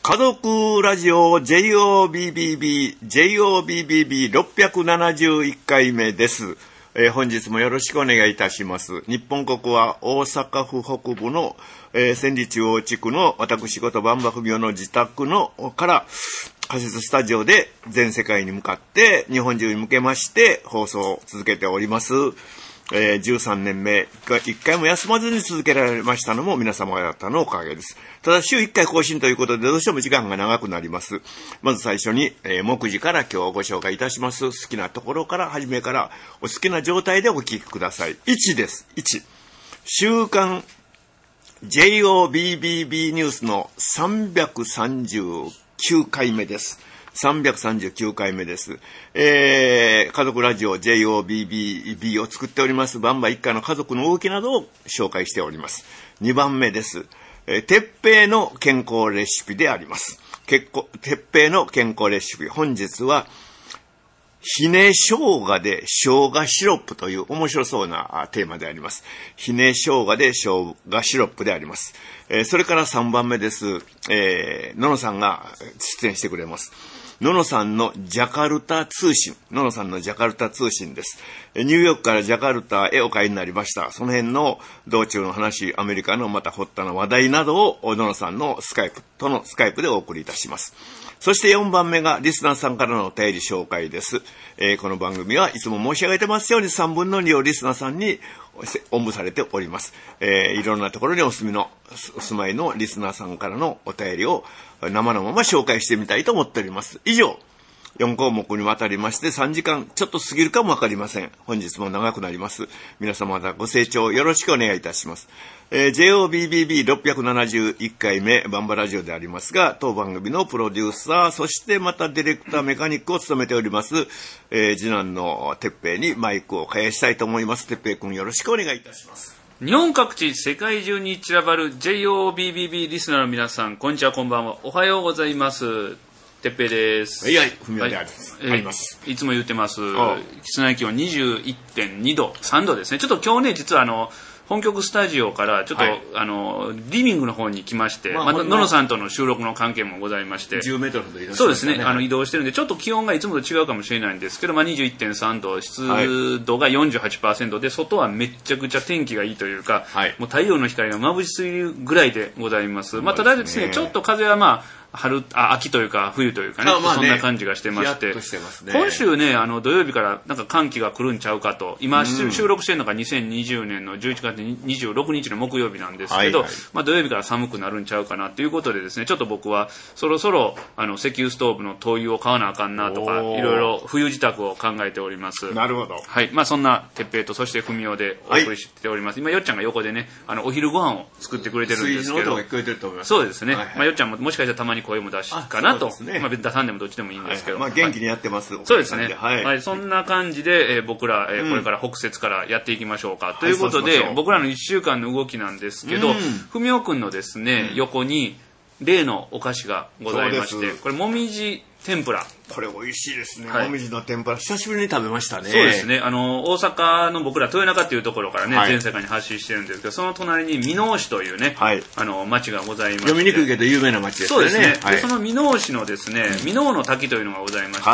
家族ラジオ JOBBB671 回目です。本日もよろしくお願いいたします。日本国は大阪府北部の、千里中央地区の私事馬場文雄の自宅のから仮設スタジオで全世界に向かって日本中に向けまして放送を続けております。13年目、1回も休まずに続けられましたのも皆様方のおかげです。ただ週1回更新ということでどうしても時間が長くなります。まず最初に、目次から今日ご紹介いたします。好きなところから初めからお好きな状態でお聞きください。1です。1。週刊 JOBBB ニュースの339回目です。339回目です。家族ラジオ JOBBB を作っておりますバンバ一家の家族の動きなどを紹介しております。2番目です。鉄平の健康レシピであります。鉄平の健康レシピ。本日はひね生姜で生姜シロップという面白そうなテーマであります。ひね生姜で生姜シロップであります。それから3番目です。ののさんが出演してくれます。ののさんのジャカルタ通信。ののさんのジャカルタ通信です。ニューヨークからジャカルタへお帰りになりました。その辺の道中の話、アメリカのまたホットな話題などをののさんのスカイプでお送りいたします。そして4番目がリスナーさんからのお便り紹介です。この番組はいつも申し上げてますように3分の2をリスナーさんにおんぶされております。いろんなところにお住まいのリスナーさんからのお便りを生のまま紹介してみたいと思っております。以上、4項目にわたりまして3時間ちょっと過ぎるかもわかりません。本日も長くなります。皆様方ご清聴よろしくお願いいたします。JOBBB671 回目バンバラジオでありますが、当番組のプロデューサー、そしてまたディレクターメカニックを務めております、次男の鉄平にマイクを返したいと思います。鉄平君よろしくお願いいたします。 日本各地世界中に散らばる JOBBB リスナーの皆さん、こんにちは、こんばんは、おはようございます。鉄平です。 はいはい、文雄であります。 いつも言ってます。室内気温 21.2 度、3度ですね。ちょっと今日ね、実は本局スタジオからちょっと、はい、リビングの方に来まして、ののさんとの収録の関係もございまして、 10メートルほど移動してますね。 そうですね、移動してるんで、ちょっと気温がいつもと違うかもしれないんですけど、21.3 度、湿度が 48% で、外はめちゃくちゃ天気がいいというか、はい、もう太陽の光が眩しすぎるぐらいでございます。ただですね、ちょっと風は秋というか冬というかね、そんな感じがしてまして、今週ね、土曜日からなんか寒気が来るんちゃうかと、今収録してるのが2020年の11月26日の木曜日なんですけど、土曜日から寒くなるんちゃうかなということでですね、ちょっと僕はそろそろ石油ストーブの灯油を買わなあかんなとか、いろいろ冬支度を考えております。 なるほど。 はい、そんな鉄平とそして文雄でお送りしております。今よっちゃんが横でね、お昼ご飯を作ってくれてるんですけど、そうですね、よっちゃんももしかしたらたまに声も出しかなと、出さんでもどっちでもいいんですけど、 元気にやってます。 そうですね、そんな感じで、僕ら、これから北節からやっていきましょうかということで、僕らの1週間の動きなんですけど、文雄くんのですね、横に例のお菓子がございまして、これもみじ天ぷら。 これ美味しいですね。もみじの天ぷら久しぶりに食べましたね。 そうですね。大阪の僕ら豊中っていうところからね、全世界に発信してるんですけど、その隣に箕面市というね、町がございまして、 読みにくいけど有名な町ですね。 そうですね。でその箕面市のですね、箕面の滝というのがございまして、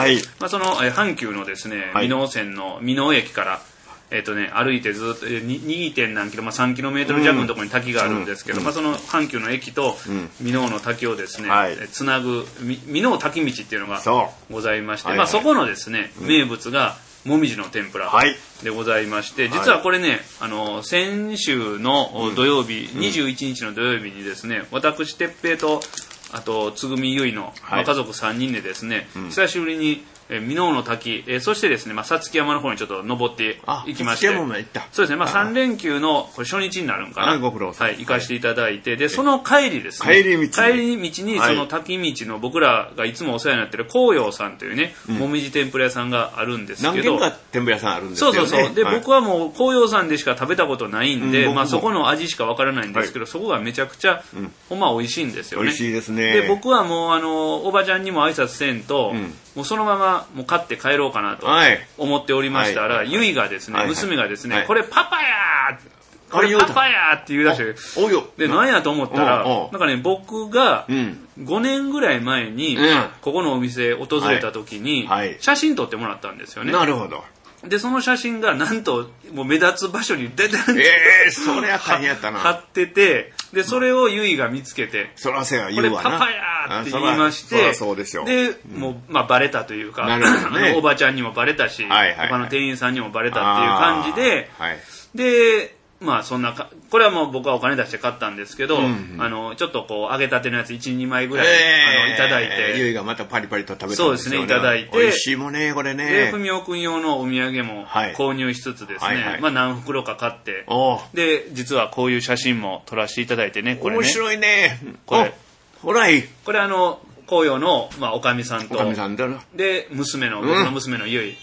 その阪急のですね、箕面線の箕面駅から歩いてずっと 2. 何キロ、3キロメートル弱のところに滝があるんですけど、その阪急の駅と箕面の滝をですね、つなぐ箕面滝道っていうのがございまして、そこのですね、名物がもみじの天ぷらでございまして、実はこれね、先週の土曜日、21日の土曜日にですね、私哲平とあとつぐみゆいの家族3人でですね、久しぶりに箕面の滝、そしてですね、さつき山の方にちょっと登っていきまして、そうですね、3連休のこれ初日になるんかな、行かせていただいて、でその帰りですね、帰り道にその滝道の僕らがいつもお世話になってる紅葉さんというね、もみじ天ぷら屋さんがあるんですけど、 何軒か天ぷら屋さんあるんですよね。 そうで、僕はもう紅葉さんでしか食べたことないんで、そこの味しかわからないんですけど、そこがめちゃくちゃほんま美味しいんですよね。 美味しいですね。 で僕はもうおばちゃんにも挨拶せんと、もうそのままもう買って帰ろうかなと思っておりましたら、ゆいがですね、娘がですね、これパパやーこれパパやって言い出して、で、何やと思ったら、なんかね、僕が5年ぐらい前に、ここのお店訪れた時に、写真撮ってもらったんですよね。 なるほど。 で、その写真がなんと、もう目立つ場所に出てるんでそれは大変やったな。 貼ってて、で、それをゆいが見つけて、 そらせや言うわな。 これパパやって言いまして、 そうでしょう。 で、もう、まあ、バレたというか、おばちゃんにもバレたし、他の店員さんにもバレたっていう感じで、で、まあそんなこれはもう僕はお金出して買ったんですけど、ちょっとこう揚げたてのやつ 1,2 枚ぐらい、いただいて、 ゆいがまたパリパリと食べたんですよね。そうですね、いただいて、 美味しいもんねこれね。 で、ふみおくん用のお土産も購入しつつですね、まあ何袋か買って、で実はこういう写真も撮らせていただいてね、これね。 面白いね。これほらいい。 これ紅葉のまあおかみさんと、で僕の娘のゆい。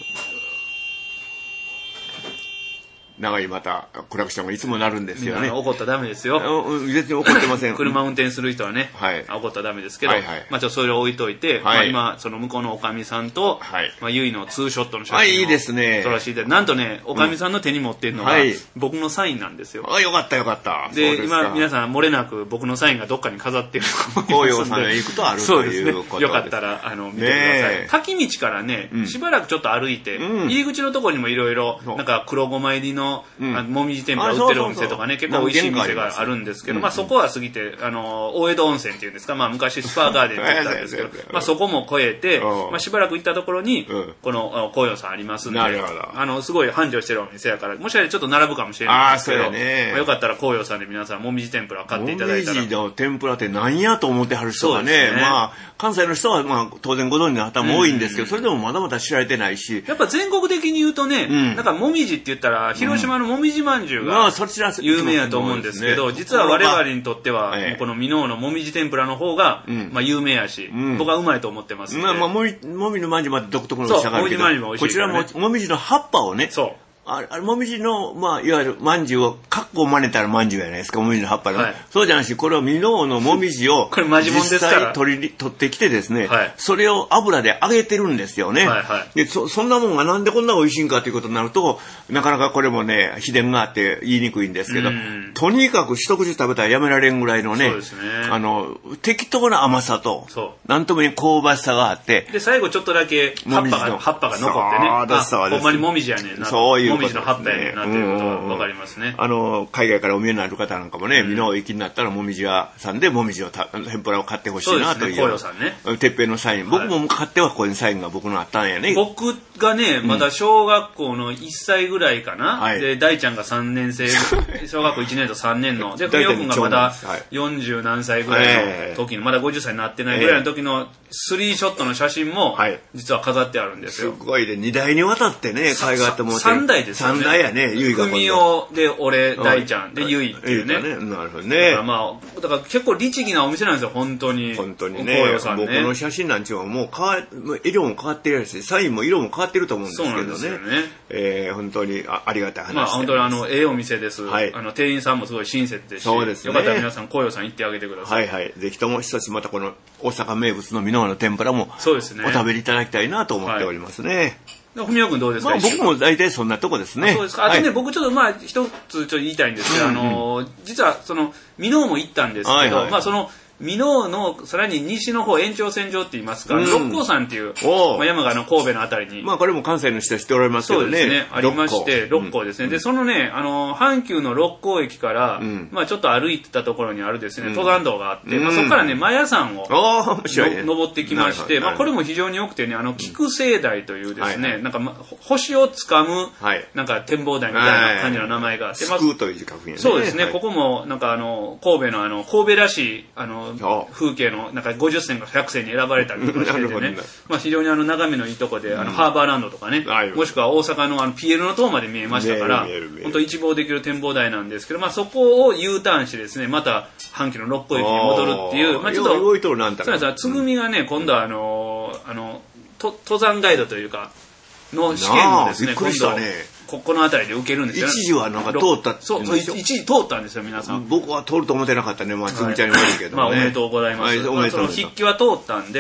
長いまたクラクションがいつもなるんですよね。 怒ったらダメですよ。 全然怒ってません。 車運転する人はね、怒ったらダメですけど、まあちょっとそれを置いといて、まあ今その向こうのおかみさんと、まあゆいのツーショットの写真を撮らせていただいて、なんとねおかみさんの手に持っているのが僕のサインなんですよ。 よかったよかった。 で今皆さん漏れなく僕のサインがどっかに飾っていると思いますので、 紅葉さんへ行くとあるということです。 よかったら見てください。滝道からねしばらくちょっと歩いて、入り口のところにもいろいろなんか黒ごま入りのもみじ天ぷら売ってるお店とかね、結構美味しい店があるんですけど、まあそこは過ぎて大江戸温泉っていうんですか、まあ昔スパーガーデンって言ったんですけど、まあそこも越えて、まあしばらく行ったところにこの紅葉さんありますんで、すごい繁盛してるお店やから、もしかしたらちょっと並ぶかもしれないんですけど、よかったら紅葉さんで皆さんもみじ天ぷら買っていただいたら。 もみじの天ぷらって何やと思ってはる人がね、まあ関西の人はまあ当然ご存知の方も多いんですけど、それでもまだまだ知られてないし、 やっぱ全国的に言うとね、なんかもみじって言ったら広島のもみじまんじゅうが有名やと思うんですけど、実は我々にとってはこの箕面のもみじ天ぷらの方がまあ有名やし、僕はうまいと思ってますんで。 まあもみじのまんじゅうまで独特の美味しさがあるけど、こちらももみじの葉っぱをね、もみじの、まあ、いわゆるまんじゅうを、かっこ真似たらまんじゅうじゃないですか、もみじの葉っぱの。そうじゃなし、これを箕面のもみじを、実際取ってきてですね、それを油で揚げてるんですよね。でそんなもんがなんでこんな美味しいんかということになると、なかなかこれもね、秘伝があって言いにくいんですけど、とにかく一口食べたらやめられんぐらいのね、適当な甘さと、なんともに香ばしさがあって、 で、最後ちょっとだけ葉っぱが残ってね、ほんまにもみじやねんな。もみじの葉っぱやねんなっていうことがわかりますね。 海外からお見えになる方なんかもね、箕面行きになったらもみじ屋さんでもみじの天ぷらを買ってほしいなという。 紅葉さんね。 てっぺんのサイン。僕も買ってはここにサインが僕のあったんやね。 僕がね、まだ小学校の1歳ぐらいかな。で、大ちゃんが3年生、小学校1年と3年の。で、ふみおくんがまだ40何歳ぐらいの時の、まだ50歳になってないぐらいの時の3ショットの写真も、実は飾ってあるんですよ。 すごいね。2代にわたってね、海外っても 3代ですよね。 3代やね、ゆいが。 ふみおで、俺、大ちゃんで、ゆいっていうね。 なるほどね。 だから結構律儀なお店なんですよ、本当に。 本当にね。僕の写真なんちゅうのはもう色も変わってるし、サインも色も変わってると思うんですけどね。そうなんですよね。本当にありがたい話です。まあ本当にええお店です。店員さんもすごい親切ですし、よかったら皆さん、紅葉さん行ってあげてください。 はいはい。ぜひとも一つまたこの大阪名物の箕面の天ぷらもお食べいただきたいなと思っておりますね。 ふみおくんどうですか？ 僕も大体そんなとこですね。 そうですか。あとね、僕ちょっと一つちょっと言いたいんですけど、実はその箕面も行ったんですけど、その箕面のさらに西の方、延長線上って言いますか、六甲山っていう山が神戸のあたりに、 これも関西の人は知っておられますけどね。 そうですね、ありまして、六甲ですね。でそのね、阪急の六甲駅からちょっと歩いてたところにあるですね、登山道があって、そこからね、マヤ山を登ってきまして、これも非常に良くてね、菊聖台というですね、なんか星をつかむなんか展望台みたいな感じの名前があって、 すくうという字書くんやね。 そうですね。ここもなんか神戸の神戸らしい風景のなんか50選か100選に選ばれたりとかしててね、非常に眺めのいいとこで、ハーバーランドとかね、もしくは大阪のピエールの塔まで見えましたから、本当一望できる展望台なんですけど、そこを U ターンしてですね、また阪急の六甲駅に戻るっていう、ちょっとそうなんです。つぐみがね、今度は登山ガイドというかの試験をですね、今度この辺りで受けるんですよね。 一時はなんか通ったってそう一時通ったんですよ、皆さん。 僕は通ると思ってなかったね。つぐみちゃんに悪いけどね。 おめでとうございます。筆記は通ったんで、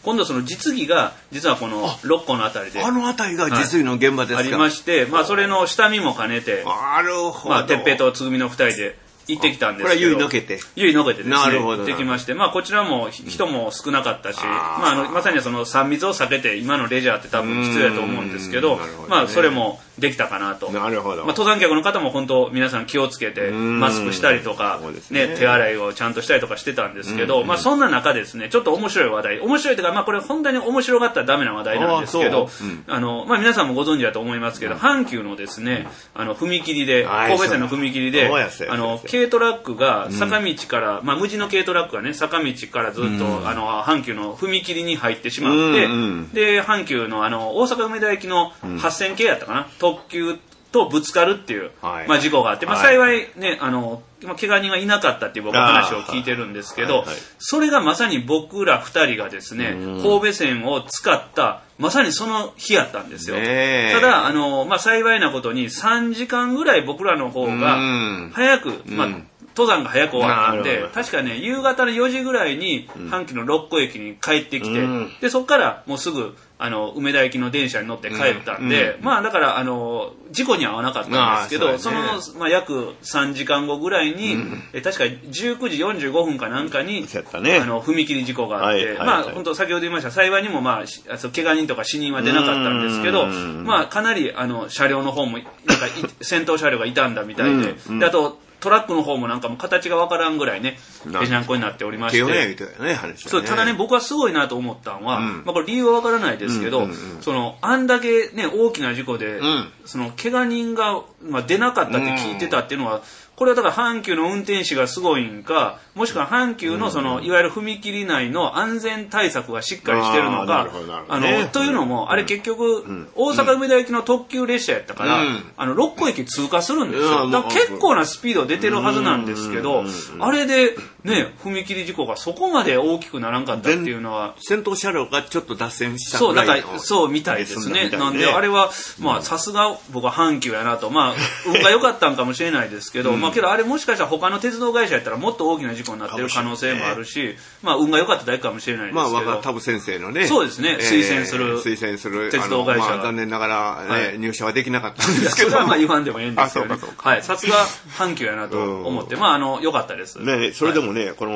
今度その実技が実はこの6個のあたりであのあたりが実技の現場ですか、 ありまして、まあそれの下見も兼ねて、 なるほど、 まあ哲平とつぐみの2人で行ってきたんですけど、 これは結のけてですね、 なるほど行ってきまして、まあこちらも人も少なかったし、まあまさにその3密を避けて今のレジャーって多分必要だと思うんですけど、まあそれもできたかなと。 なるほど。 まあ登山客の方も本当皆さん気をつけてマスクしたりとか、ね、手洗いをちゃんとしたりとかしてたんですけど、まあそんな中ですね、ちょっと面白い話題、面白いというか、まあこれ本当に面白かったらダメな話題なんですけど、まあ皆さんもご存知だと思いますけど、阪急のですね、踏切で、神戸線の踏切で、軽トラックが坂道から、まあ無人の軽トラックがね、坂道からずっと、阪急の踏切に入ってしまって、で、阪急の大阪梅田駅の8000系やったかな、特急とぶつかるっていう、まあ事故があって、まあ幸いね、怪我人がいなかったっていう僕は話を聞いてるんですけど、それがまさに僕ら2人がですね、神戸線を使ったまさにその日やったんですよ。ただまあ幸いなことに3時間ぐらい僕らの方が早く、まあ登山が早く終わったんで、確かね、夕方の4時ぐらいに阪急の六甲駅に帰ってきて、で、そこからもうすぐ、梅田駅の電車に乗って帰ったんで、まあだから、事故には遭わなかったんですけど、その、まあ約3時間後ぐらいに、確か19時45分かなんかに、踏切事故があって、まあ本当先ほど言いました、幸いにもまあ、怪我人とか死人は出なかったんですけど、まあかなり、車両の方も、なんか先頭車両が傷んだみたいで、で、あと、トラックの方もなんかもう形がわからんぐらいね、ぺしゃんこになっておりまして。そう、ただね、僕はすごいなと思ったのは、まあこれ理由はわからないですけど、あんだけね、大きな事故で、怪我人が、まあ、出なかったって聞いてたっていうのは、これはだから阪急の運転士がすごいんか、もしくは阪急のいわゆる踏切内の安全対策がしっかりしてるのか、というのも、あれ結局、大阪梅田行きの特急列車やったから、六甲駅通過するんですよ。だから結構なスピード出てるはずなんですけど、あれで、ね、踏切事故がそこまで大きくならんかったっていうのは。 先頭車両がちょっと脱線したぐらいの。そう、だから、そうみたいですね。なんで、あれは、まあ、さすが僕は阪急やなと。まあ、運が良かったんかもしれないですけど、まあけどあれもしかしたら他の鉄道会社やったらもっと大きな事故になってる可能性もあるし、まあ運が良かっただけかもしれないですけど。 まあ、田部先生のね。 そうですね、推薦する鉄道会社が。 残念ながら入社はできなかったんですけど。 それはまあ言わんでもいいんですけどね。はい、さすが阪急やなと思って、まあ良かったです。 ね、それでもね、これ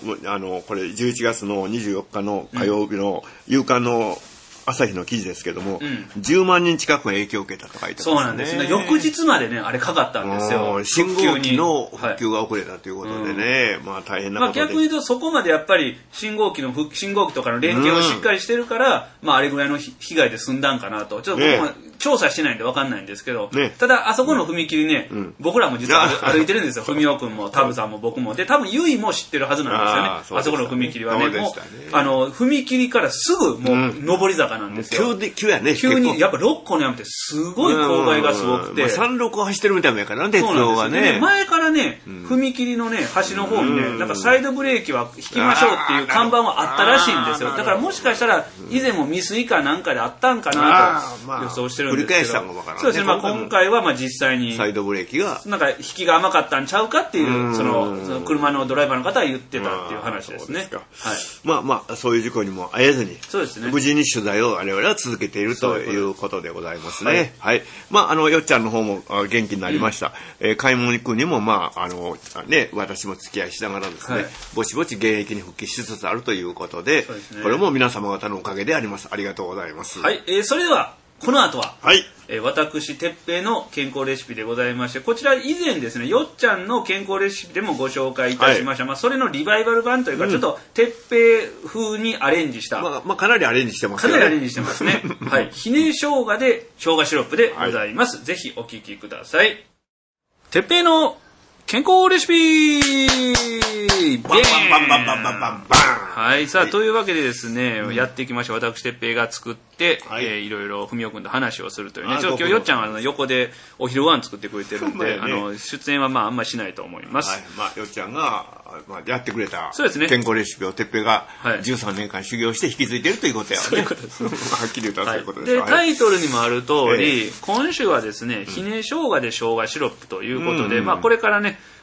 11月の24日の火曜日の夕刊の朝日の記事ですけども、10万人近くが影響を受けたと書いてますね。 そうなんですね。翌日までね、あれかかったんですよ。 信号機の復旧が遅れたということでね、まあ大変なことで。 まあ逆に言うとそこまでやっぱり信号機とかの連携をしっかりしてるから、まああれぐらいの被害で済んだんかなと。ちょっと僕も調査してないんで分かんないんですけど、ただあそこの踏切ね、僕らも実は歩いてるんですよ。文雄君も田部さんも僕も。で、多分ゆいも知ってるはずなんですよね。あそこの踏切はね。もう踏切からすぐもう上り坂なんですよ。 急やね。 急に、やっぱ6個のやめて、すごい勾配がすごくて。 36を走ってるみたいなやからな、鉄道がね。 前からね、踏切のね、端の方にね、なんかサイドブレーキは引きましょうっていう看板はあったらしいんですよ。だからもしかしたら、以前も未遂かなんかであったんかなと予想してるんですけど。 繰り返したのもわからない。 そうですね、まあ今回はまあ実際に。 サイドブレーキが。 なんか引きが甘かったんちゃうかっていう、その車のドライバーの方は言ってたっていう話ですね。 まあまあ、そういう事故にも遭えずに、無事に取材を我々は続けているということでございますね。はい。まあ、よっちゃんの方も元気になりました。買い物に行くにも、まあ、ね、私も付き合いしながらですね、ぼちぼち現役に復帰しつつあるということで、これも皆様方のおかげであります。ありがとうございます。 はい。それでは、この後は、私、鉄平の健康レシピでございまして、こちら以前ですね、よっちゃんの健康レシピでもご紹介いたしました。まあ、それのリバイバル版というか、ちょっと鉄平風にアレンジした。 まあ、かなりアレンジしてますね。 かなりアレンジしてますね。はい。ひね生姜で生姜シロップでございます。ぜひお聞きください。鉄平の健康レシピバンバンバンバンバンバンバン。 はい。さあ、というわけでですね、やっていきましょう。私、鉄平が作って、いろいろ文雄君と話をするというね。ちょっと今日よっちゃんは横でお昼ご飯作ってくれてるんで、出演はまああんまりしないと思います。はい。 まあ、よっちゃんが、やってくれた健康レシピを鉄平が13年間修行して引き継いでるということやね。 そういうことです。 はっきり言ったらそういうことです。 で、タイトルにもある通り、今週はですね、ひね生姜で生姜シロップということで、まあこれからね、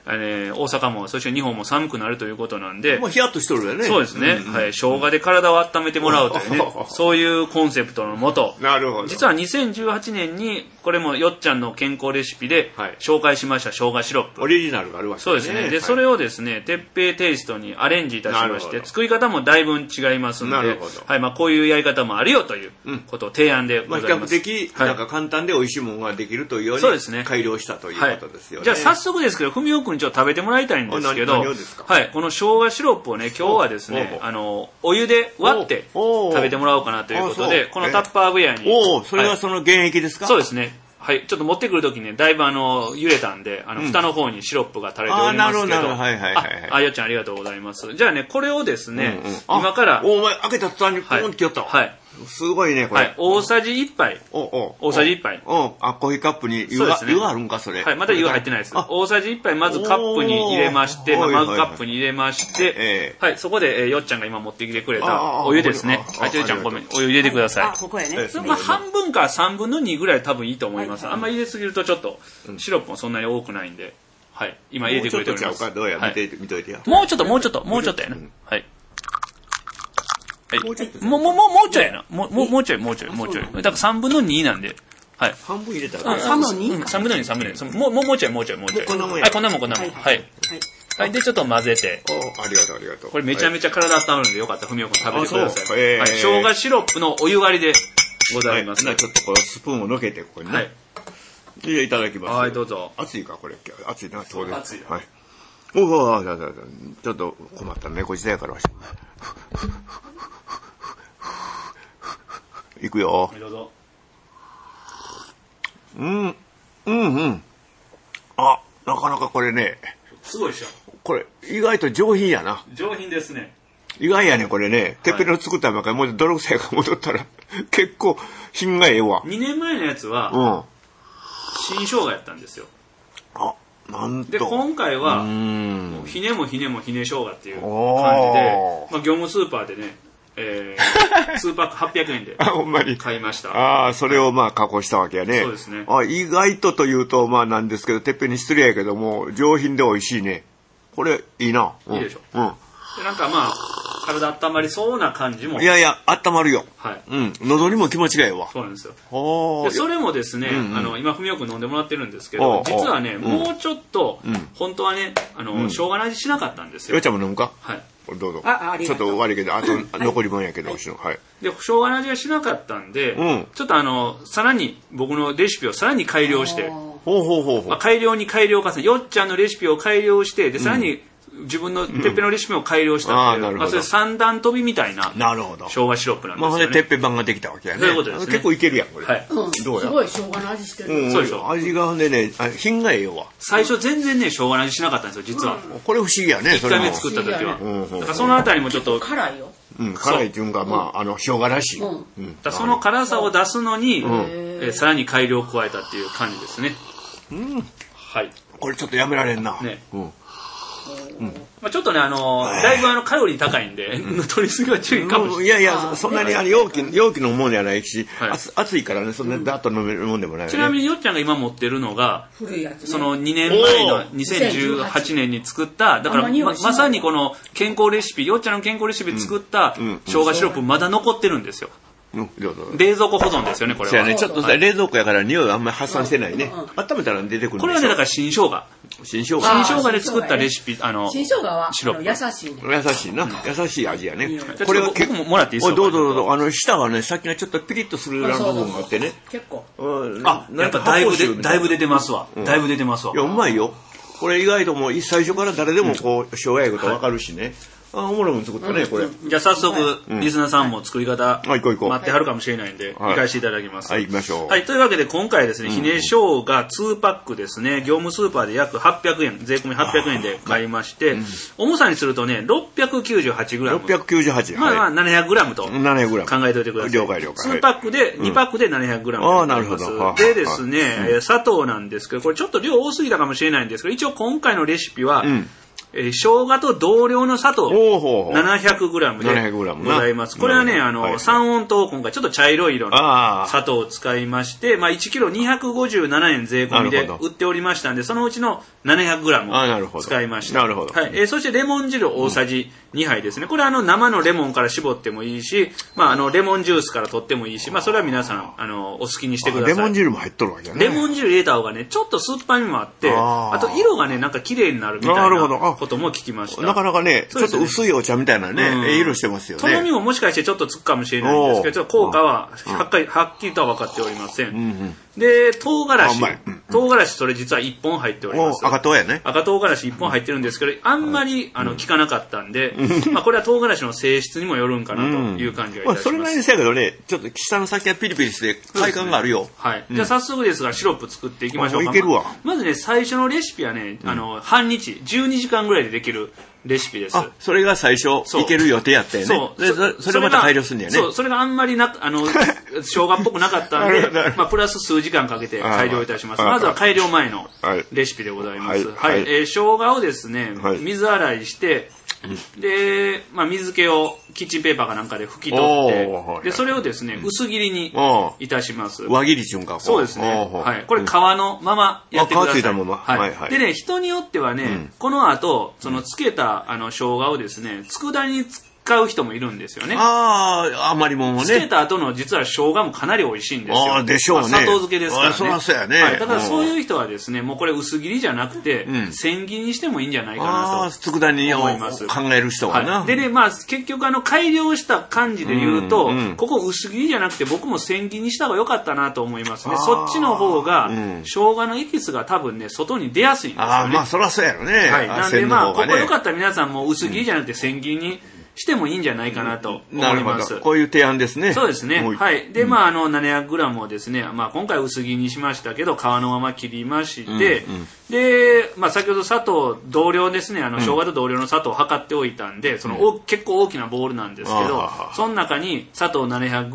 大阪もそして日本も寒くなるということなんで、 もうヒヤッとしとるよね。 そうですね、はい、生姜で体を温めてもらうというねそういうコンセプトのもと、 なるほど。 実は2018年にこれもよっちゃんの健康レシピで紹介しました生姜シロップ、 オリジナルがあるわけですね。 そうですね。で、それをですね、鉄平テイストにアレンジいたしまして、作り方もだいぶ違いますので、はい、まあこういうやり方もあるよということを提案でございます。 比較的なんか簡単で美味しいものができるというように改良したということですよね。 じゃあ早速ですけど、文雄君にちょっと食べてもらいたいんですけど、はい、この生姜シロップをね、今日はですね、お湯で割って食べてもらおうかなということで、このタッパーウェアに。 それがその原液ですか？ そうですね。はい、ちょっと持ってくるときにね、だいぶ揺れたんで、蓋の方にシロップが垂れておりますけど。よっちゃんありがとうございます。じゃあね、これをですね、今から。 お前、開けた途端にポンってきよったわ。はい。すごいね、これ。はい、大さじ1杯。大さじ1杯。 コーヒーカップに湯があるんか、それ。 はい、まだ湯が入ってないです。大さじ1杯、まずカップに入れまして、マグカップに入れまして、はい、そこで、よっちゃんが今持ってきてくれたお湯ですね。はい、よっちゃんごめん、お湯入れてください。 ここやね。 まあ、半分から3分の2ぐらい多分いいと思います。あんまり入れすぎるとちょっと、シロップもそんなに多くないんで、はい、今入れてくれております。 どうや、見といてや。 もうちょっとやな。はい。もうちょいやな。もうちょい。だから3分の2なんで。はい。 半分入れたら。 3分の 2？ 3分の2。もうちょい。 こんなもんや。 はい、こんなもん。はい。はい。で、ちょっと混ぜて。 ありがとう。 これめちゃめちゃ体温まるんでよかったら、ふみおくん食べてください。はい。生姜シロップのお湯割りでございます。 ちょっとこのスプーンをのけて、ここにね。はい。で、いただきます。 はい、どうぞ。 熱いか、これ。熱いな、当然。 熱い。 はい。ちょっと困った猫時代からわし。いくよ。 どうぞ。 なかなかこれね。 すごいでしょ。 これ、意外と上品やな。 上品ですね。 意外やね、これね。てっぺんの作ったばかり、もう泥臭いが戻ったら、結構、品がええわ。 2年前のやつは、新生姜やったんですよ。 なんと。 で、今回は、ひねもひね生姜っていう感じで、まあ、業務スーパーでね、2パック800円で買いました。 それをまあ加工したわけやね。 そうですね。 意外とというとまあなんですけど、てっぺんに失礼やけども上品で美味しいね。これいいな。 いいでしょ。でなんかまあ体温まりそうな感じも。 いや温まるよ。 はい。 喉にも気持ちがいいわ。 そうなんですよ。でそれもですね、今文雄くん飲んでもらってるんですけど、実はねもうちょっと本当はね生姜の味しなかったんですよ。 よっちゃんも飲むか。 はい。 どうぞ。ちょっと悪いけど、あと残りもんやけど、はい。 で、生姜の味がしなかったんで、ちょっとさらに僕のレシピをさらに改良して、改良に改良を重ね、よっちゃんのレシピを改良して、で、さらに自分のてっぺんのレシピも改良したっていう、それ三段跳びみたいな生姜シロップなんですよね。 てっぺん版ができたわけやね。 そういうことですね。 結構いけるやん、これ。 はい。 どうや。 すごい生姜の味してる。 そうでしょ。 味がね、品がええわ。 最初全然ね、生姜の味しなかったんですよ、実は。 これ不思議やね、 1回目作った時は。だからそのあたりもちょっと。 辛いよ。 辛いっていうか、まあ、生姜らしい。 その辛さを出すのに、さらに改良を加えたっていう感じですね。はい。 これちょっとやめられんな。 ね。まあちょっとね、だいぶカロリー高いんで、取りすぎは注意かもしれない。 いや、そんなに容器のものじゃないし、熱いからね、そんなにダッと飲めるもんでもない。 ちなみによっちゃんが今持ってるのが、その2年前の2018年に作った、だからまさにこの健康レシピ、よっちゃんの健康レシピ作った生姜シロップまだ残ってるんですよ。冷蔵庫保存ですよね、これは。 ちょっと冷蔵庫やから匂いがあんまり発散してないね。温めたら出てくるんですよ。 これはね、だから新生姜。新生姜で作ったレシピ、 新生姜は優しいね。 優しいな。優しい味やね。 これは僕ももらっていいですか？ どうぞ。下はね、さっきのちょっとピリッとするような部分があってね。 結構。 やっぱだいぶ出てますわ。だいぶ出てますわ。 いや、うまいよ。これ意外ともう最初から誰でもこう、生姜やことわかるしね。おもろいもん作ったね、これ。 じゃあ早速、リスナーさんも作り方、 待ってはるかもしれないんで、理解していただきます。 はい、行きましょう。 はい、というわけで今回ですね、ひね生姜2パックですね、業務スーパーで約800円、税込み800円で買いまして、重さにするとね、698g。 698。 まあ 700g と考えておいてください。 了解。 2パックで、2パックで 700g。 なるほど。 でですね、砂糖なんですけど、これちょっと量多すぎたかもしれないんですけど、一応今回のレシピは、 生姜と同量の砂糖 700g でございます。これはね、三温糖、今回ちょっと茶色い色の砂糖を使いまして、まあ、1キロ257円税込みで売っておりましたんで、そのうちの 700g を使いました。はい。そしてレモン汁大さじ2杯ですね。これは生のレモンから絞ってもいいし、まあ、レモンジュースから取ってもいいし、まあ、それは皆さん、お好きにしてください。 レモン汁も入っとるわけね。 レモン汁入れた方がね、ちょっと酸っぱみもあって、あと色がね、なんか綺麗になるみたいなことも聞きました。 なかなかね、ちょっと薄いお茶みたいなね、色してますよね。 とろみももしかしてちょっとつくかもしれないんですけど、ちょっと効果ははっきりとは分かっておりません。で、唐辛子、それ実は1本入っております。 赤唐やね。 赤唐辛子1本入ってるんですけど、あんまり効かなかったんで、まあこれは唐辛子の性質にもよるんかなという感じがいたします。 それなりにせやけどね、ちょっと舌の先がピリピリして快感があるよ。 はい。じゃあ早速ですが、シロップ作っていきましょうか。 いけるわ。 まずね、最初のレシピはね、半日、12時間ぐらいでできるレシピです。 それが最初いける予定やったよね。それまた改良すんだよね。 そう、それがあんまり生姜っぽくなかったんで、まあプラス数時間かけて改良いたします。まずは改良前のレシピでございます。はい。生姜をですね、水洗いして、で、まあ水気をキッチンペーパーかなんかで拭き取って、で、それをですね、薄切りにいたします。 輪切り順か。 そうですね。はい。これ皮のままやってください。 皮ついたまま。 はい。でね、人によってはね、この後、その漬けた生姜をですね、佃煮に使う人もいるんですよね。 余りもんをね。 漬けた後の実は生姜もかなり美味しいんですよ。 でしょうね。 砂糖漬けですからね。 そりゃそうやね。 だからそういう人はですね、もうこれ薄切りじゃなくて、千切りにしてもいいんじゃないかなと佃煮を考える人はな。 でね、まあ結局改良した感じで言うと、ここ薄切りじゃなくて僕も千切りにした方が良かったなと思いますね。そっちの方が、生姜のエキスが多分ね、外に出やすいんですよね。 まあそりゃそうやろね。 はい。なんでまあ、ここ良かったら皆さんも薄切りじゃなくて千切りにしてもいいんじゃないかなと思います。 こういう提案ですね。 そうですね。はい。で、まあ、700g をですね、まあ、今回薄切りにしましたけど、皮のまま切りまして、で、まあ、先ほど砂糖同量ですね、生姜と同量の砂糖を測っておいたんで、結構大きなボウルなんですけど、その中に砂糖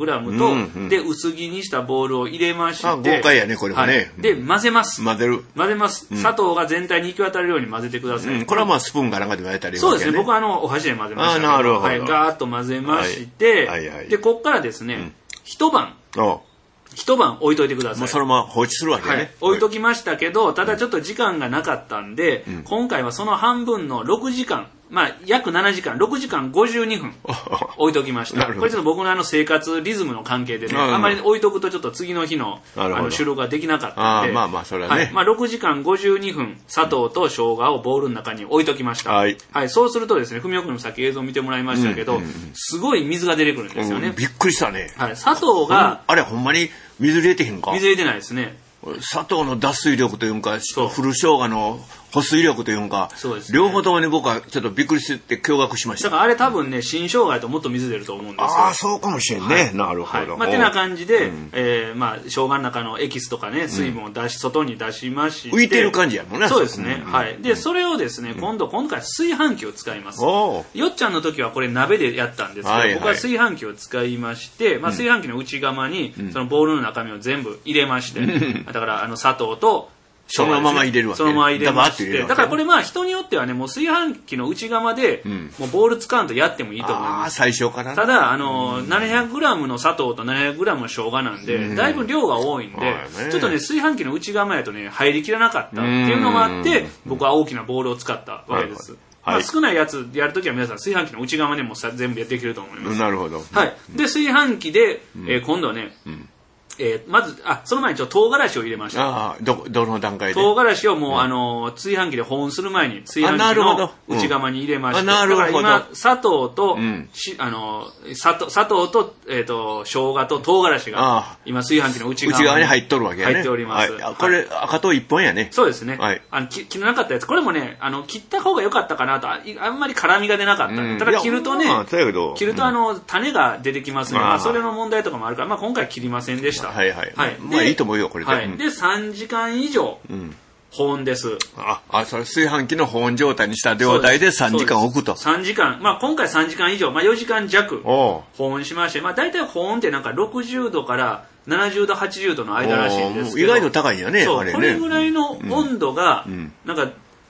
700g と、で、薄切りにしたボウルを入れまして、 豪快やね、これもね。 で、混ぜます。 混ぜます。 砂糖が全体に行き渡るように混ぜてください。 これはまあ、スプーンかなんかで混ぜたり。 そうですね。僕はお箸で混ぜました。 なるほど。 はい、ガーッと混ぜまして、で、こっからですね、一晩置いといてください。 そのまま放置するわけね。はい。 置いときましたけど、ただちょっと時間がなかったんで、今回はその半分の6時間、まあ、約7時間、6時間52分置いときました。これちょっと僕の生活リズムの関係でね、あんまり置いとくとちょっと次の日の収録ができなかったんで、 まあまあ、それはね。 はい。まあ、6時間52分、砂糖と生姜をボウルの中に置いときました。はい。はい。そうするとですね、文雄君のさっき映像見てもらいましたけど、すごい水が出てくるんですよね。 びっくりしたね。 はい。砂糖が、 あれ、ほんまに水入れてへんか？ 水入れてないですね。 砂糖の脱水力というか、古生姜の保水力というか、両方ともに僕はちょっとびっくりして驚愕しました。 だからあれ多分ね、新生姜やともっと水出ると思うんですよ。 そうかもしれんね。なるほど。 まあ、てな感じで、まあ、生姜の中のエキスとかね、水分を外に出しまして。 浮いてる感じやもんね。 そうですね。はい。で、それをですね、今回炊飯器を使います。よっちゃんの時はこれ鍋でやったんですけど、僕は炊飯器を使いまして、まあ、炊飯器の内釜に、そのボウルの中身を全部入れまして、だから、砂糖と、 そのまま入れるわけ。 そのまま入れまして。だからこれまあ人によってはね、もう炊飯器の内釜で、もうボウル使うとやってもいいと思います。 最初から。 ただ、700g の砂糖と 700g の生姜なんで、だいぶ量が多いんで、ちょっとね、炊飯器の内釜やとね、入りきらなかったっていうのもあって、僕は大きなボウルを使ったわけです。まあ、少ないやつやるときは皆さん炊飯器の内釜でも全部できると思います。 なるほど。 はい。で、炊飯器で、今度はね、まず、その前に唐辛子を入れました。 どの段階で？ 唐辛子をもう、炊飯器で保温する前に、炊飯器の内釜に入れまして、だから今、砂糖と、砂糖と、生姜と唐辛子が、今、炊飯器の内側に入っとるわけね。 入っております。 これ、赤唐一本やね。 そうですね。切らなかったやつ。これもね、切った方が良かったかなと、あんまり辛みが出なかった。ただ切るとね、種が出てきますね。それの問題とかもあるから、今回切りませんでした。 はい。まあいいと思うよ、これで。 で、3時間以上、保温です。 それ炊飯器の保温状態にした状態で3時間置くと。 3時間。まあ今回3時間以上、まあ4時間弱、保温しまして、まあ大体保温ってなんか60度から70度、80度の間らしいんですけど。 意外と高いんやね、 これぐらいの温度が、なんか、ち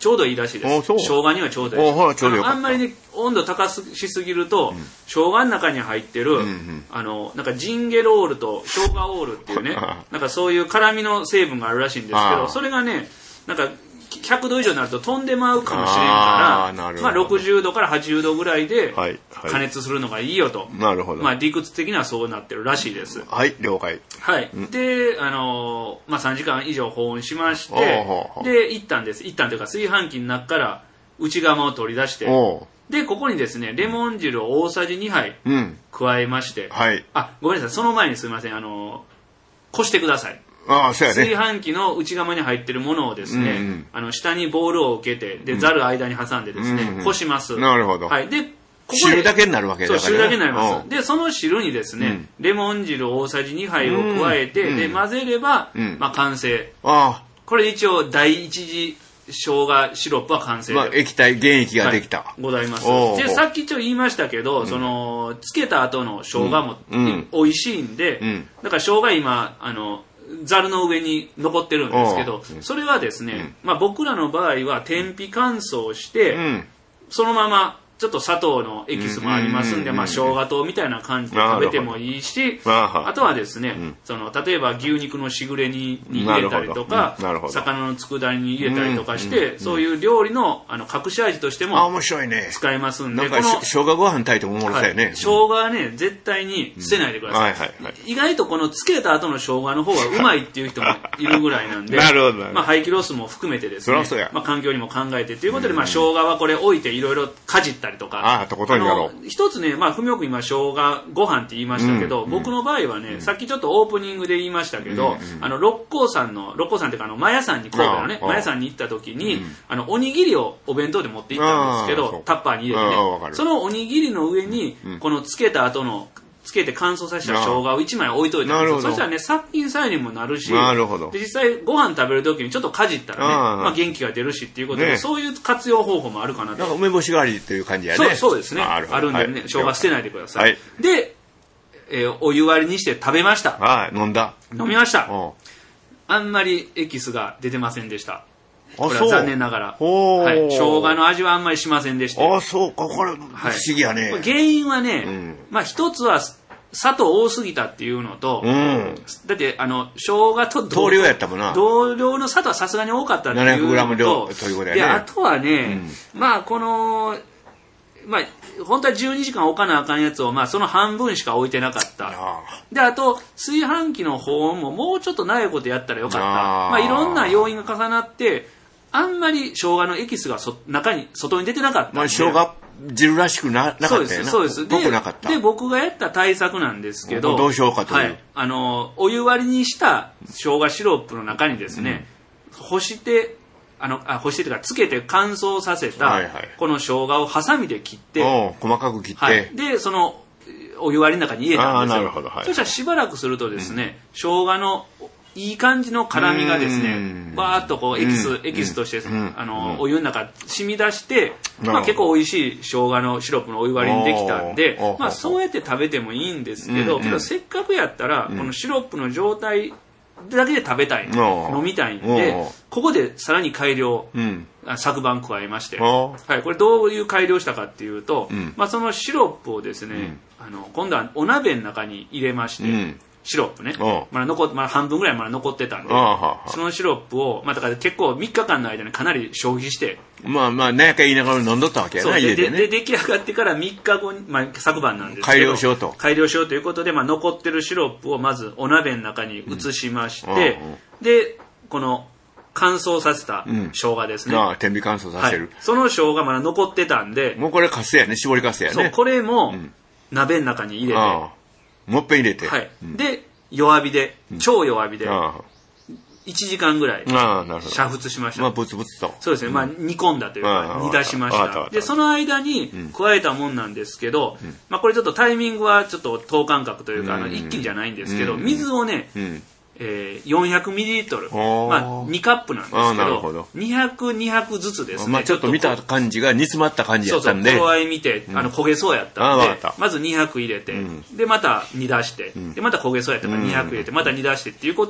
ちょうどいいらしいです。生姜にはちょうどいい。あんまりね、温度高しすぎると、生姜の中に入ってる、なんかジンゲロールと生姜オールっていうね、なんかそういう辛みの成分があるらしいんですけど、それがね、なんか、100度以上になると飛んでまうかもしれんから、まあ60度から80度ぐらいで加熱するのがいいよと。 なるほど。 まあ理屈的にはそうなってるらしいです。 はい、了解。 はい。で、まあ3時間以上保温しまして、で、一旦というか炊飯器の中から内釜を取り出して、で、ここにですね、レモン汁を大さじ2杯加えまして、ごめんなさい、その前にすみません、こしてください。 そうやね、 炊飯器の内釜に入ってるものをですね、下にボウルを受けて、で、ざる間に挟んでですね、こします。 なるほど。 はい。で、ここで汁だけになるわけだからね。 そう、汁だけになります。で、その汁にですね、レモン汁大さじ2杯を加えて、で、混ぜれば、まあ、完成。これ一応、第一次生姜シロップは完成で。 液体、原液ができた。 ございます。で、さっき言いましたけど、つけた後の生姜も美味しいんで、だから生姜今、ざるの上に残ってるんですけど、それはですね、まあ僕らの場合は天日乾燥して、そのままちょっと砂糖のエキスもありますんで、まあ生姜糖みたいな感じで食べてもいいし、あとはですね、例えば牛肉のしぐれに入れたりとか、魚の佃煮に入れたりとかして、そういう料理の隠し味としても使えますんで、 なんか生姜ご飯炊いてもおもろそうやね。 生姜はね、絶対に捨てないでください。意外とこのつけた後の生姜の方がうまいっていう人もいるぐらいなんで、まあ廃棄ロスも含めてですね、まあ環境にも考えてということで、まあ生姜はこれ置いていろいろかじったりとか、一つね、まあ、文雄君今、生姜ご飯って言いましたけど、僕の場合はね、さっきちょっとオープニングで言いましたけど、六甲山っていうか、マヤさんに、神戸のね、マヤさんに行った時に、おにぎりをお弁当で持って行ったんですけど、タッパーに入れてね、そのおにぎりの上に、このつけた後の、つけて乾燥させた生姜を1枚置いといたんですよ。そしたらね、殺菌作用にもなるし、で実際ご飯食べる時にちょっとかじったらね、まあ元気が出るしっていうことで、そういう活用方法もあるかなと。 なんか梅干し代わりっていう感じやね。 そうですね。あるんでね、生姜捨てないでください。で、お湯割りにして食べました。 飲みました。あんまりエキスが出てませんでした。これは残念ながら。生姜の味はあんまりしませんでした。 そうか、これ不思議やね。 原因はね、まあ一つは砂糖多すぎたっていうのと、だって生姜と同量やったもんな。 同量の砂糖はさすがに多かったっていうのと、 700g 量ということやね。 あとはね、まあこの、まあ本当は12時間置かなあかんやつを、まあその半分しか置いてなかった。で、あと炊飯器の保温ももうちょっと長いことやったらよかった。まあいろんな要因が重なって、あんまり生姜のエキスが外に出てなかった。 まあ生姜汁らしくなかったよな。 そうです。で、僕がやった対策なんですけど、 どうしようかという。 お湯割りにした生姜シロップの中にですね、干してというか、つけて乾燥させた、この生姜をハサミで切って、 細かく切って、 で、そのお湯割りの中に入れたんですよ。そしたらしばらくするとですね、生姜のいい感じの辛みがですね、バーッとこうエキスとして、お湯の中染み出して、まあ結構美味しい生姜のシロップのお湯割りにできたんで、まあそうやって食べてもいいんですけど、けどせっかくやったら、このシロップの状態だけで食べたい、飲みたいんで、ここでさらに改良、昨晩加えまして、これどういう改良したかっていうと、まあそのシロップをですね、今度はお鍋の中に入れまして、シロップね、まだ半分ぐらいまだ残ってたんで、そのシロップを、まあだから結構3日間の間にかなり消費して、 まあ何やか言いながら飲んどったわけやな、家でね。 で、出来上がってから3日後に、まあ昨晩なんですけど、 改良しようということで、まあ残ってるシロップをまずお鍋の中に移しまして、で、この乾燥させた生姜ですね。 天日乾燥させる。 その生姜まだ残ってたんで、 もうこれカスやね、絞りカスやね。 そう、これも鍋の中に入れて、 もっぺん入れて。 で、弱火で、超弱火で、1時間ぐらい、煮沸しました。 まあ、ブツブツと。 そうですね。まあ、煮込んだというか、煮出しました。で、その間に加えたもんなんですけど、まあ、これちょっとタイミングはちょっと等間隔というか、一気にじゃないんですけど、水をね、400ml、まあ2カップなんですけど、200ずつですね。 まあちょっと見た感じが煮詰まった感じやったんで。 頃合い見て、焦げそうやったんで、まず200入れて、で、また煮出して、で、また焦げそうやったから200入れて、また煮出してっていうことを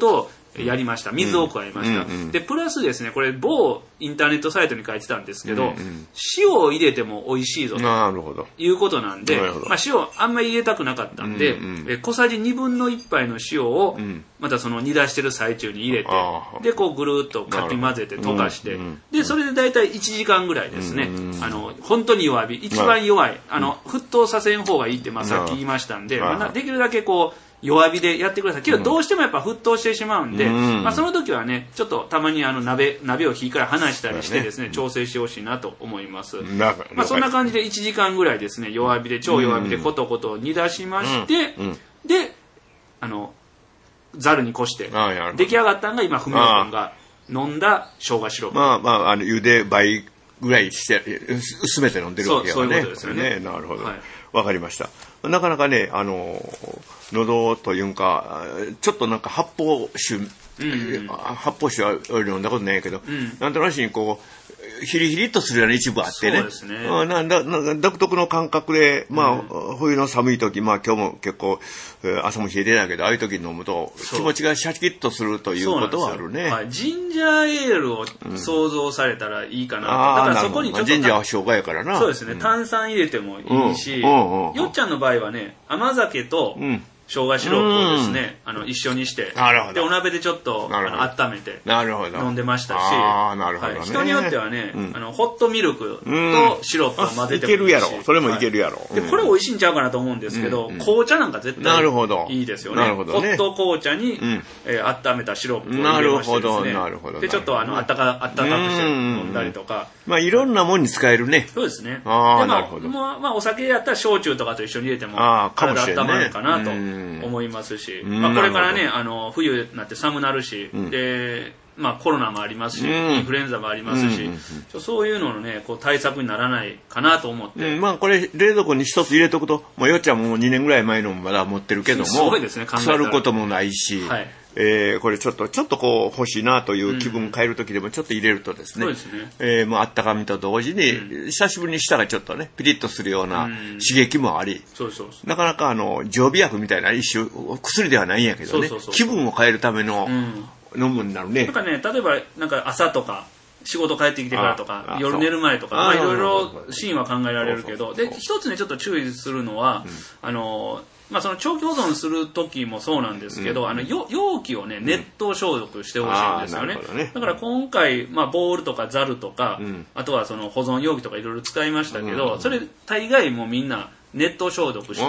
やりました。水を加えました。で、プラスですね、これ某インターネットサイトに書いてたんですけど、塩を入れても美味しいぞということなんで、塩あんまり入れたくなかったんで、小さじ2分の1杯の塩をまたその煮出してる最中に入れて、でこうぐるっとかき混ぜて溶かして、でそれで大体1時間ぐらいですね、本当に弱火、一番弱い、沸騰させん方がいいってさっき言いましたんで、できるだけこう弱火でやってください。けどどうしてもやっぱ沸騰してしまうんで、その時はねちょっとたまに鍋を火から離したりしてですね、調整してほしいなと思います。そんな感じで1時間ぐらいですね、弱火で超弱火でコトコト煮出しまして、でざるにこして出来上がったのが今文雄君が飲んだ生姜シロップ。 茹で倍ぐらいして薄めて飲んでるわけやね。 そういうことですよね。 なるほど。わかりました。なかなかね、喉というか、ちょっとなんか発泡酒は飲んだことないけど、なんとなしにこう、ヒリヒリとするような一部あってね。 そうですね。 独特の感覚で、冬の寒い時、今日も結構、朝も冷えてたけど、ああいう時に飲むと、気持ちがシャキッとするということはあるね。 ジンジャーエールを想像されたらいいかなと。だからそこにちょっと。 ジンジャーは生姜やからな。 そうですね。炭酸入れてもいいし、よっちゃんの場合はね、甘酒と、生姜シロップをですね、一緒にして、で、お鍋でちょっと温めて飲んでましたし、人によってはね、ホットミルクとシロップを混ぜてもいいし。 いけるやろ。それもいけるやろ。 で、これ美味しいんちゃうかなと思うんですけど、紅茶なんか絶対いいですよね。ホット紅茶に温めたシロップを入れましてですね。で、ちょっと温かくして飲んだりとか。 いろんなもんに使えるね。 そうですね。お酒やったら焼酎とかと一緒に入れても体温まるかなと思いますし、これからね、冬になって寒なるし、で、コロナもありますし、インフルエンザもありますし、そういうののね、こう対策にならないかなと思って。 これ冷蔵庫に一つ入れとくと、よっちゃんも2年ぐらい前のもまだ持ってるけども、 すごいですね、 腐ることもないし、これちょっとこう欲しいなという気分変える時でもちょっと入れるとですね、あったかみと同時に、久しぶりに舌がちょっとねピリッとするような刺激もあり、なかなか常備薬みたいな一種薬ではないんやけどね、気分を変えるための飲むになるね。 なんかね、例えばなんか朝とか仕事帰ってきてからとか夜寝る前とかいろいろシーンは考えられるけど、で一つねちょっと注意するのは、その長期保存する時もそうなんですけど、容器をね熱湯消毒してほしいんですよね。だから今回、ボウルとかザルとか、あとはその保存容器とかいろいろ使いましたけど、それ大概もうみんな熱湯消毒して、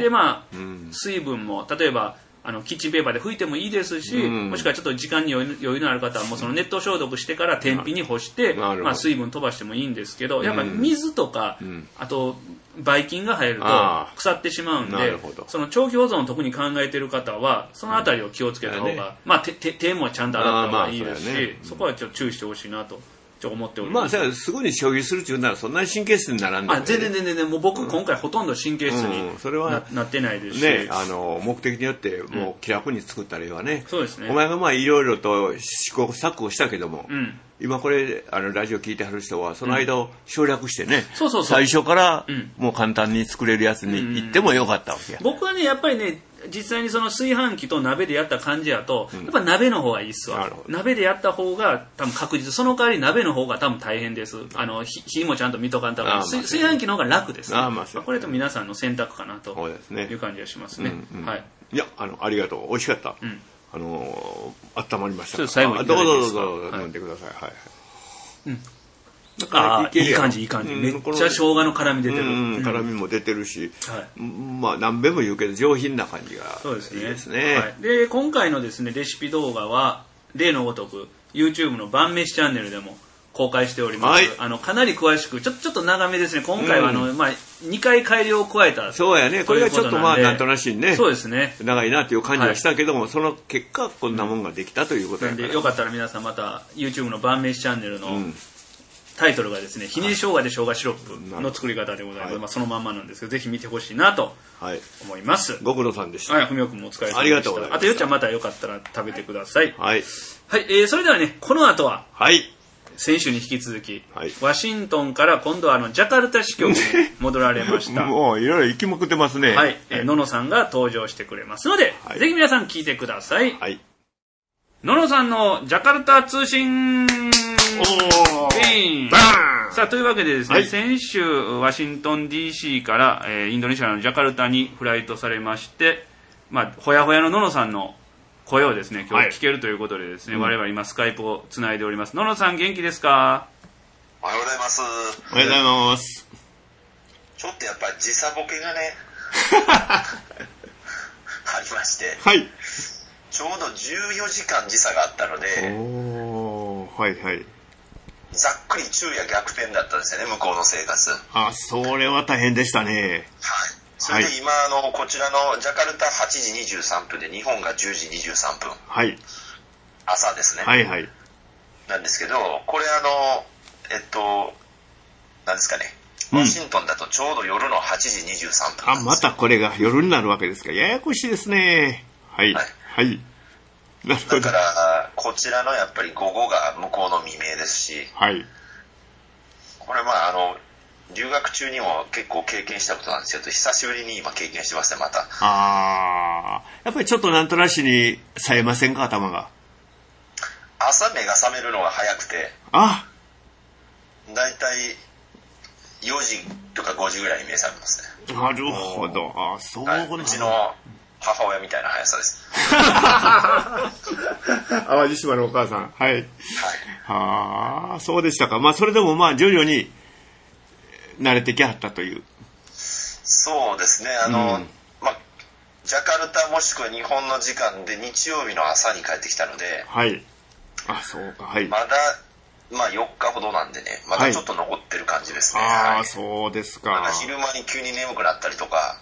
で水分も例えばキッチンペーパーで拭いてもいいですし、もしくはちょっと時間に余裕のある方はもうその熱湯消毒してから天日に干して、水分飛ばしてもいいんですけど、やっぱ水とか、あとばい菌が入ると腐ってしまうんで、その長期保存を特に考えている方はそのあたりを気をつけた方が、手もちゃんと洗った方がいいですし、そこはちょっと注意してほしいなと思っております。 すぐに消費するっていうならそんなに神経質にならんで、 全然もう僕今回ほとんど神経質になってないですし、 目的によってもう気楽に作ったりはね、 そうですね。 お前がいろいろと試行錯誤したけども、今これラジオ聞いてはる人はその間を省略してね、最初からもう簡単に作れるやつに行ってもよかったわけや。 僕はねやっぱりね、実際にその炊飯器と鍋でやった感じやと、やっぱ鍋の方がいいっすわ。鍋でやった方が多分確実。その代わり鍋の方が多分大変です。火もちゃんと見とかんとか、炊飯器の方が楽です、ね。これと皆さんの選択かなという感じがしますね。 いや、ありがとう。美味しかった。温まりました。 最後にどうぞ飲んでください。 いい感じ。めっちゃ生姜の辛み出てる。 辛みも出てるし、何べも言うけど上品な感じがいいですね。 で、今回のですねレシピ動画は例のごとく YouTube の晩飯チャンネルでも公開しております。かなり詳しくちょっと長めですね。今回は2回改良を加えた。 そうやね。これがちょっとなんとなしにね。 そうですね。 長いなという感じはしたけども、その結果こんなもんができたということで、よかったら皆さんまた YouTube の晩飯チャンネルのタイトルがですね、ひね生姜で生姜シロップの作り方でございます。そのまんまなんですけど、ぜひ見てほしいなと思います。 ご苦労さんでした。 文雄君もお疲れ様でした。 ありがとうございます。 あとよっちゃんまたよかったら食べてください。それではね、この後は、先週に引き続き、ワシントンから今度はジャカルタ支局に戻られました。 もういろいろ行きまくってますね。 ののさんが登場してくれますので、ぜひ皆さん聞いてください。 ののさんのジャカルタ通信さあ、というわけでですね、先週ワシントン DC から、インドネシアのジャカルタにフライトされまして、ほやほやのののさんの声をですね、今日聞けるということでですね、我々今スカイプをつないでおります。ののさん元気ですか？ おはようございます。 おはようございます。 ちょっとやっぱり時差ボケがねありまして、 はい、 ちょうど14時間時差があったので、 はいはい、 ざっくり昼夜逆転だったんですよね、向こうの生活。 それは大変でしたね。 はい。それで今、こちらのジャカルタ8時23分で日本が10時23分、 はい、 朝ですね。 はいはい。 なんですけど、これなんですかね、ワシントンだとちょうど夜の8時23分。 またこれが夜になるわけですか。ややこしいですね。はいはい、はい、 だからこちらのやっぱり午後が向こうの未明ですし、 はい、 これ留学中にも結構経験したことなんですけど、久しぶりに今経験してますね、また。 やっぱりちょっとなんとなしに冴えませんか、頭が。 朝目が覚めるのが早くて、だいたい4時とか5時ぐらいに目覚めますね。 なるほど。そうなんだ。 うちの母親みたいな速さです。 淡路島のお母さん。はい。はい。そうでしたか。それでも徐々に慣れてきはったという。 そうですね。ジャカルタもしくは日本の時間で日曜日の朝に帰ってきたので、 はい。そうか。はい。 まだ4日ほどなんでね、まだちょっと残ってる感じですね。 はい、そうですか。 まだ昼間に急に眠くなったりとか、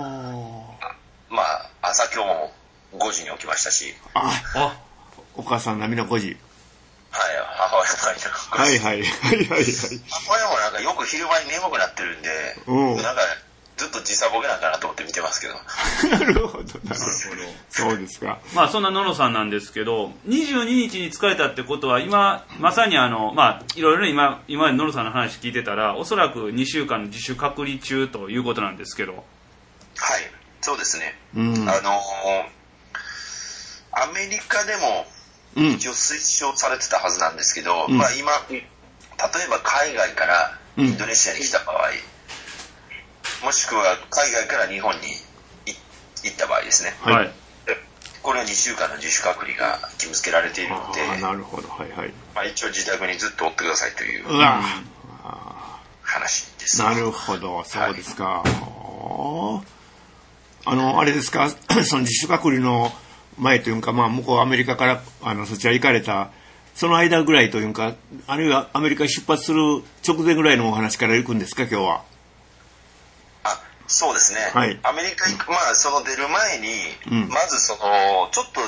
朝今日も5時に起きましたし。 お母さん並みの5時。 はい、母親並みの5時。 はい。 母親もなんかよく昼間に眠くなってるんで、なんかずっと時差ボケなんかなと思って見てますけど。 なるほど。そうですか。 そんなののさんなんですけど、22日に疲れたってことは、今まさにいろいろね、今までののさんの話聞いてたら、おそらく2週間の自主隔離中ということなんですけど。はい、 そうですね。アメリカでも一応推奨されてたはずなんですけど、今例えば海外からインドネシアに来た場合、もしくは海外から日本に行った場合ですね、 はい、 これは2週間の自主隔離が義務付けられているので、 なるほど、はいはい。 一応自宅にずっとおってくださいという話です。 なるほど、そうですか。あれですか、その自主隔離の前というか、向こうアメリカからそちら行かれたその間ぐらいというか、あるいはアメリカ出発する直前ぐらいのお話から行くんですか、今日は。 そうですね、 はい、 アメリカ行く、その出る前に、まずちょっと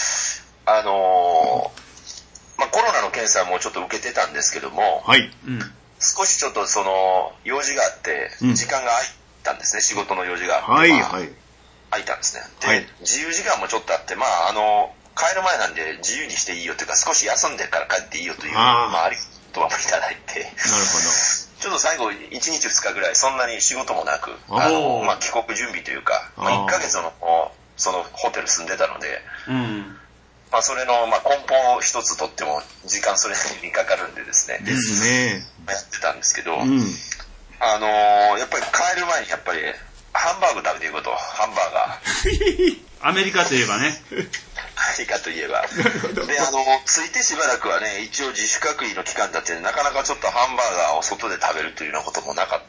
コロナの検査もちょっと受けてたんですけども、 はい、 少しちょっと用事があって時間が空いたんですね、仕事の用事が、 はいはい、 空いたんですね。で、自由時間もちょっとあって、帰る前なんで自由にしていいよというか、少し休んでから帰っていいよというありとはもいただいて、 なるほど。 ちょっと最後1日2日ぐらいそんなに仕事もなく、帰国準備というか、1ヶ月のそのホテル住んでたので、それの根本を一つとっても時間それなりにかかるんでですね、やってたんですけど、やっぱり帰る前にハンバーグ食べていくと、ハンバーガーアメリカといえばね、 アメリカといえばで、着いてしばらくはね、一応自主隔離の期間だってなかなかちょっとハンバーガーを外で食べるというようなこともなかった、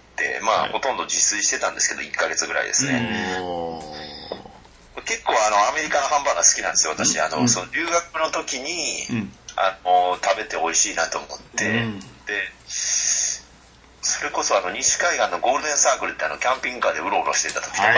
ほとんど自炊してたんですけど、1ヶ月ぐらいですね。結構アメリカのハンバーガー好きなんですよ、私。その留学の時に、食べて美味しいなと思って、でそれこそ西海岸のゴールデンサークルってキャンピングカーでうろうろしてた時とか、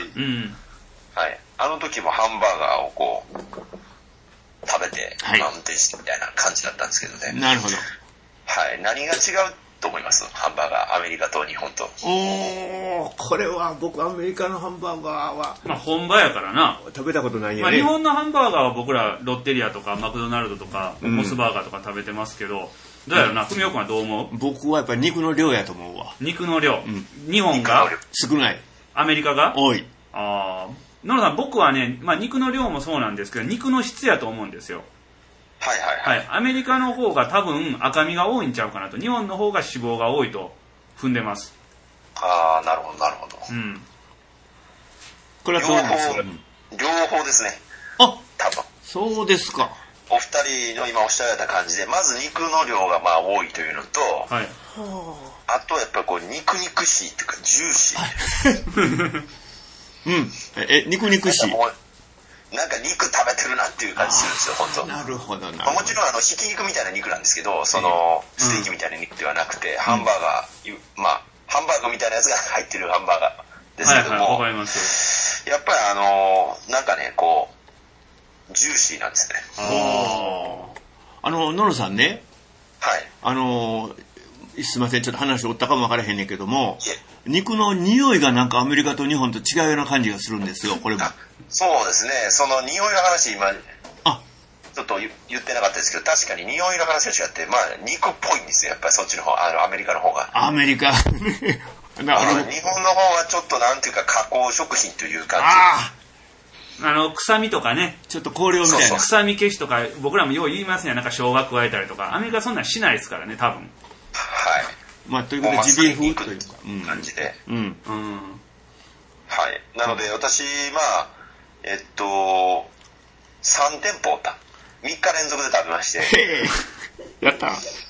あの時もハンバーガーをこう食べて、運転してみたいな感じだったんですけどね。 なるほど。 はい、何が違うと思います？ハンバーガー、アメリカと日本と。 これは僕アメリカのハンバーガーは本場やからな、 食べたことないよね。 日本のハンバーガーは僕らロッテリアとかマクドナルドとか、モスバーガーとか食べてますけど、どうやろな、文雄君はどう思う？ 僕はやっぱり肉の量やと思うわ。 肉の量、日本が少ない、 アメリカが多い。 野呂さん、僕はね、肉の量もそうなんですけど、肉の質やと思うんですよ。 はいはいはい。 アメリカの方が多分赤身が多いんちゃうかなと。日本の方が脂肪が多いと踏んでます。 ああ、なるほどなるほど。 うん。 これはどうなんですか？ 両方ですね。 あ、 多分。 そうですか。 お二人の今おっしゃられた感じで、まず肉の量がまあ多いというのと、 はい。 あとやっぱりこう肉々しいっていうかジューシー。 うん。肉々しい。 なんか肉食べてるなっていう感じするんですよ、本当。 なるほどな。 もちろんひき肉みたいな肉なんですけど、そのステーキみたいな肉ではなくて、ハンバーガー、まあハンバーグみたいなやつが入ってるハンバーガーですけども、 わかります。 やっぱりなんかねこうジューシーなんですね。 野呂さんね、 はい。 すいません、ちょっと話おったかもわからへんねんけども、肉の匂いがなんかアメリカと日本と違うような感じがするんですよ、これも。 そうですね、その匂いの話今ちょっと言ってなかったですけど、確かに匂いの話が違って、まあ肉っぽいんですよ、やっぱりそっちの方、アメリカの方が。 アメリカ日本の方はちょっとなんていうか加工食品という感じ。 臭みとかね、 ちょっと香料みたいな。 臭み消しとか、僕らもよう言いますね、なんか生姜加えたりとか。アメリカそんなんしないですからね、多分。 はい。 まあ、ということで、ジビエ風というか。 感じで。 うん。 はい。なので、私、まあ、3店舗だ。3日連続で食べまして。 やった。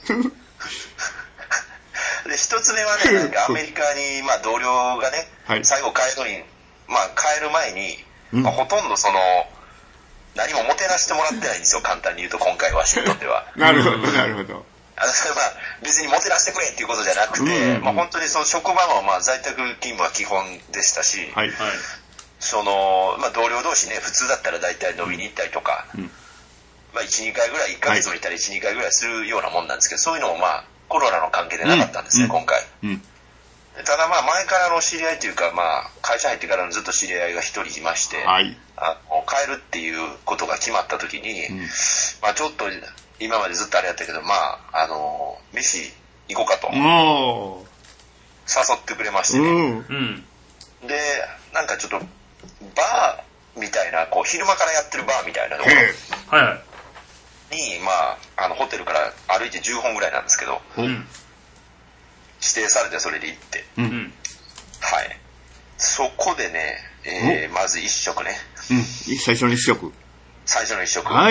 で、1つ目はね、なんかアメリカに、まあ、同僚がね、最後帰る前に、まあ、ほとんど何ももてなしてもらってないんですよ、簡単に言うと、今回ワシントンでは。 なるほど、なるほど。 まあ、別にもてなしてくれっていうことじゃなくて、まあ、本当にその職場もまあ在宅勤務は基本でしたし、 はい、 まあ、同僚同士ね、普通だったら大体飲みに行ったりとか、まあ、1、2回ぐらい、1ヶ月も行ったら1、2回ぐらいするようなもんなんですけど、そういうのもまあ、コロナの関係でなかったんですね、今回。ただまあ、前からの知り合いというか、まあ、会社入ってからのずっと知り合いが一人いまして、帰るっていうことが決まった時に、まあ、ちょっと、今までずっとあれやったけど、まあ、飯行こうかと。誘ってくれましてね。で、なんかちょっと、バーみたいな、こう、昼間からやってるバーみたいなところに、まあ、ホテルから歩いて10本ぐらいなんですけど、指定されてそれで行って、はい。そこでね、まず1食ね。 最初の1食。 最初の1食。 はい。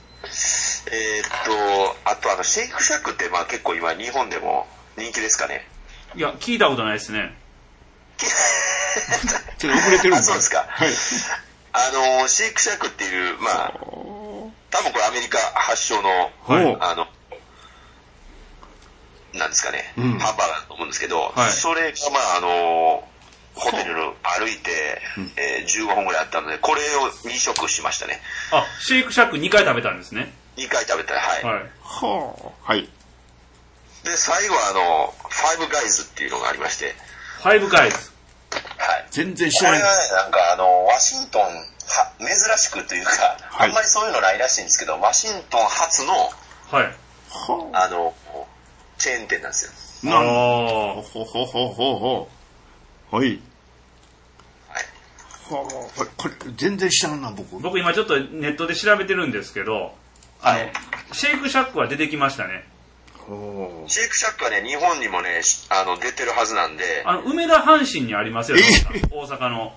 あとシェイクシャックってまあ結構今日本でも人気ですかね。 いや、聞いたことないですね。 ちょっと遅れてるんですか。 そうですか。 はい。 シェイクシャックっていう、まあ、多分これアメリカ発祥の、なんですかね、ハンバーガーだと思うんですけど、それがまあホテルの歩いて、15分ぐらいあったので、これを2食しましたね。 あ、シェイクシャック2回食べたんですね。 2回食べたら、はい。 はい。 で、最後はファイブガイズっていうのがありまして。 ファイブガイズ。 はい。全然知らない。 これがね、なんかワシントン珍しくというか、あんまりそういうのないらしいんですけど、ワシントン発の、チェーン店なんですよ。 はい。これ全然知らんな、僕今ちょっとネットで調べてるんですけど、シェイクシャックは出てきましたね。 シェイクシャックはね、日本にもね、出てるはずなんで。 梅田阪神にありますよ、大阪の。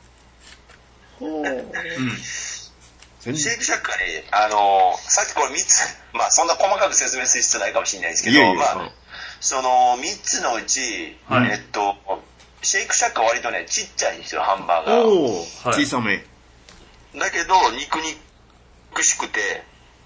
シェイクシャックはね、さっきこれ3つ、まあそんな細かく説明する必要ないかもしれないですけど、まあ、その3つのうち、シェイクシャックは割とね、ちっちゃいんですよ、ハンバーガー。 小さめ。 だけど、肉々しくて、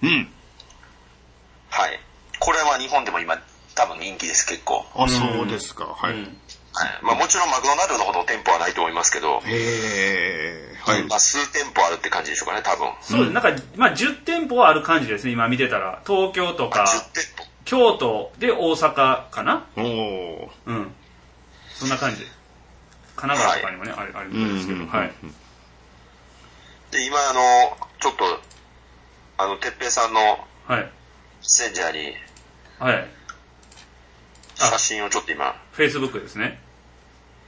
はい。これは日本でも今、多分人気です、結構。 あ、そうですか。はい。 まあもちろんマクドナルドのほど店舗はないと思いますけど、まあ数店舗あるって感じでしょうかね、多分。 そうです。なんか、まあ10店舗はある感じですね、今見てたら。東京とか、京都で大阪かな。そんな感じ。神奈川とかにもね、あるみたいですけど、 で、今ちょっと、てっぺいさんの、センジャーに、写真をちょっと今。 Facebook ですね。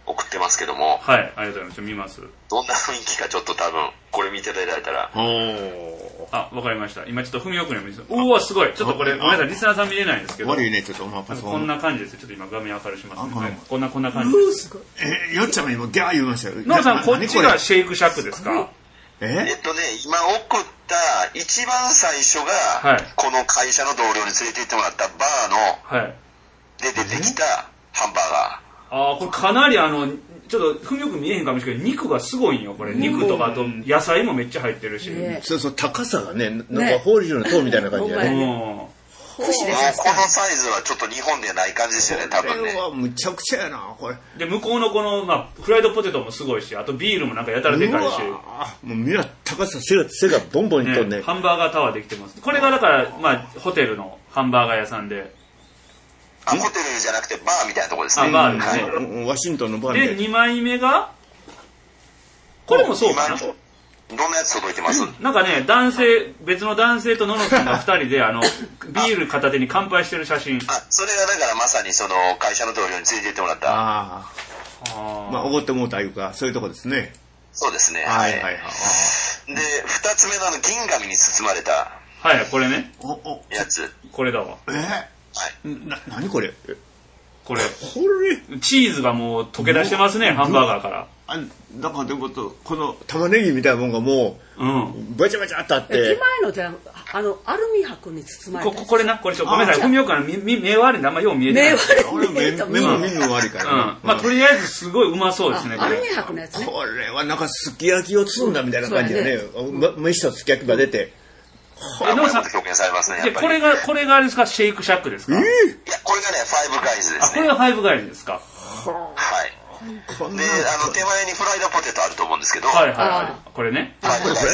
送ってますけども。 はい、ありがとうございます。見ます。 どんな雰囲気かちょっと多分、これ見ていただいたら。 あ、わかりました。今ちょっと文雄君にも見せます。うわ、すごい。ちょっとこれ、ごめんなさい、リスナーさん見れないんですけど。 悪いね、ちょっとパソコン。 こんな感じです。ちょっと今画面明るしますね。こんな感じです。 すごい。よっちゃんも今ギャー言いましたよ。 ノアさん、こっちがシェイクシャックですか？ 今送った一番最初が、この会社の同僚に連れて行ってもらったバーの、で出てきたハンバーガー。 これかなりちょっとよく見えへんかもしれないけど、肉がすごいんよ、これ。肉とか、あと野菜もめっちゃ入ってるし。 そうそう、高さがね、なんか法律の塔みたいな感じだね。 このサイズはちょっと日本ではない感じですよね、多分ね。 これはむちゃくちゃやな、これ。 で、向こうのこの、フライドポテトもすごいし、あとビールもなんかやたらでかいし。 もうみんな高さ、背がボンボンいっとんね。 ハンバーガータワーできてます。これがだから、ホテルのハンバーガー屋さんで。 ホテルじゃなくてバーみたいなところですね。 バーですね。 ワシントンのバーで、2枚目が、これもそうかな。 どんなやつ届いてます？ なんかね、別の男性とののさんが2人で、ビール片手に乾杯してる写真。 それがだからまさにその会社の同僚に連れて行ってもらった。 おごってもうたいうか、そういうとこですね。 そうですね。 はい。 で、2つ目の銀紙に包まれた。 はい、これね。 やつ。 これだわ。 何これ？ これ。チーズがもう溶け出してますね、ハンバーガーから。 だからでもこの玉ねぎみたいなもんがもうバチャバチャっとあって、 手前のじゃアルミ箔に包まれたこれな、これごめんなさい、文雄から目悪いんであんまよう見えてない目も耳も悪いからとりあえずすごいうまそうですね。 アルミ箔のやつね。 これはなんかすき焼きを包んだみたいな感じでね、飯とすき焼きが出て、 ノアさん表現されますね。 これがあれですか、シェイクシャックですか？ いや、これがね、ファイブガイズですね。 これがファイブガイズですか？ はい。で、手前にフライドポテトあると思うんですけど、 これね。 これの、3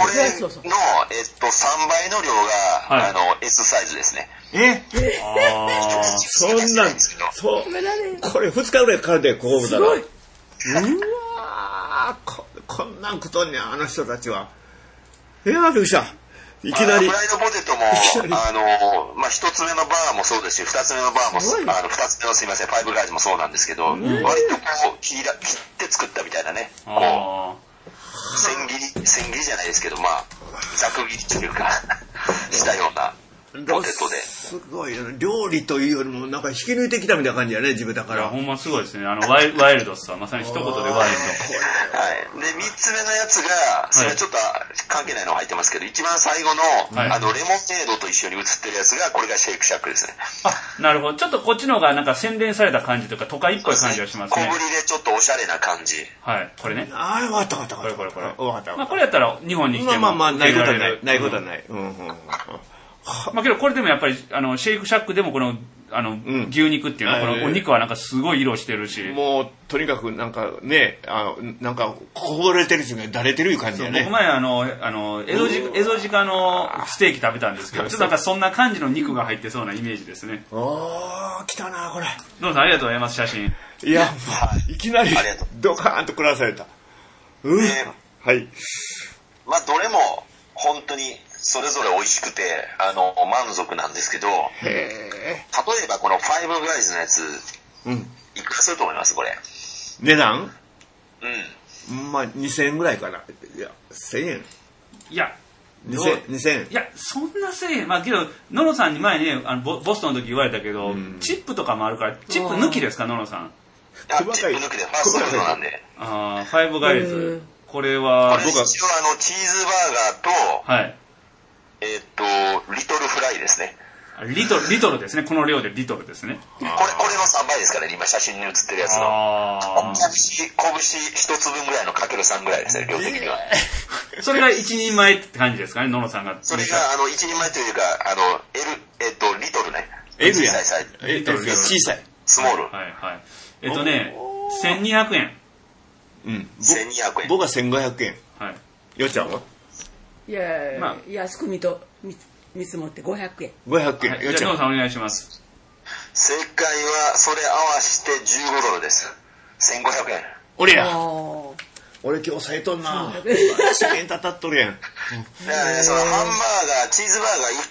倍の量が、S サイズですね。 そんなん、そう。これ2日ぐらいかかるで、ここ見たら。うわー、こんなん食とんねん、あの人たちは。びっくりした。いきなり。 フライドポテトも、一つ目のバーもそうですし、二つ目のバーも、二つ目のすいません、ファイブガイズもそうなんですけど、割とこう、切って作ったみたいなね、こう、千切りじゃないですけど、ざく切りというか、したようなポテトで。 すごいよね。料理というよりも、なんか引き抜いてきたみたいな感じやね、自分だから。 ほんますごいですね。ワイルドさ、まさに一言でワイルド。はい。 で、三つ目のやつが、それはちょっと関係ないのが入ってますけど、一番最後の、レモンネードと一緒に写ってるやつが、これがシェイクシャックですね。 なるほど。ちょっとこっちの方がなんか洗練された感じというか、都会っぽい感じがしますね。 小ぶりでちょっとおしゃれな感じ。 はい。これね。 わかった。 これ。 わかった。 これやったら日本に来ても。 ないことはない。ないことはない。 けどこれでもやっぱりシェイクシャックでもこの牛肉っていうのはこのお肉はなんかすごい色してるし、 もうとにかくなんかねなんかこぼれてるしね、だれてるいう感じだね。 僕前エゾジカのステーキ食べたんですけど、ちょっとなんかそんな感じの肉が入ってそうなイメージですね。 来たなこれ。 どうもありがとうございます。写真。 いやいきなりドカーンと食らわされた。はい。 どれも本当にそれぞれ美味しくて満足なんですけど、例えばこのファイブガイズのやつ、いくらすると思います？これ値段2000円ぐらいかな。いや1000円。 いや 2000円。 いやそんな1000円。けど野呂さんに前ねボストンの時言われたけど、チップとかもあるから、チップ抜きですか？野呂さん。 チップ抜きでファーストフードなんで。 ファイブガイズ。これは僕は一応チーズバーガーとリトルフライですね。 リトルですね。この量でリトルですね。 これの3倍ですからね、今写真に写ってるやつの。拳一つ分ぐらいのかける3ぐらいですね、量的には。 それが一人前って感じですかね、野呂さんが。 それが一人前というか、リトルね。 L や。 リトル小さい。 スモール。 1200円。 1200円。 僕は1500円。よっちゃんは？ いや安く見積もって500円。 500円。 じゃあ野呂さんお願いします。 正解はそれ合わせて$15です。1500円。 俺今日抑えとんな。試験たたっとるやん。 だからね、そのハンバーガー、チーズバーガー1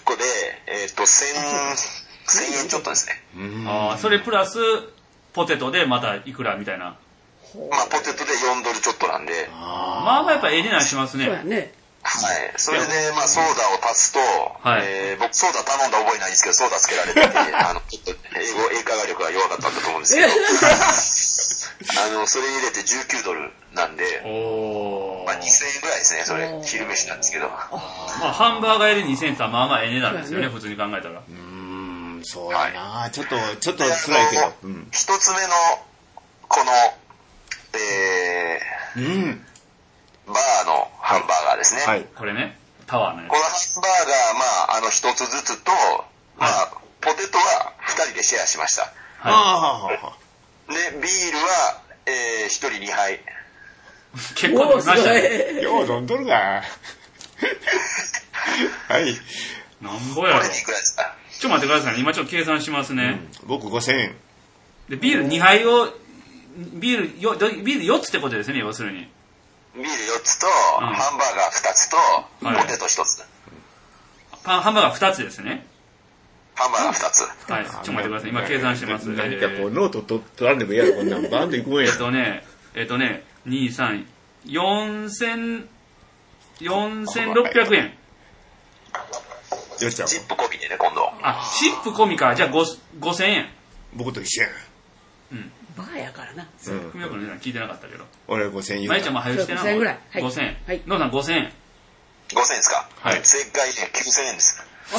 個で、1000円ちょっとですね。 それプラスポテトでまたいくらみたいな。 まあポテトで$4ちょっとなんで。 まあやっぱええ値段しますね。 そうやね。 はい。それで、まあソーダを足すと、僕ソーダ頼んだ覚えないんですけど、ソーダつけられてて、ちょっと英会話力が弱かったんだと思うんですけど、それ入れて$19なんで、まあ2000円ぐらいですね、それ。昼飯なんですけど。まあハンバーガー屋で2000円ってまあまあええ値段ですよね、普通に考えたら。 そうやな、ちょっと辛いけど。 一つ目の、この、バーのハンバーガーですね。 はい。これね、タワーのやつ。 このハンバーガー、まあ、一つずつと、まあ、ポテトは2人でシェアしました。で、ビールは、1人2杯。 結構飲みましたね。 よう飲んどるな。はい。 なんぼやろ。 これでいくらですか？ ちょっと待ってくださいね。今ちょっと計算しますね。 僕5000円。 で、ビール2杯を、ビール4つってことですね、要するに。 ビール4つと、ハンバーガー2つと、ポテト1つ。 ハンバーガー2つですね。 ハンバーガー2つ。 はい。ちょっと待ってください。今計算してます。 何かこうノート取らんでもいいやろ、こんなん。バンといくもんや。 2、3、4600円。 よっちゃん。 チップ込みでね、今度。 チップ込みか。じゃあ5000円。 僕と一緒やん。 バーやからな。 組合の値段聞いてなかったけど。 俺5000円言う。 まいちゃんも早してな。 5000円ぐらい。 5000円。はい。ノーさん5000円。 5000円ですか？ はい。 正解ね、9000円です。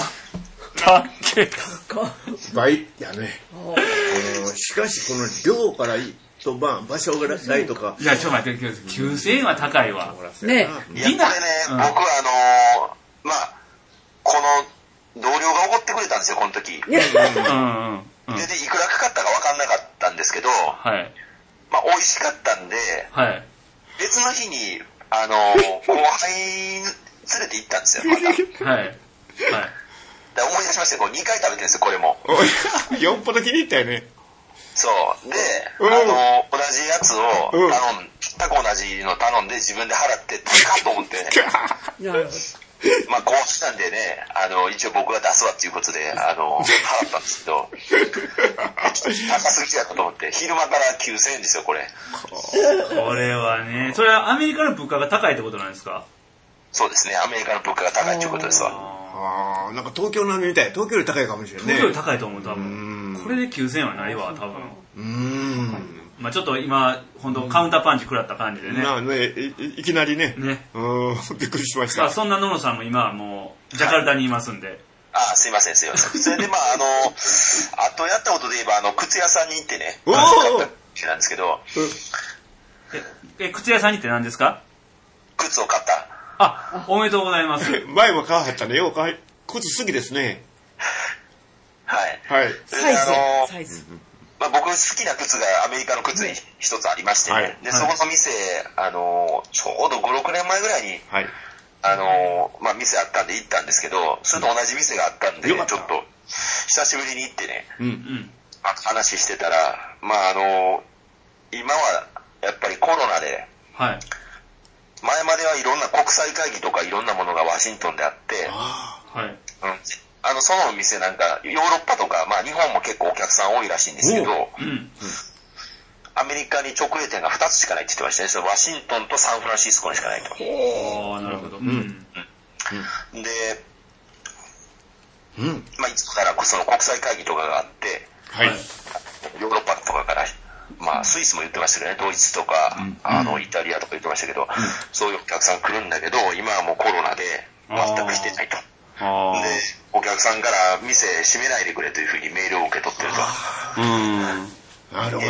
倍やね。しかしこの量からと場所がないとか。 いや、ちょっと待って、9000円は高いわ。 ね。 いや、これね、僕はまあ、この同僚がおごってくれたんですよ、この時。で、いくらかかったか分かんなかったんですけど、まあ、美味しかったんで、別の日に、後輩連れて行ったんですよ、また。で、思い出しましたよ、2回食べてるんですよ、これも。 よっぽど気に入ったよね。 そう。で、同じやつを全く同じの頼んで自分で払って高っと思って。まあ、こうしたんでね、一応僕が出すわっていうことで、払ったんですけど、高すぎちゃったと思って、昼間から9000円ですよ、これ。 これはね、それはアメリカの物価が高いってことなんですか？ そうですね、アメリカの物価が高いっていうことですわ。 なんか東京並みみたい。東京より高いかもしれないね。 東京より高いと思う、多分。これで9000円はないわ、多分。まあちょっと今、本当カウンターパンチ食らった感じでね。 いきなりね。びっくりしました。 そんな野々さんも今はもう、ジャカルタにいますんで。 すいません。それでまあ、あとやったことで言えば、靴屋さんに行ってね。なんですけど。 靴屋さんにって何ですか？ 靴を買った。 おめでとうございます。 前も買わはったね。靴好きですね。 はい。 サイズ。 まあ、僕好きな靴がアメリカの靴に一つありましてね。で、そこの店、ちょうど5、6年前ぐらいに、まあ、店あったんで行ったんですけど、それと同じ店があったんで、ちょっと、久しぶりに行ってね、話してたら、まあ、今は、やっぱりコロナで、前まではいろんな国際会議とかいろんなものがワシントンであって、そのお店なんかヨーロッパとか、まあ日本も結構お客さん多いらしいんですけど、アメリカに直営店が2つしかないって言ってましたね。それワシントンとサンフランシスコにしかないと。 なるほど。で、 まあいつからその国際会議とかがあって、ヨーロッパとかから、まあスイスも言ってましたけどね、ドイツとか、イタリアとか言ってましたけど、そういうお客さん来るんだけど、今はもうコロナで全く来てないと。で、お客さんから店閉めないでくれというふうにメールを受け取ってると。 なるほど。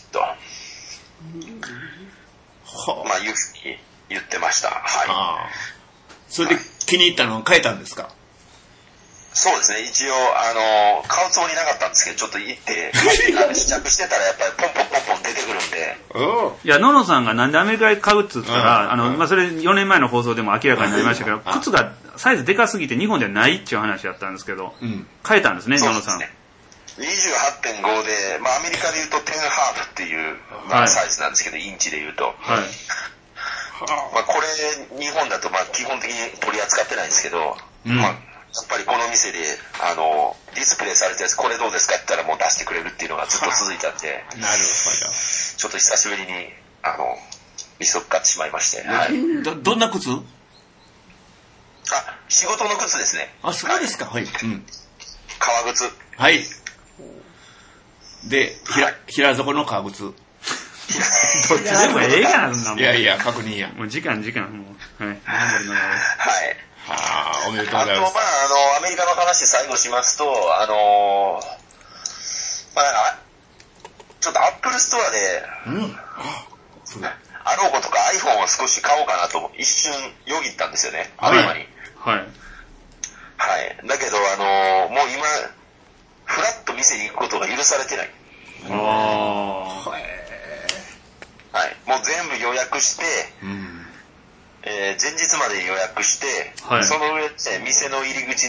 まあいうふうに言ってました。 それで気に入ったのを変えたんですか？ そうですね。一応、買うつもりなかったんですけど、ちょっと行って、試着してたらやっぱりポンポン出てくるんで。 いや、野々さんがなんでアメリカで買うっつったら、まあ、それ4年前の放送でも明らかになりましたけど、靴がサイズでかすぎて日本ではないっていう話だったんですけど、変えたんですね、野々さん。 28.5 で、まあアメリカで言うと10ハーフっていう、まあ、サイズなんですけど、インチで言うと。まあこれ、日本だとまあ基本的に取り扱ってないんですけど、まあやっぱりこの店で、ディスプレイされたやつ、これどうですかって言ったらもう出してくれるっていうのがずっと続いたんで、 なるほど。 ちょっと久しぶりに、 見つかってしまいまして、はい。 どんな靴？ 仕事の靴ですね。 そうですか。はい。うん。 革靴。 はい。で、平底の革靴。 どっちでもええやんなもん。 いや、確認や。 もう時間。もう。はい。はい。 おめでとうございます。 アメリカの話最後しますと、ちょっとアップルストアで、あろうことか iPhone を少し買おうかなと一瞬よぎったんですよね。頭に。はい。 はい。 だけど、もう今、フラッと店に行くことが許されてない。はい。もう全部予約して、前日まで予約して、その上で店の入り口で、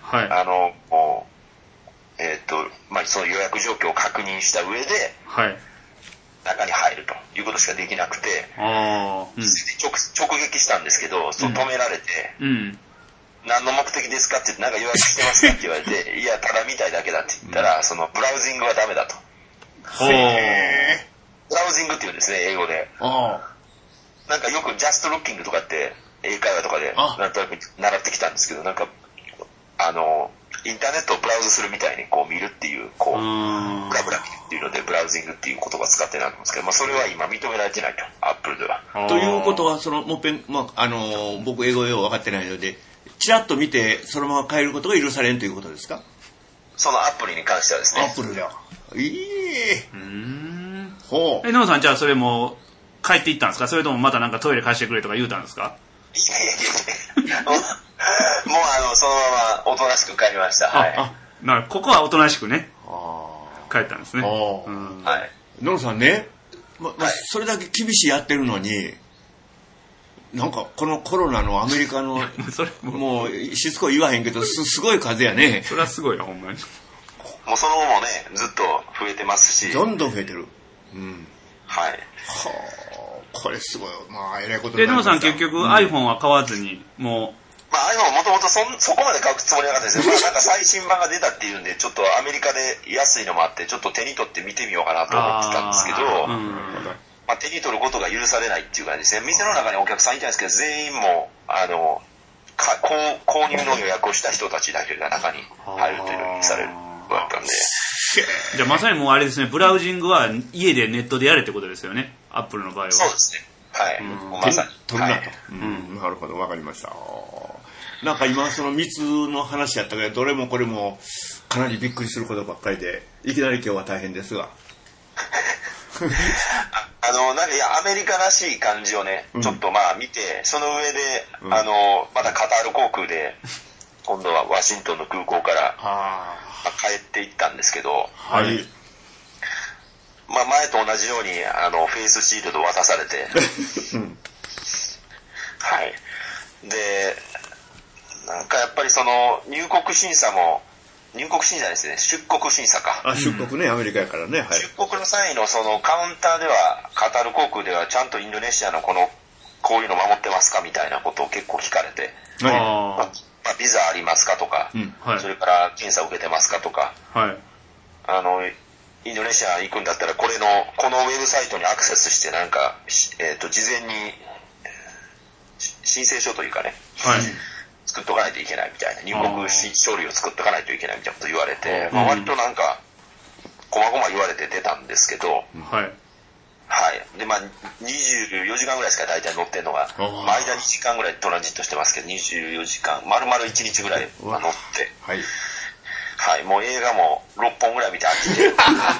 その予約状況を確認した上で、中に入るということしかできなくて、直撃したんですけど、止められて、何の目的ですかって言って、なんか予約してますかって言われて、いや、ただ見たいだけだって言ったら、そのブラウジングはダメだと。ブラウジングって言うんですね、英語で。なんかよくジャストルッキングとかって英会話とかでなんとなく習ってきたんですけど、なんかインターネットをブラウズするみたいにこう見るっていう、こうブラブラ見るっていうのでブラウジングっていう言葉を使ってなんですけど、それは今認められてないと、アップルでは。 ということは、そのもっぺん、僕英語よう分かってないので、ちらっと見てそのまま変えることが許されんということですか？ そのアプリに関してはですね。 アップルでは。 ノブさん、じゃあそれも帰っていったんですか？それともまたなんかトイレ貸してくれとか言うたんですか？ いやもうそのままおとなしく帰りました。 ここはおとなしくね帰ったんですね。 ノブさんね、それだけ厳しいやってるのに、なんかこのコロナのアメリカのもうしつこい言わへんけど、すごい数やね。 それはすごいよ、ほんまに。 もうその後もね、ずっと増えてますし。 どんどん増えてる。これすごい。えらいことになりました。 ノブさん結局 iPhone は買わずに、もう。 iPhone もともとそこまで買うつもりなかったですよ。なんか最新版が出たっていうんで、ちょっとアメリカで安いのもあって、ちょっと手に取って見てみようかなと思ってたんですけど、手に取ることが許されないっていう感じですね。店の中にお客さんいたんですけど、全員も購入の予約をした人たちだけが中に入るというのにされることだったんで。 じゃあまさにもうあれですね、ブラウジングは家でネットでやれってことですよね、アップルの場合は。 そうですね。まさに。 取るなと。なるほど、わかりました。なんか今その密の話やったけど、どれもこれもかなりびっくりすることばっかりで、いきなり今日は大変ですが。 なんかアメリカらしい感じをね、ちょっと見て、その上で、またカタール航空で、今度はワシントンの空港から帰っていったんですけど、前と同じようにフェイスシールド渡されて、で、なんかやっぱりその入国審査ですね、出国審査か。 出国ね、アメリカやからね。 出国の際のそのカウンターでは、カタール航空ではちゃんとインドネシアのこういうの守ってますかみたいなことを結構聞かれて、ビザありますかとか、それから検査を受けてますかとか、インドネシア行くんだったらこのウェブサイトにアクセスしてなんか、事前に申請書というかね、作っとかないといけないみたいな、入国書類を作っとかないといけないみたいなこと言われて、割となんかこまごま言われて出たんですけど、で24時間ぐらいしか大体乗ってんのが、間2時間ぐらいトランジットしてますけど、24時間丸々1日ぐらい乗って、もう映画も6本ぐらい見て飽きて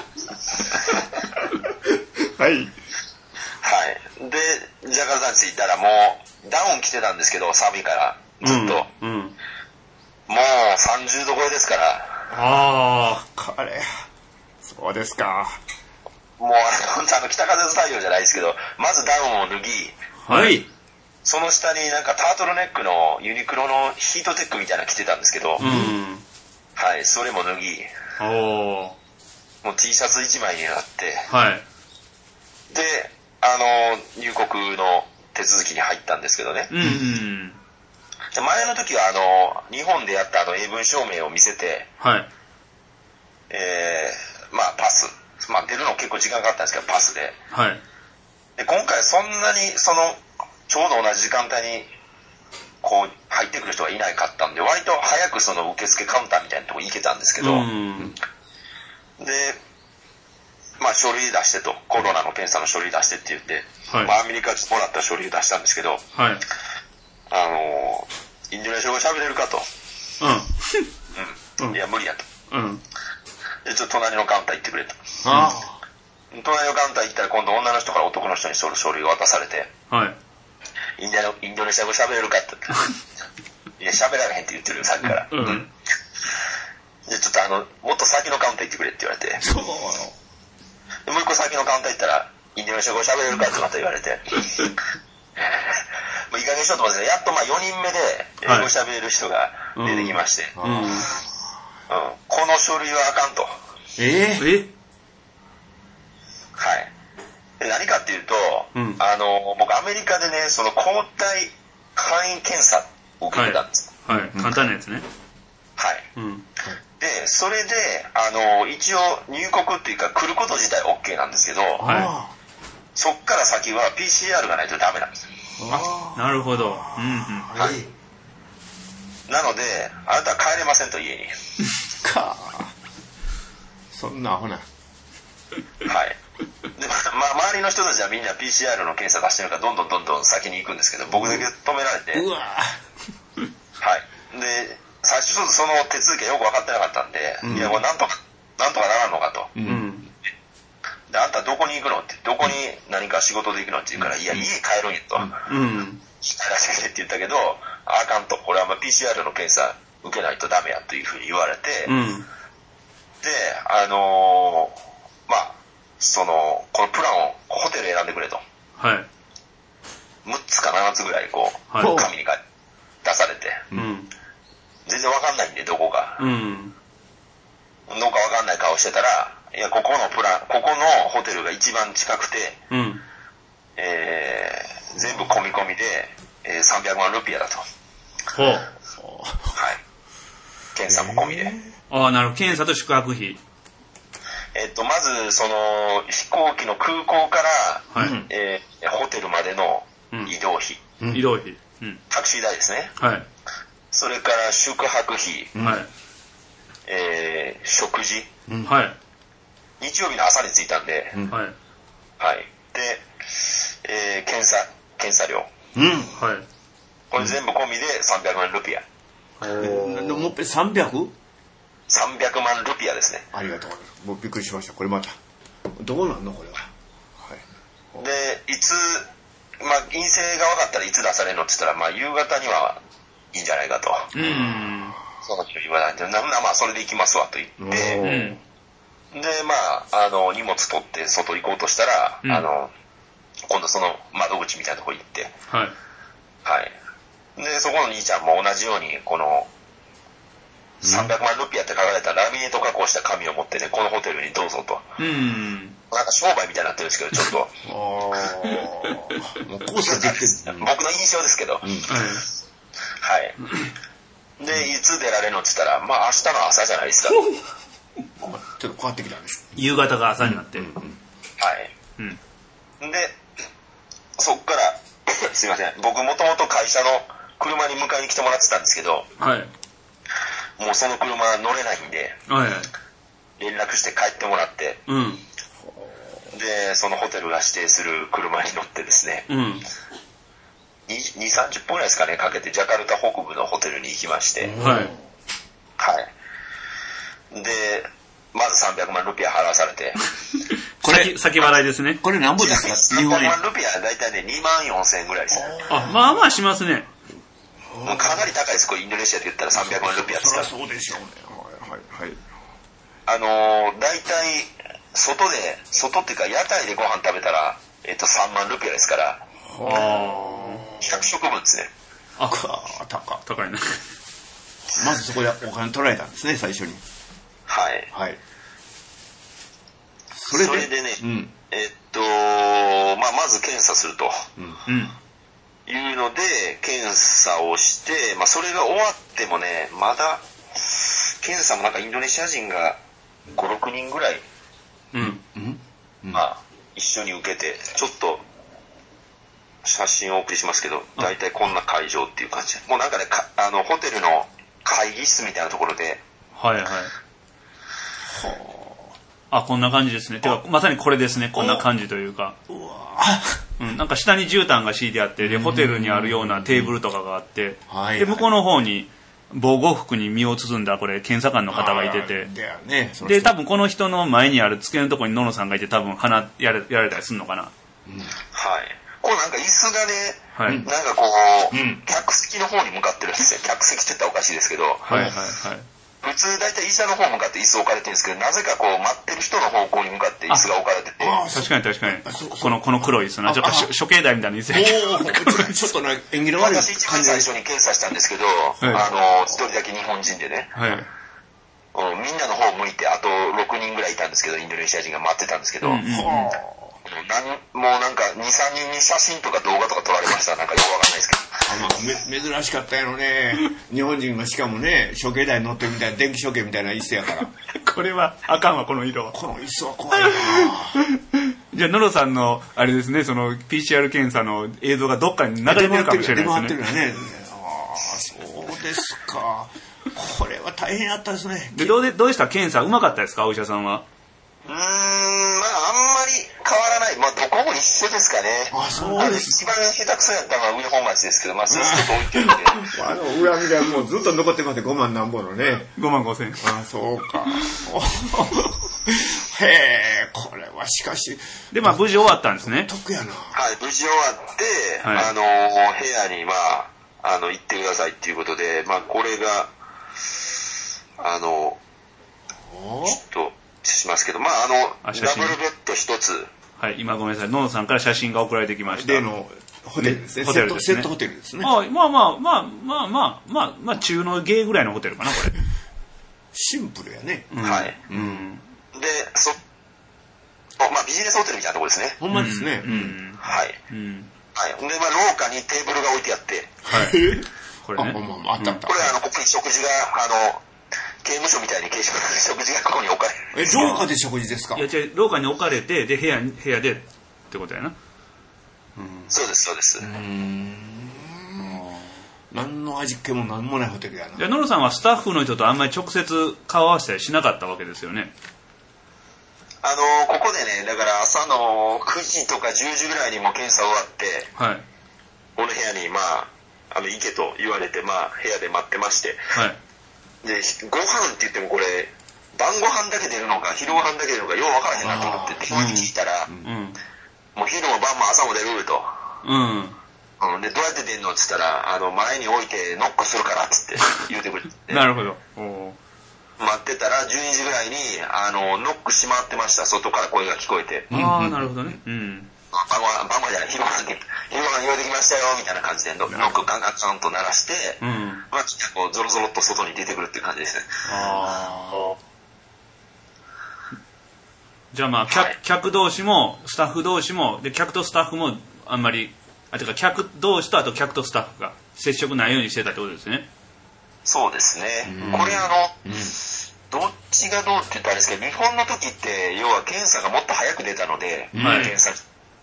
でジャカルタに着いたらもうダウン着てたんですけど、寒いからずっと、もう30度超えですから。 これそうですか。 もう本当北風スタジオじゃないですけど、まずダウンを脱ぎ、その下になんかタートルネックのユニクロのヒートテックみたいなの着てたんですけど、それも脱ぎ、もう T シャツ1枚になって、で入国の手続きに入ったんですけどね、前の時は日本でやった英文証明を見せて、パス、出るの結構時間かかったんですけど、パスで、 で今回そんなにちょうど同じ時間帯にこう入ってくる人がいないかったんで、割と早くその受付カウンターみたいなとこ行けたんですけど、でまあ書類出してと、コロナの検査の書類出してって言って、はい、まあアメリカでもらった書類出したんですけど、はい、インドネシア語喋れるかと、いや無理やと、でちょっと隣のカウンター行ってくれと、隣のカウンター行ったら今度女の人から男の人にその書類を渡されて、はい、インドネシア語喋れるかっていや喋られへんって言ってるよさっきから、でちょっともっと先のカウンター行ってくれって言われて、でもう一個先のカウンター行ったらインドネシア語喋れるかってまた言われてもういい加減しようと思って、やっとまあ4人目で英語喋れる人が出てきまして、この書類はあかんと。はい。で何かっていうと、僕アメリカでね、その抗体簡易検査を受けてたんです。 はい、簡単なやつね。 はい。で、それで、一応入国っていうか来ること自体 OK なんですけど、そっから先は PCR がないとダメなんですよ。 なるほど。 はい。なので、あなたは帰れませんと、家に。 そんなアホな。 はい。で、まあ、周りの人たちはみんな PCR の検査出してるからどんどん先に行くんですけど、僕だけ止められて、はい。で、最初ちょっとその手続きがよく分かってなかったんで、いや、これなんとかならんのかと。で、あんたどこに行くのって、どこに何か仕事で行くのって言うから、いや、家帰るんやと。帰らせてって言ったけど、あかんと。これはまあ PCR の検査受けないとダメやというふうに言われて、で、まあ、このプランをホテル選んでくれと。はい。6つか7つぐらいこう、紙に出されて、全然わかんないんで、どこか。どうかわかんない顔してたら、いや、ここのホテルが一番近くて、全部込み込みで、300万ルピアだと。はい。検査も込みで。 ああ、なるほど。検査と宿泊費。 まず、飛行機の空港から、ホテルまでの移動費。 移動費。 タクシー代ですね。はい。それから宿泊費。はい。食事。はい。日曜日の朝に着いたんで、はい。はい。で、検査料。はい。これ全部込みで300万ルピア。 もっぺん 300?300 万ルピアですね。 ありがとうございます。もうびっくりしました。これまた。どうなんのこれは。 はい。で、まあ、陰性が分かったらいつ出されるのって言ったら、まあ、夕方にはいいんじゃないかと。その人言わないと、まあ、それで行きますわと言って、で、まあ、荷物取って外行こうとしたら、今度その窓口みたいなとこ行って、はい。はい。で、そこの兄ちゃんも同じように、この、300万ルピアって書かれたラミネート加工した紙を持ってね、このホテルにどうぞと。なんか商売みたいになってるんですけど、ちょっと。 もうコースができてる。 僕の印象ですけど。はい。で、いつ出られるのって言ったら、まあ明日の朝じゃないですか。 ちょっと変わってきたね。 夕方が朝になって。はい。 で、そっから、すいません。僕もともと会社の車に迎えに来てもらってたんですけど、はい。もうその車乗れないんで、はい。連絡して帰ってもらって、で、そのホテルが指定する車に乗ってですね、2、30分ぐらいですかね、かけてジャカルタ北部のホテルに行きまして、はい。はい。で、まず300万ルピア払わされて、 これ、先払いですね。 これ何本ですか日本円。300万ルピアはだいたいね、2万4000円ぐらいですね。 あ、まあまあしますね。 もうかなり高いです、これインドネシアで言ったら300万ルピアですから。 そうでしょうね。はい。 だいたい外っていうか屋台でご飯食べたら、3万ルピアですから、100食分ですね。 あ、高いね。 まずそこでお金取られたんですね、最初に。 はい。はい。それでね、まあ、まず検査すると。いうので、検査をして、まあ、それが終わってもね、まだ、検査もなんかインドネシア人が5、6人ぐらい、まあ、一緒に受けて、ちょっと写真をお送りしますけど、大体こんな会場っていう感じ。もうなんかね、ホテルの会議室みたいなところで。 はいはい。こんな感じですね。てか、まさにこれですね。こんな感じというか。なんか下に絨毯が敷いてあって、で、ホテルにあるようなテーブルとかがあって、で、向こうの方に、防護服に身を包んだこれ検査官の方がいてて、で多分この人の前にある机のところに野々さんがいて、多分やられたりするのかな。 はい。こうなんか椅子がね、なんかこう、客席の方に向かってるんですよ。客席って言ったらおかしいですけど、普通大体医者の方向かって椅子置かれてるんですけど、なぜかこう待ってる人の方向に向かって椅子が置かれてて。 確かに確かに。この黒い椅子な。ちょっと処刑台みたいな椅子やけど。ちょっと縁起の悪い感じ。 私一番最初に検査したんですけど、一人だけ日本人でね。みんなの方向いて、あと6人ぐらいいたんですけど、インドネシア人が待ってたんですけど、もうなんか2、3人に写真とか動画とか撮られました。なんかよくわかんないですけど。 珍しかったやろね。日本人がしかもね、処刑台に乗ってるみたいな、電気処刑みたいな椅子やから。 これはあかんわ、この色は。 この椅子は怖いな。 じゃあ、野呂さんの、あれですね、その PCR 検査の映像がどっかに流れてるかもしれないですね。 出回ってるよね。そうですか。これは大変やったですね。 で、どうでした検査？うまかったですか、お医者さんは。 まあ、あんまり変わらない。まあ、どこも一緒ですかね。 そうです。 一番下手くそやったのは上本町ですけど、まあ、そうすると置いてるんで。 裏見りゃもうずっと残ってます5万何本のね。 5万5千円。 そうか。へえ、これはしかし。 で、まあ、無事終わったんですね。 得やな。 はい、無事終わって、部屋に、まあ、行ってくださいっていうことで、まあ、これが、ちょっと、しますけど、まあ、ダブルベッド一つ。 はい、今ごめんなさい。野々さんから写真が送られてきました。 例のホテルですね。セットホテルですね。 まあ、中の芸ぐらいのホテルかな、これ。 シンプルやね。 はい。で、まあ、ビジネスホテルみたいなところですね。 ほんまですね。 はい。はい。で、まあ、廊下にテーブルが置いてあって。 はい。これね。 あったあった。 これ、ここに食事が、刑務所みたいに食事がここに置かれる。 廊下で食事ですか？ いや、違う、廊下に置かれて、で、部屋でってことやな。 そうです、そうです。 何の味気も何もないホテルやな。 じゃあ、野呂さんはスタッフの人とあんまり直接顔合わせたりしなかったわけですよね。 ここでね、だから朝の9時とか10時ぐらいにも検査終わって、 はい。 この部屋に、まあ、行けと言われて、まあ、部屋で待ってまして、 はい。 で、ご飯って言ってもこれ、晩ご飯だけ出るのか、昼ご飯だけ出るのか、よう分からへんなと思って、聞いたら、もう昼も晩も朝も出ると。で、どうやって出んのって言ったら、前に置いてノックするからっつって言うてくれて。 なるほど。 待ってたら、12時ぐらいに、ノックしまってました。外から声が聞こえて。 ああ、なるほどね。 晩ご飯じゃない、昼ご飯言われてきましたよ、みたいな感じで、ノックガンガンガンと鳴らして、まあ、こうゾロゾロっと外に出てくるっていう感じですね。 じゃあまあ、客同士も、スタッフ同士も、で、客とスタッフも、あんまり、てか客同士とあと客とスタッフが接触ないようにしてたってことですね。 そうですね。これどっちがどうって言ったらあれですけど、日本の時って、要は検査がもっと早く出たので、検査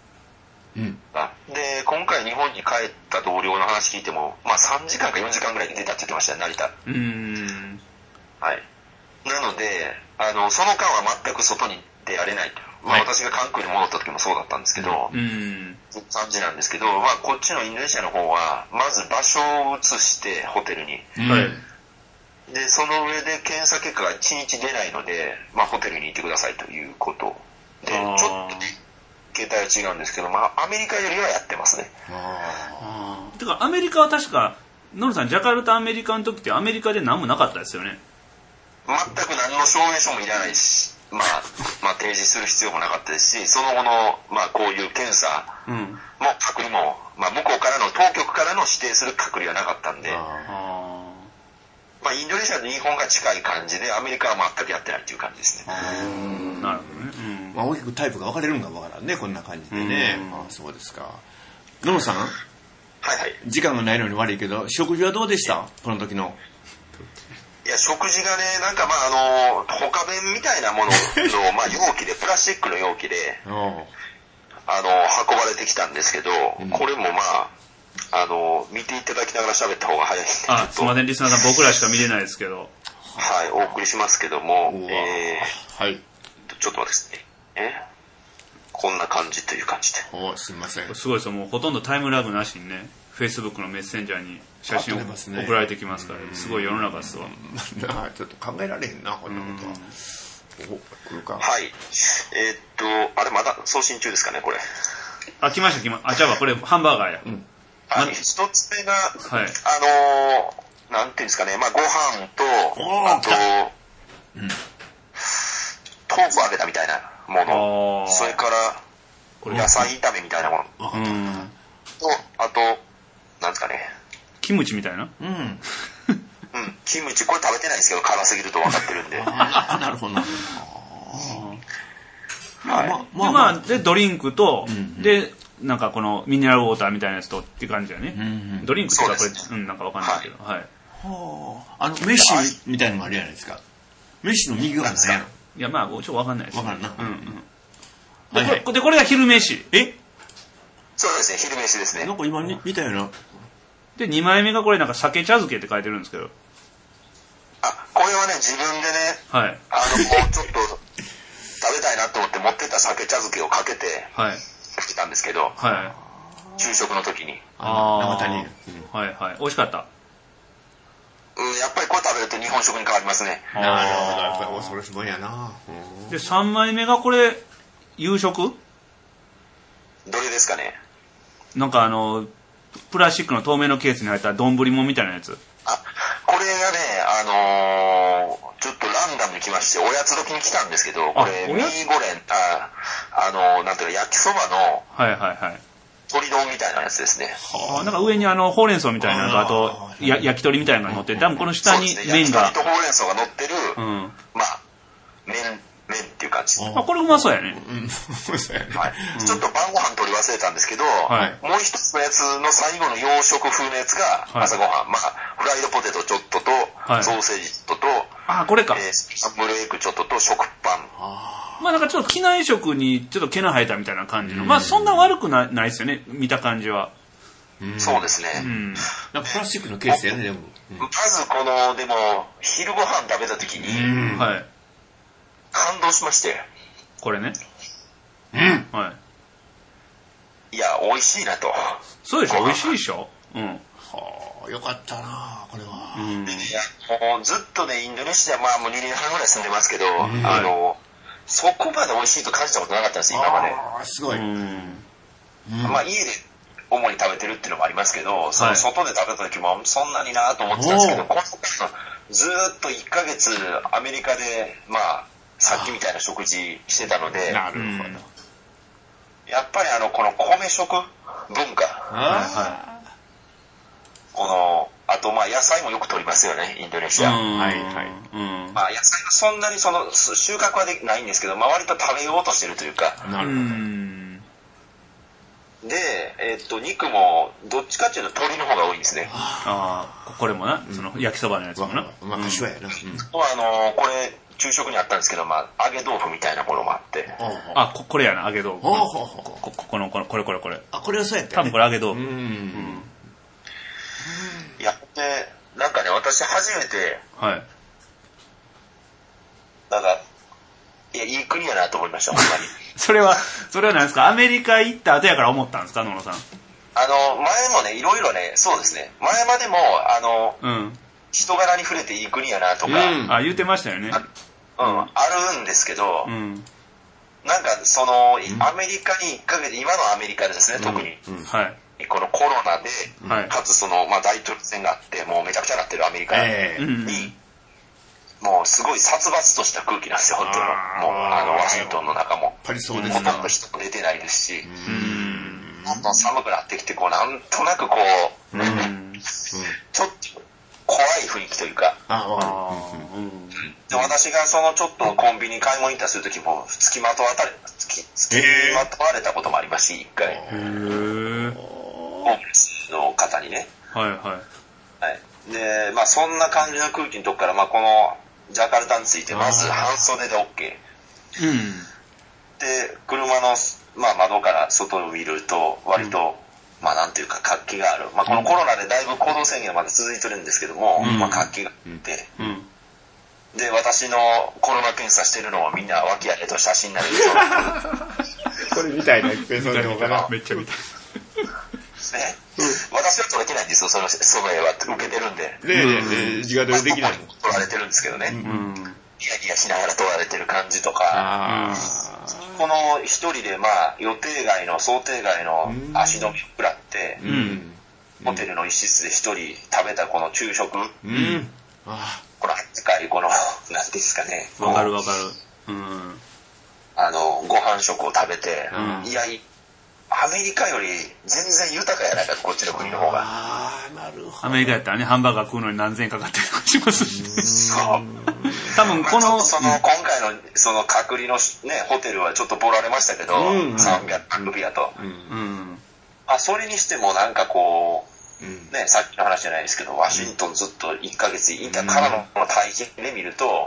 で、今回日本に帰った同僚の話聞いても、まあ3時間か4時間ぐらいで出たって言ってましたね、成田。はい。なので、その間は全く外に出られないと。まあ私が韓国に戻った時もそうだったんですけど、3時なんですけど、まあこっちのインドネシアの方は、まず場所を移してホテルに。で、その上で検査結果が1日出ないので、まあホテルにいてくださいということで、ちょっとね、形態は違うんですけど、まあアメリカよりはやってますね。 てかアメリカは確か、野呂さん、ジャカルタアメリカの時ってアメリカで何もなかったですよね。 全く何の証明書もいらないし、まあ提示する必要もなかったですし、その後の、まあこういう検査も隔離も、まあ向こうからの、当局からの指定する隔離はなかったんで、まあインドネシアと日本が近い感じで、アメリカは全くやってないっていう感じですね。 なるほどね。 まあ大きくタイプが分かれるんか分からんね、こんな感じでね。そうですか。野呂さん、 はいはい。 時間がないのに悪いけど、食事はどうでした？この時の。 いや、食事がね、なんかまあ他弁みたいなものの、まあ容器で、プラスチックの容器で、 運ばれてきたんですけど、これもまあ、見ていただきながら喋った方が早いんで。 すいません、リスナーさん、僕らしか見れないですけど。 はい、お送りしますけども、 はい。 ちょっと待ってですね。こんな感じという感じで。 すいません。 すごいですよ、もうほとんどタイムラグなしにね、Facebook のメッセンジャーに写真を送られてきますから、すごい世の中ですわ。 ちょっと考えられへんな、こんなことは。来るか。 はい。あれまだ送信中ですかね、これ。 来ました、じゃあこれハンバーガーや。 はい、一つ目が、なんていうんですかね、まあご飯と、あと、豆腐揚げたみたいなもの、それから野菜炒めみたいなもの、と、あと、なんですかね。 キムチみたいな？ キムチ、これ食べてないんですけど、辛すぎると分かってるんで。 なるほど。 で、ドリンクと、で、なんかこのミネラルウォーターみたいなやつとっていう感じだね。ドリンクとかこれ、なんかわかんないけど。はい。 メッシみたいなのもあるじゃないですか。メッシの右側なんやろ。 いや、まあ、ちょっとわかんないです。 わかんな。 で、これが昼飯。 そうですね、昼飯ですね。 なんか今見たよな。 で、2枚目がこれなんか鮭茶漬けって書いてるんですけど。 これはね、自分でね、ちょっと食べたいなと思って持ってた鮭茶漬けをかけて、来たんですけど、昼食の時に。 長谷に。 美味しかった。 やっぱりこれ食べると日本食に変わりますね。 なるほど、やっぱり恐ろしいもんやな。 で、3枚目がこれ、夕食？ どれですかね？ なんかプラスチックの透明のケースに入った丼もんみたいなやつ。 これがね、ちょっとランダムに来まして、おやつ時に来たんですけど、これ、ミーゴレン、なんていうか、焼きそばの、鶏丼みたいなやつですね。 なんか上にほうれん草みたいなのと、あと、焼き鳥みたいなのが乗ってて、多分この下に麺が。 焼き鳥とほうれん草が乗ってる、まあ、麺っていう感じ。 これうまそうやね。 ちょっと晩ご飯取り忘れたんですけど、もう一つのやつの最後の洋食風のやつが朝ごはん。まあ、フライドポテトちょっとと、ソーセージちょっとと、 これか。 スクランブルエッグちょっとと、食パン。 まあなんかちょっと機内食にちょっと毛の生えたみたいな感じの。まあそんな悪くないですよね、見た感じは。 そうですね。 なんかプラスチックのケースやね、でも。 まずでも、昼ご飯食べた時に、感動しまして。 これね。 いや、美味しいなと。 そうでしょ、美味しいでしょ。 よかったな、これは。 いや、もうずっとね、インドネシア、まあもう2年半ぐらい住んでますけど、そこまで美味しいと感じたことなかったんです、今まで。 すごい。 まあ家で主に食べてるっていうのもありますけど、その外で食べた時もそんなになと思ってたんですけど、ずっと1ヶ月アメリカで、まあ、さっきみたいな食事してたので、 なるほど。 やっぱりこの米食文化、あとまあ野菜もよく取りますよね、インドネシア。まあ野菜はそんなに収穫はないんですけど、割と食べようとしてるというか。 なるほど。で、肉もどっちかっていうと鶏の方が多いんですね。 これもな、その焼きそばのやつもな。 まあ柏やな。 これ昼食にあったんですけど、まあ揚げ豆腐みたいなものもあって。 これやな、揚げ豆腐。これ。 これはそうやった多分これ揚げ豆腐。 いや、で、なんかね、私初めて、なんか、いい国やなと思いました、ほんまに。 それは何ですか？アメリカ行った後やから思ったんですか、野呂さん。 前もね、いろいろね、そうですね。前までも、人柄に触れていい国やなとか。 言ってましたよね。 あるんですけど、なんかアメリカに1ヶ月、今のアメリカですね、特に。このコロナで、かつ大統領選があって、もうめちゃくちゃなってるアメリカに、もうすごい殺伐とした空気なんですよ、本当に。もうワシントンの中も。 やっぱりそうですね。 ほとんど人も出てないですし、どんどん寒くなってきて、なんとなくちょっと怖い雰囲気というか。で、私がちょっとコンビニ買い物行ったりするときも、付きまとわれたこともありますし、一回。ホームレスの方にね。で、まあそんな感じの空気のとこから、まあこのジャカルタについて、まず半袖で OK。 って車の、まあ、窓から外を見ると割と、まあなんていうか活気がある、まあ、このコロナでだいぶ行動制限がまだ続いてるんですけども、まあ、活気があって、で私のコロナ検査してるのをみんな脇あれと写真になるでしょこれみたいな一遍それでもかなめっちゃ見たいね、私は撮れてないんですよ、その絵は受けてるんで。 自画撮りできないの。 撮られてるんですけどね。ニヤニヤしながら撮られてる感じとか、この一人でまあ予定外の想定外の足止めを食らって、ホテルの一室で一人食べたこの昼食、この扱い、この、なんていうんですかね。 わかるわかる。 ご飯食を食べて、いや、アメリカより全然豊かやないかと、こっちの国の方が。 なるほど。アメリカやったらね、ハンバーガー食うのに何千円かかったりとかしますし。 そう。 多分この、 今回のその隔離のね、ホテルはちょっとボラれましたけど、300ルピアと。それにしてもなんかこう、ね、さっきの話じゃないですけど、ワシントンずっと1ヶ月いたからの体験で見ると、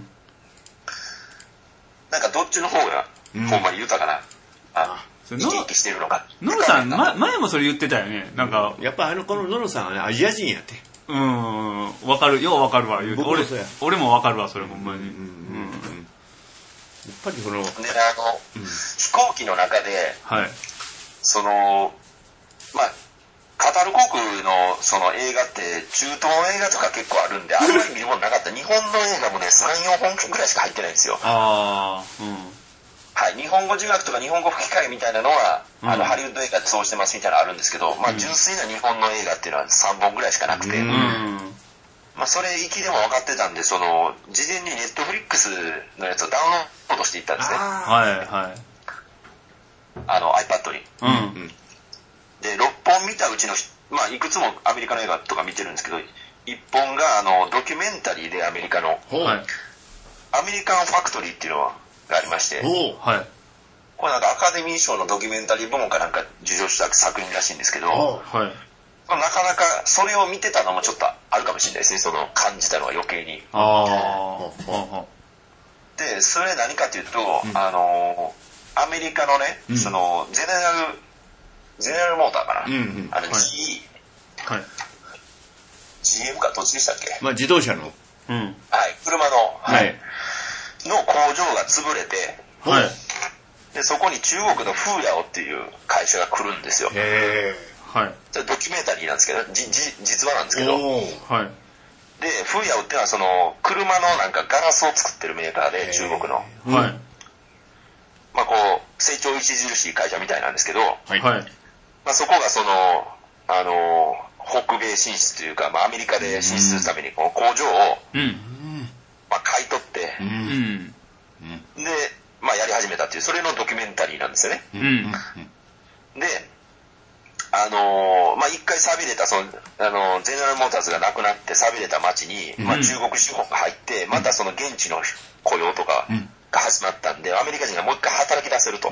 なんかどっちの方がほんまに豊かな、生き生きしてるのか。 ノロさん、前もそれ言ってたよね。なんかやっぱこのノロさんはね、アジア人やって。 わかる、ようわかるわ。俺もわかるわ、それほんまに。やっぱりその、 で、飛行機の中で、その、まあ、カタール航空のその映画って中東の映画とか結構あるんで、あんまり見るものなかった。日本の映画もね、3、4本ぐらいしか入ってないんですよ。はい、日本語字幕とか日本語吹き替えみたいなのは、ハリウッド映画でそうしてますみたいなのあるんですけど、まあ純粋な日本の映画っていうのは3本ぐらいしかなくて、まあそれ行きでも分かってたんで、その、事前にネットフリックスのやつをダウンロードしていったんですね。iPad に。で、6本見たうちの、まあいくつもアメリカの映画とか見てるんですけど、1本がドキュメンタリーでアメリカの、アメリカンファクトリーっていうのは、がありまして、これなんかアカデミー賞のドキュメンタリー部門かなんか受賞した作品らしいんですけど、なかなかそれを見てたのもちょっとあるかもしれないですね、その感じたのは余計に。で、それ何かというと、アメリカのね、そのゼネラルモーターかな、GM かどっちでしたっけ？ まあ自動車の、 車の、の工場が潰れて、でそこに中国のフーヤオっていう会社が来るんですよ。それドキュメンタリーなんですけど、実話なんですけど、でフーヤオっていうのはその車のなんかガラスを作ってるメーカーで、中国の、まあこう成長著しい会社みたいなんですけど、まあそこがその北米進出というか、まあアメリカで進出するためにこの工場を、まあ、買い取って、で、まあ、やり始めたっていう、それのドキュメンタリーなんですよね。で、まあ、一回寂れた、ゼネラルモーターズがなくなって寂れた町に、まあ、中国資本が入って、またその現地の雇用とかが始まったんで、アメリカ人がもう一回働き出せると。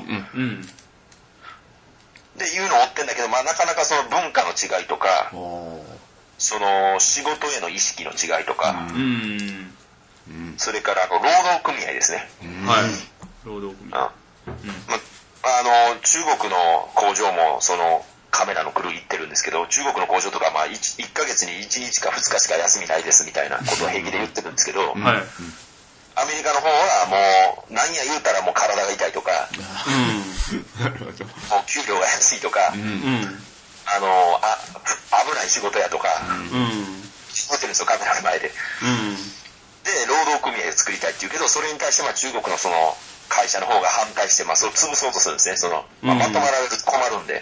で、いうのを追ってんだけど、まあ、なかなかその文化の違いとか、その仕事への意識の違いとか、それから労働組合ですね。 労働組合。 中国の工場もそのカメラのクルー行ってるんですけど、中国の工場とかまあ 1ヶ月に1日か2日しか休みないですみたいなことを平気で言ってるんですけど、アメリカの方はもう何や言うたらもう体が痛いとか、もう給料が安いとか、危ない仕事やとか、言ってるんですよ、カメラの前で。で、労働組合を作りたいって言うけど、それに対してまあ中国のその会社の方が反対して、まあそれを潰そうとするんですね。まとまられると困るんで。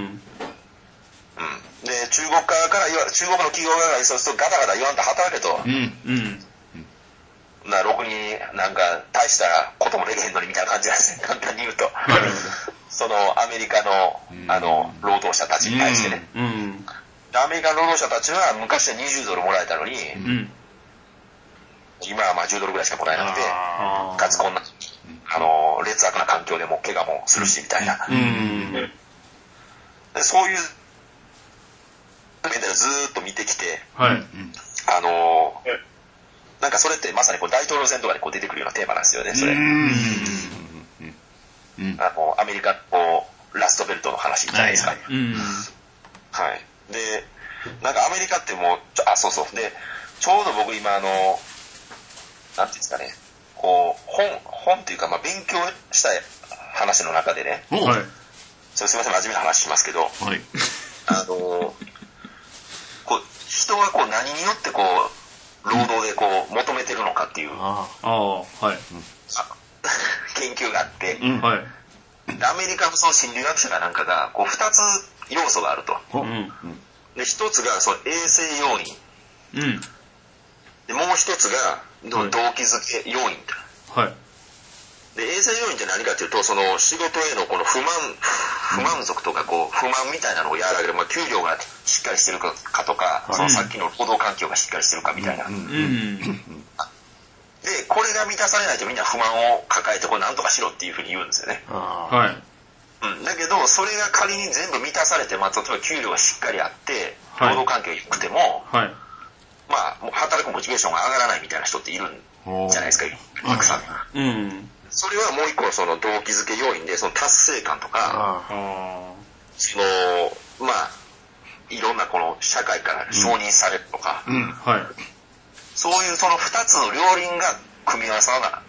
で、中国側から中国の企業側がそうするとガタガタ言わんと働けと。ろくになんか大したこともできへんのにみたいな感じなんですね。簡単に言うと。そのアメリカの労働者たちに対してね。アメリカの労働者たちは昔は20ドルもらえたのに、今はまあ10ドルぐらいしかもらえなくて、かつこんな、劣悪な環境でも怪我もするしみたいな。でそういう面でずーっと見てきて、なんかそれってまさにこう大統領選とかにこう出てくるようなテーマなんですよね、それ。 アメリカのラストベルトの話じゃないですか。はい。で、なんかアメリカってもう、そうそう。で、ちょうど僕今なんていうんですかね、こう、本っていうか、勉強した話の中でね、すいません、真面目な話しますけど、こう人はこう何によってこう労働でこう求めてるのかっていう研究があって、でアメリカのその心理学者かなんかがこう2つ要素があると。で1つがその衛生要因、でもう1つが動機づけ要因で、衛生要因って何かというと、その仕事へのこの不満足とかこう不満みたいなのを和らげる、給料がしっかりしてるかとか、そのさっきの労働環境がしっかりしてるかみたいな。で、これが満たされないとみんな不満を抱えてこれなんとかしろっていうふうに言うんですよね。だけど、それが仮に全部満たされて、例えば給料がしっかりあって、労働環境が良くても、もう働くモチベーションが上がらないみたいな人っているんじゃないですか、たくさん。それはもう一個のその動機づけ要因で、その達成感とか、そのいろんなこの社会から承認されるとか、そういうその2つの両輪が組み合わ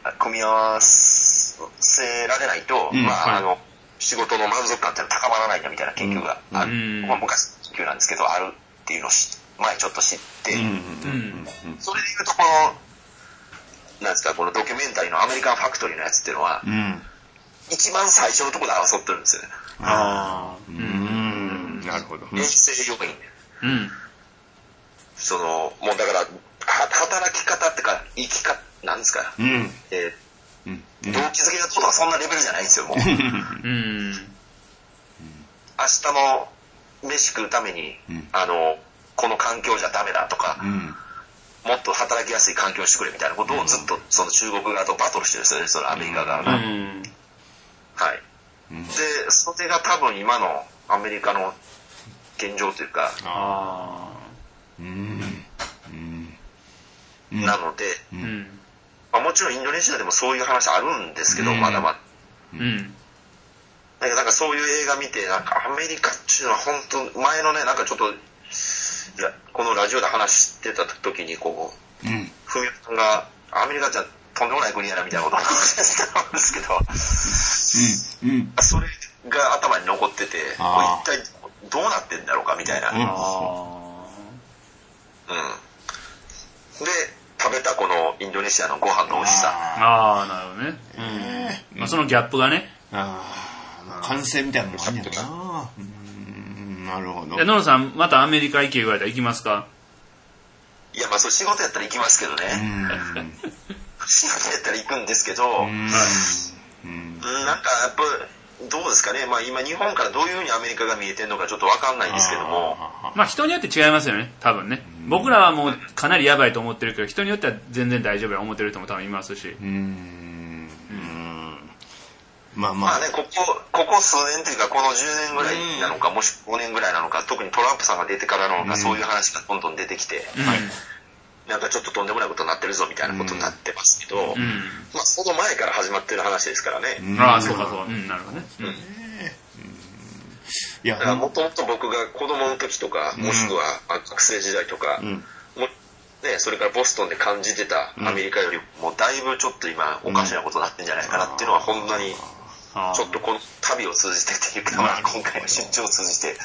せられないと、仕事の満足感っていうのは高まらないんだみたいな研究がある。昔の研究なんですけど、あるっていうのを前ちょっと知って、それでいうとこの、なんですか、このドキュメンタリーのアメリカンファクトリーのやつっていうのは、一番最初のところで争ってるんですよね。 なるほど。 衛生要因。その、もうだから、働き方ってか、生き方、なんですか、動機づけがどうとかそんなレベルじゃないんですよ、もう。明日の飯食うために、この環境じゃダメだとか、もっと働きやすい環境をしてくれみたいなことをずっとその中国側とバトルしてるんですよね、そのアメリカ側が。で、それが多分今のアメリカの現状というか、なので、もちろんインドネシアでもそういう話あるんですけど、まだまだ。だけどなんかそういう映画見て、なんかアメリカっていうのは本当、前のね、なんかちょっと、このラジオで話してた時にこう、ふみさんがアメリカじゃとんでもない国やなみたいなことを話してたんですけど、それが頭に残ってて、一体どうなってんだろうかみたいな。で、食べたこのインドネシアのご飯の美味しさ。 なるほどね。そのギャップがね。 感性みたいなのもあるんやろな。なるほど。 野野さん、またアメリカ行け言われたら行きますか？ いや、そう仕事やったら行きますけどね。仕事やったら行くんですけど、なんかやっぱ、どうですかね。今日本からどういうふうにアメリカが見えてるのかちょっとわかんないんですけども。 人によって違いますよね、多分ね。僕らはもうかなりやばいと思ってるけど、人によっては全然大丈夫や思ってる人も多分いますし。 ね、ここ数年というか、この10年ぐらいなのか、もし5年ぐらいなのか、特にトランプさんが出てからなのか、そういう話がどんどん出てきて、なんかちょっととんでもないことになってるぞみたいなことになってますけど、その前から始まってる話ですからね。 そうかそう。なるほどね。 だからもともと僕が子供の時とか、もしくは学生時代とか、それからボストンで感じてたアメリカよりもだいぶちょっと今おかしなことになってんじゃないかなっていうのは本当にちょっとこの旅を通じてっていうか、今回の出張を通じて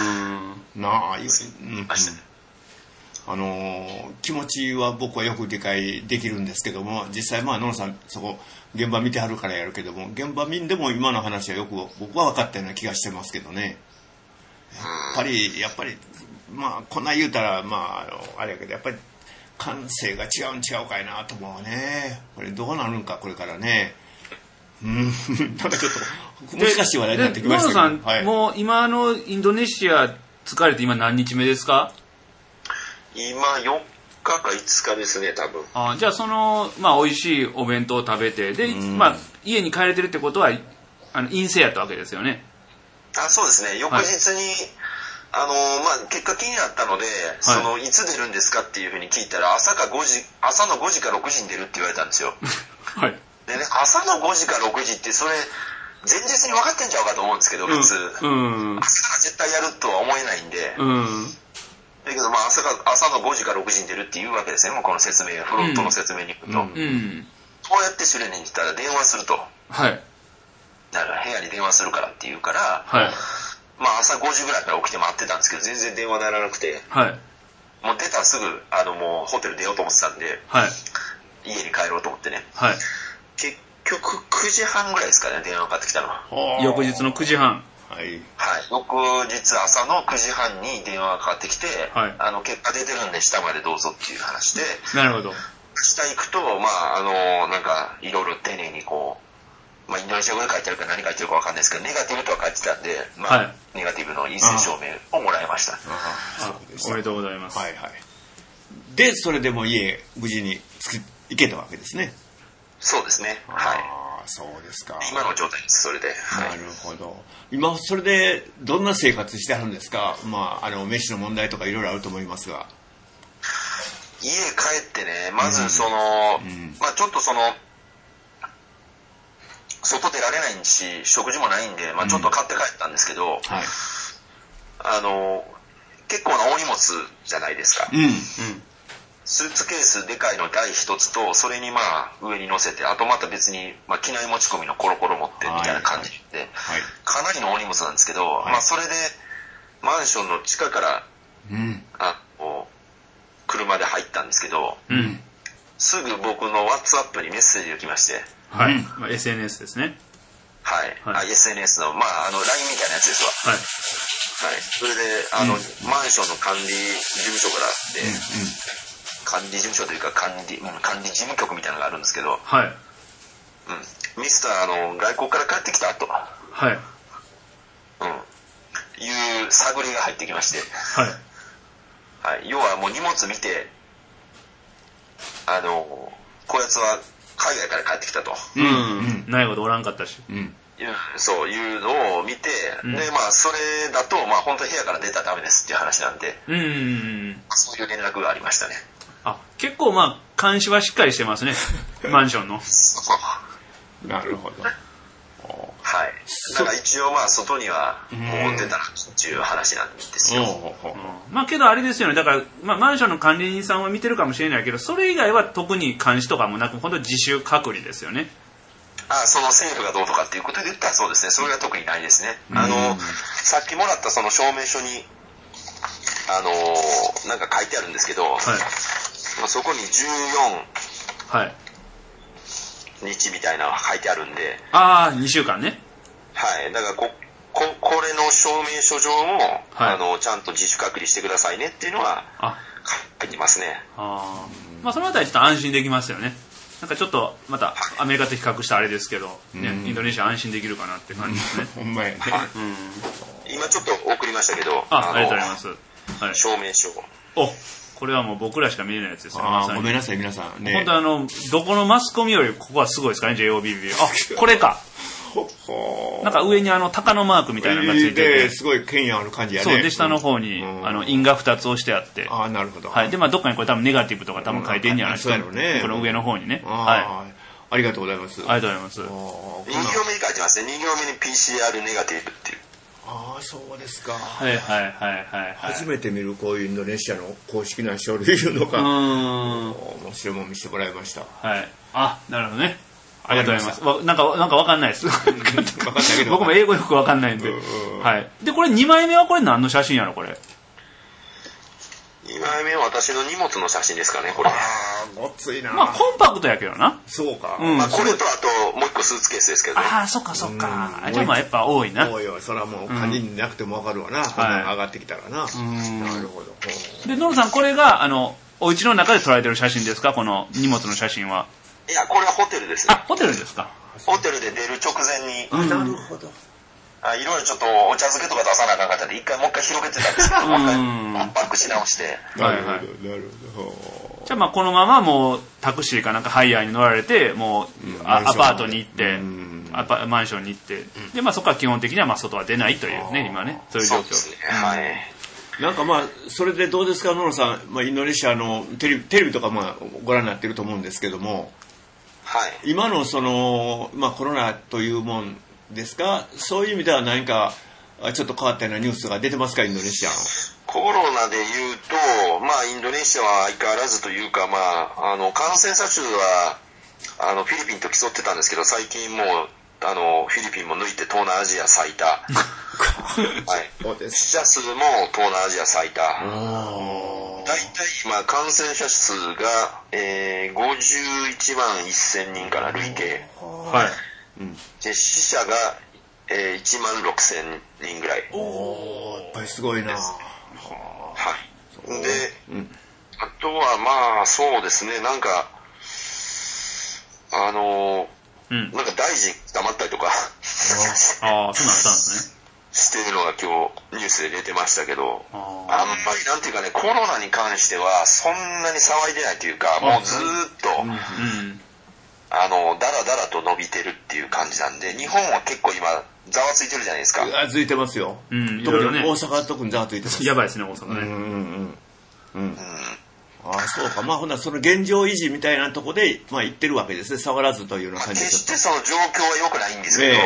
気持ちは僕はよく理解できるんですけども、実際野野さんそこ現場見てはるからやるけども、現場見んでも今の話はよく僕は分かったような気がしてますけどね。やっぱりこんな言うたらあれやけど、やっぱり感性が違うかいなと思うね。これどうなるんかこれからね。なんかちょっと難しい話題になってきましたけど。 野野さん、もう今のインドネシア疲れて今何日目ですか？ 今4日か5日ですね、多分。 じゃあその美味しいお弁当を食べて、で、家に帰れてるってことは陰性やったわけですよね。 そうですね。翌日に、結果気になったので、いつ出るんですかっていうふうに聞いたら、朝の5時か6時に出るって言われたんですよ。でね、朝の5時か6時ってそれ前日に分かってんちゃうかと思うんですけど、普通。朝から絶対やるとは思えないんで。だけど、まあ朝の5時か6時に出るっていうわけですね、もうこの説明、フロントの説明に行くと。そうやってシュレネに来たら電話すると。 はい。 だから部屋に電話するからって言うから、 はい。 まあ朝5時ぐらいから起きて待ってたんですけど、全然電話鳴らなくて。はい。もう出たらすぐ、もうホテル出ようと思ってたんで、はい。家に帰ろうと思ってね。はい。結局9時半ぐらいですかね、電話かかってきたの。 翌日の9時半。 はい。はい。翌日朝の9時半に電話がかかってきて、はい。結果出てるんで下までどうぞっていう話で。 なるほど。 下行くと、まあ、なんか、いろいろ丁寧にこう、まあ、インドネシア語で書いてあるか何書いてるかわかんないですけど、ネガティブとは書いてたんで、まあ、はい、ネガティブの陰性証明をもらいました。 そうでした。おめでとうございます。 はいはい。で、それでも家、無事に行けたわけですね。 そうですね。はい。 ああ、そうですか。 今の状態です、それで。 はい、なるほど。今、それで、どんな生活してはるんですか？まあ、飯の問題とかいろいろあると思いますが。 家帰ってね、まずまあちょっと外出られないし、食事もないんで、まあちょっと買って帰ったんですけど、はい、結構な大荷物じゃないですか。スーツケースでかいの台一つと、それにまあ上に乗せて、あとまた別に、まあ機内持ち込みのコロコロ持ってみたいな感じで、かなりの大荷物なんですけど、まあそれでマンションの地下から、車で入ったんですけど、すぐ僕の WhatsApp にメッセージが来まして、 はい。まあ、SNS ですね。 はい。SNS の、まあ、LINE みたいなやつですわ。はい。はい。それで、マンションの管理事務所からで、管理事務所というか管理事務局みたいなのがあるんですけど、はい。ミスター、外国から帰ってきたと。はい。いう探りが入ってきまして、はい。はい、要はもう荷物見て、こやつは海外から帰ってきたと。 ないことおらんかったし。 そういうのを見て、で、まあ、それだと、まあ、本当に部屋から出たらダメですっていう話なんで、そういう連絡がありましたね。 あ、結構まあ、監視はしっかりしてますね、マンションの。 なるほど。 はい。だから一応まあ外にはもう出たらっていう話なんですよ。 まあけどあれですよね。だから、まあ、マンションの管理人さんは見てるかもしれないけど、それ以外は特に監視とかもなく、本当に自主隔離ですよね。 その政府がどうとかっていうことで言ったらそうですね。それは特にないですね。さっきもらったその証明書になんか書いてあるんですけど、はい、まあ、そこに14、はい。日みたいなのが書いてあるんで。 2週間ね。 はい。だからこれの証明書上も、はい、ちゃんと自主隔離してくださいねっていうのは書いてますね。 まあそのあたりちょっと安心できますよね。なんかちょっとまたアメリカと比較したあれですけど、ね、インドネシア安心できるかなって感じですね。 ほんまやね。 今ちょっと送りましたけど、 ありがとうございます。 はい、証明書。 これはもう僕らしか見れないやつですよ。 ごめんなさい皆さんね。 本当どこのマスコミよりここはすごいですかね、 JOBB。これか。なんか上に鷹のマークみたいなのがついてて、 すごい権威ある感じやね。 そうで、下の方に印が2つ押してあって、 なるほど。 はい。で、まあどっかにこれ多分ネガティブとか多分書いてんじゃないですか。そうね。この上の方にね。 はい。ありがとうございます。 ありがとうございます。 2行目に書いてますね。2行目に PCR ネガティブっていう。 そうですか。 はいはいはいはい。 初めて見るこういうインドネシアの公式な書類いうのが、面白いもん見せてもらいました。 はい。なるほどね。ありがとうございます。なんかわかんないです。僕も英語よくわかんないんで。はい。で、これ2枚目はこれ何の写真やろ、これ。 2枚目は私の荷物の写真ですかね、これ。 ごっついな。 まあコンパクトやけどな。 そうか。 まあこれとあともう一個スーツケースですけどね。 そっかそっか。じゃあまあやっぱ多いな。 多いよ。それはもう管理になくてもわかるわな。上がってきたらな。なるほど。 で、ノルさん、これがお家の中で撮られてる写真ですか、この荷物の写真は。 いや、これはホテルですね。 ホテルですか。 ホテルで出る直前に。 なるほど。 いろいろちょっとお茶漬けとか出さなあかんかったんで、もう一回広げてたんですけど、もう一回バックし直して。 なるほど、なるほど。 じゃあまあこのままもうタクシーかなんかハイヤーに乗られて、もうアパートに行って、マンションに行って、でまあそこから基本的にはまあ外は出ないというね、今ね、そういう状況。そうですね。はい。 なんかまあそれでどうですか、野呂さん、まあ、インドネシアのテレビとかまあご覧になってると思うんですけども、はい、今のその、まあ、コロナというもんですか？そういう意味では何かちょっと変わったようなニュースが出てますか、インドネシアの。 コロナで言うと、まあ、インドネシアは相変わらずというか、まあ、感染者数はフィリピンと競ってたんですけど、最近もうフィリピンも抜いて東南アジア最多はい、死者数も東南アジア最多。大体今感染者数が、51万1000人から累計、はい、で死者が、1万6000人ぐらい。 おー、やっぱりすごいな。はい 。で、あとはまあそうですね、なんかなんか大臣捕まったりとかそうなったんですね。 してるのが今日ニュースで出てましたけど、あんまりなんていうかね、コロナに関してはそんなに騒いでないというか、もうずーっとだらだらと伸びてるっていう感じなんで、日本は結構今ざわついてるじゃないですか。 ざわついてますよ。特に大阪は特にざわついてます。 やばいですね、大阪ね。 ああ、そうか。まあほなその現状維持みたいなとこでまあ言ってるわけですね。触らずというような感じで。 決してその状況は良くないんですけど、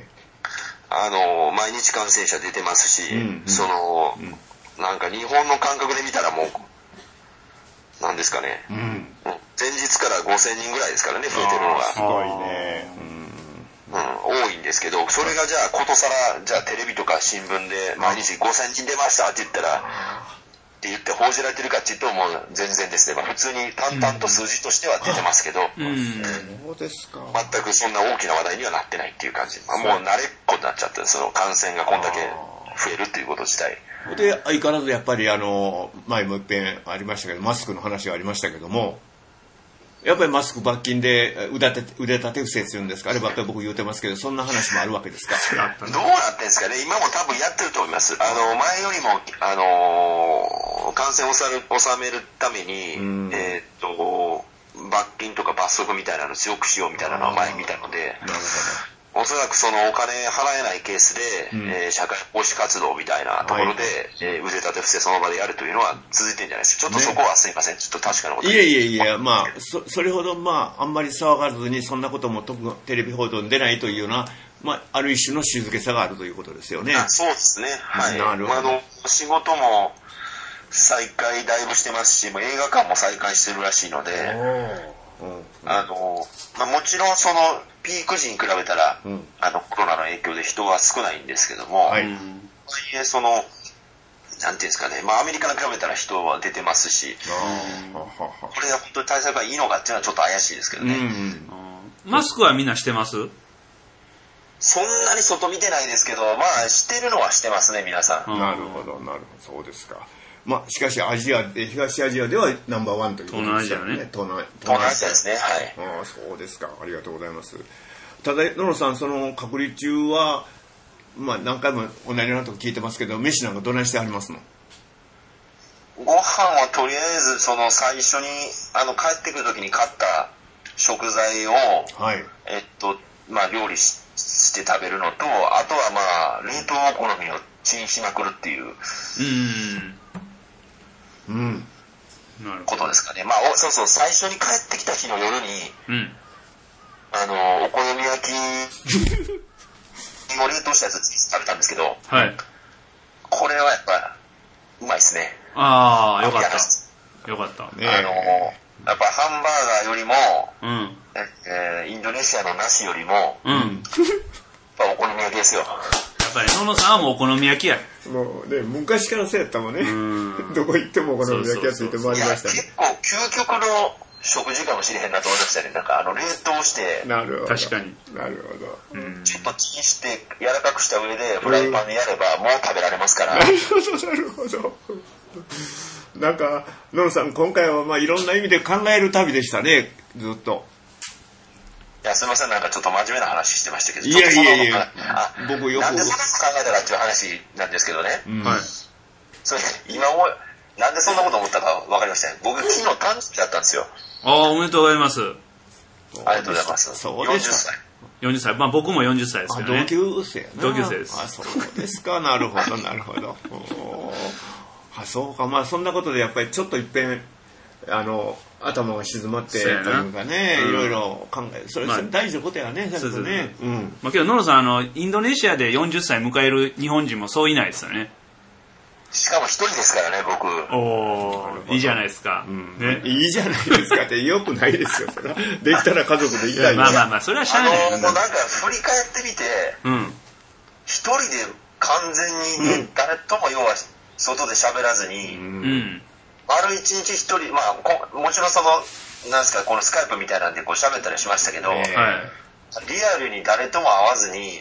毎日感染者出てますし、なんか日本の感覚で見たらもうなんですかね、前日から5000人ぐらいですからね、増えてるのが。 すごいね。 多いんですけど、それがじゃあことさらじゃあテレビとか新聞で毎日5000人出ましたって言ったら。って言って報じられてるかっていうともう全然ですね、普通に淡々と数字としては出てますけど、 そうですか。 全くそんな大きな話題にはなってないっていう感じ。もう慣れっこになっちゃって、その感染がこんだけ増えるっていうこと自体で、相変わらずやっぱり前も一遍ありましたけど、マスクの話がありましたけども、やっぱりマスク罰金で腕立て伏せするんですか？あればっかり僕言うてますけど、そんな話もあるわけですか？ どうなってんですかね。今も多分やってると思います。前よりも感染を収めるために、罰金とか罰則みたいなのを強くしようみたいなのを前に見たので、おそらくそのお金払えないケースで、社会奉仕活動みたいなところで、腕立て伏せその場でやるというのは続いてるんじゃないですか。ちょっとそこはすいません、ちょっと確かなこといや、まあそれほどあんまり騒がずにそんなこともテレビ報道に出ないというような、ある一種の静けさがあるということですよね。 そうですね。はい。なるほど。仕事も再開だいぶしてますし、映画館も再開してるらしいので、もちろんそのピーク時に比べたら、コロナの影響で人は少ないんですけども、そのなんていうんですかね、アメリカに比べたら人は出てますし、これが本当に対策がいいのかっていうのはちょっと怪しいですけどね。 マスクはみんなしてます？ そんなに外見てないですけど、してるのはしてますね、皆さん。 なるほど、そうですか。しかし東アジアではナンバーワンということですよね。 東南アジアですね。はい。 そうですか。ありがとうございます。ただ野呂さん、その隔離中は何回も同じようなとこ聞いてますけど、飯なんかどないしてありますの？ ご飯はとりあえずその最初に帰ってくる時に買った食材を、料理して食べるのと、あとは冷凍お好みをチンしまくるっていうことですかね。そうそう、最初に帰ってきた日の夜に、お好み焼きを冷凍したやつ食べたんですけど、これはやっぱうまいですね。 よかったよかった。 やっぱハンバーガーよりも、インドネシアの梨よりも、やっぱお好み焼きですよ。 やっぱり野呂さんはもうお好み焼きや。 もうね、昔からそうやったもんね。どこ行ってもお好み焼きがついて回りましたね。 結構究極の食事かもしれへんなと思いましたね。なんか冷凍して、 確かに。 なるほど。 ちょっとチンして柔らかくした上でフライパンでやればもう食べられますから。 なるほど。なんか野呂さん、今回はいろんな意味で考える旅でしたね、ずっと。 いや、すみません、なんかちょっと真面目な話してましたけど。 いや、 僕よく。なんでそんなこと考えたかっていう話なんですけどね。それ、なんでそんなこと思ったか分かりましたね。僕、昨日誕生日だったんですよ。 おめでとうございます。 ありがとうございます。40歳。 40歳。僕も40歳ですけどね。 同級生やな。 同級生です。 そうですか。なるほど。そうか。そんなことでやっぱりちょっと一遍頭が静まってというかね、いろいろ考える。それ大事なことやね、ちゃんとね。 まあけど、野呂さん、インドネシアで40歳迎える日本人もそういないですよね。 しかも一人ですからね、僕。 いいじゃないですか。 ね、いいじゃないですかってよくないですよ、それは。できたら家族でいたい。 まあ、それはしゃあない。 もうなんか振り返ってみて、一人で完全にね、誰とも要は外で喋らずに、丸一日一人、まあ、もちろんなんですか、このスカイプみたいなんでこう喋ったりしましたけど、リアルに誰とも会わずに、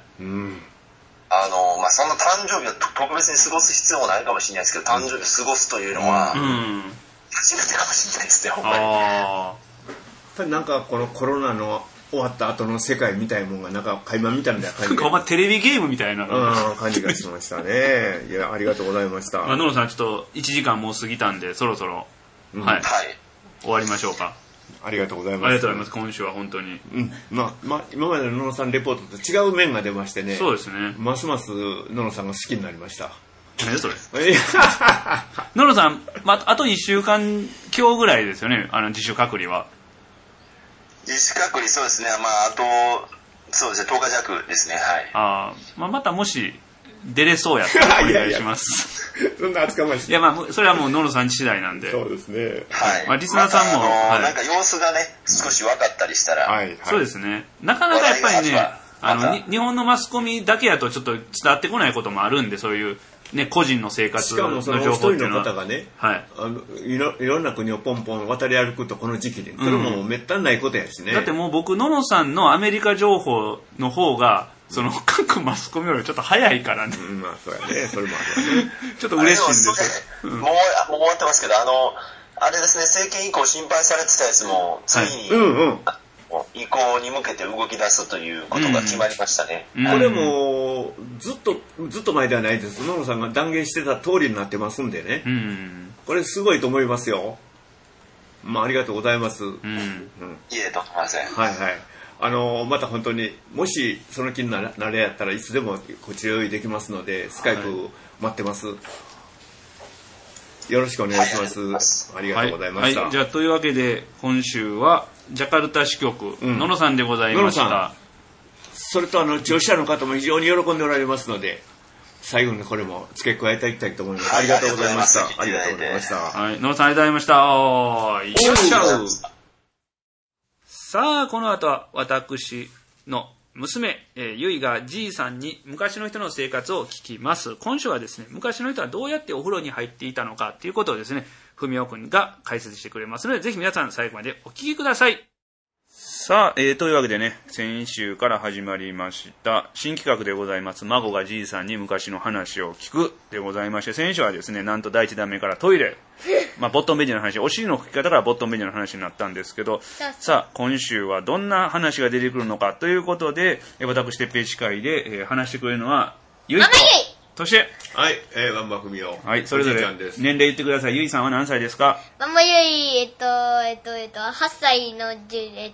まあ、そんな誕生日を特別に過ごす必要もないかもしれないですけど、誕生日を過ごすというのは、初めてかもしれないですね、ほんまに。 やっぱりなんかこのコロナの終わった後の世界みたいなもんがなんか垣間見たみたいな感じで。 お前テレビゲームみたいな感じがしましたね。いや、ありがとうございました。 野呂さん、ちょっと1時間もう過ぎたんで、そろそろ、終わりましょうか。 ありがとうございます。 ありがとうございます。今週は本当に。 まあ、今までの野呂さんレポートと違う面が出ましてね。 そうですね。 ますます野呂さんが好きになりました。 何それ。野呂さん、あと1週間今日ぐらいですよね、自主隔離は。 自主隔離、そうですね。まあ、あと、そうですね、10日弱ですね。はい。 またもし、出れそうやったらお願いします。 そんな厚かましい。 いや、まあ、それはもう野呂さん次第なんで。 そうですね。 はい。 まあ、リスナーさんも、 なんか様子がね、少し分かったりしたら。 そうですね。なかなかやっぱりね、日本のマスコミだけやとちょっと伝わってこないこともあるんで、そういう、ね、個人の生活の情報っていうのは。 しかもその一人の方がね、いろんな国をポンポン渡り歩くとこの時期で、それもめったにないことやしね。 だってもう僕、野呂さんのアメリカ情報の方が、各マスコミよりちょっと早いからね。 まあ、そうやね。それもあるね。 ちょっと嬉しいんですよ。 もう終わってますけど、あれですね、政権移行心配されてたやつも、ついに、移行に向けて動き出すということが決まりましたね。 これも、ずっと前ではないです。野呂さんが断言してた通りになってますんでね。これすごいと思いますよ。まあ、ありがとうございます。いえ、とんでもません。 また本当に、もしその気になれやったらいつでもこちら用意できますので、スカイプ待ってます。よろしくお願いします。ありがとうございました。 じゃあ、というわけで、今週は、ジャカルタ支局、野呂さんでございました。 それと、聴取者の方も非常に喜んでおられますので、最後にこれも付け加えていきたいと思います。ありがとうございました。ありがとうございました。 野呂さんありがとうございました。よっしゃさあ、この後は私の娘、ゆいがじいさんに昔の人の生活を聞きます。今週はですね、昔の人はどうやってお風呂に入っていたのかということをですね、ふみおくんが解説してくれますので、ぜひ皆さん最後までお聞きください。さあ、というわけでね、先週から始まりました新企画でございます。孫がじいさんに昔の話を聞くでございまして、先週はですね、なんと第一弾目からトイレ、ボットンベンジの話、お尻の拭き方からボットンベンジの話になったんですけど、さあ、今週はどんな話が出てくるのかということで、私、てっぺい司会で、話してくれるのは、ゆいと、そして、 はい、バンバふみお。 はい、それぞれ年齢言ってください。ゆいさんは何歳ですか？ バンバゆい、8歳の2年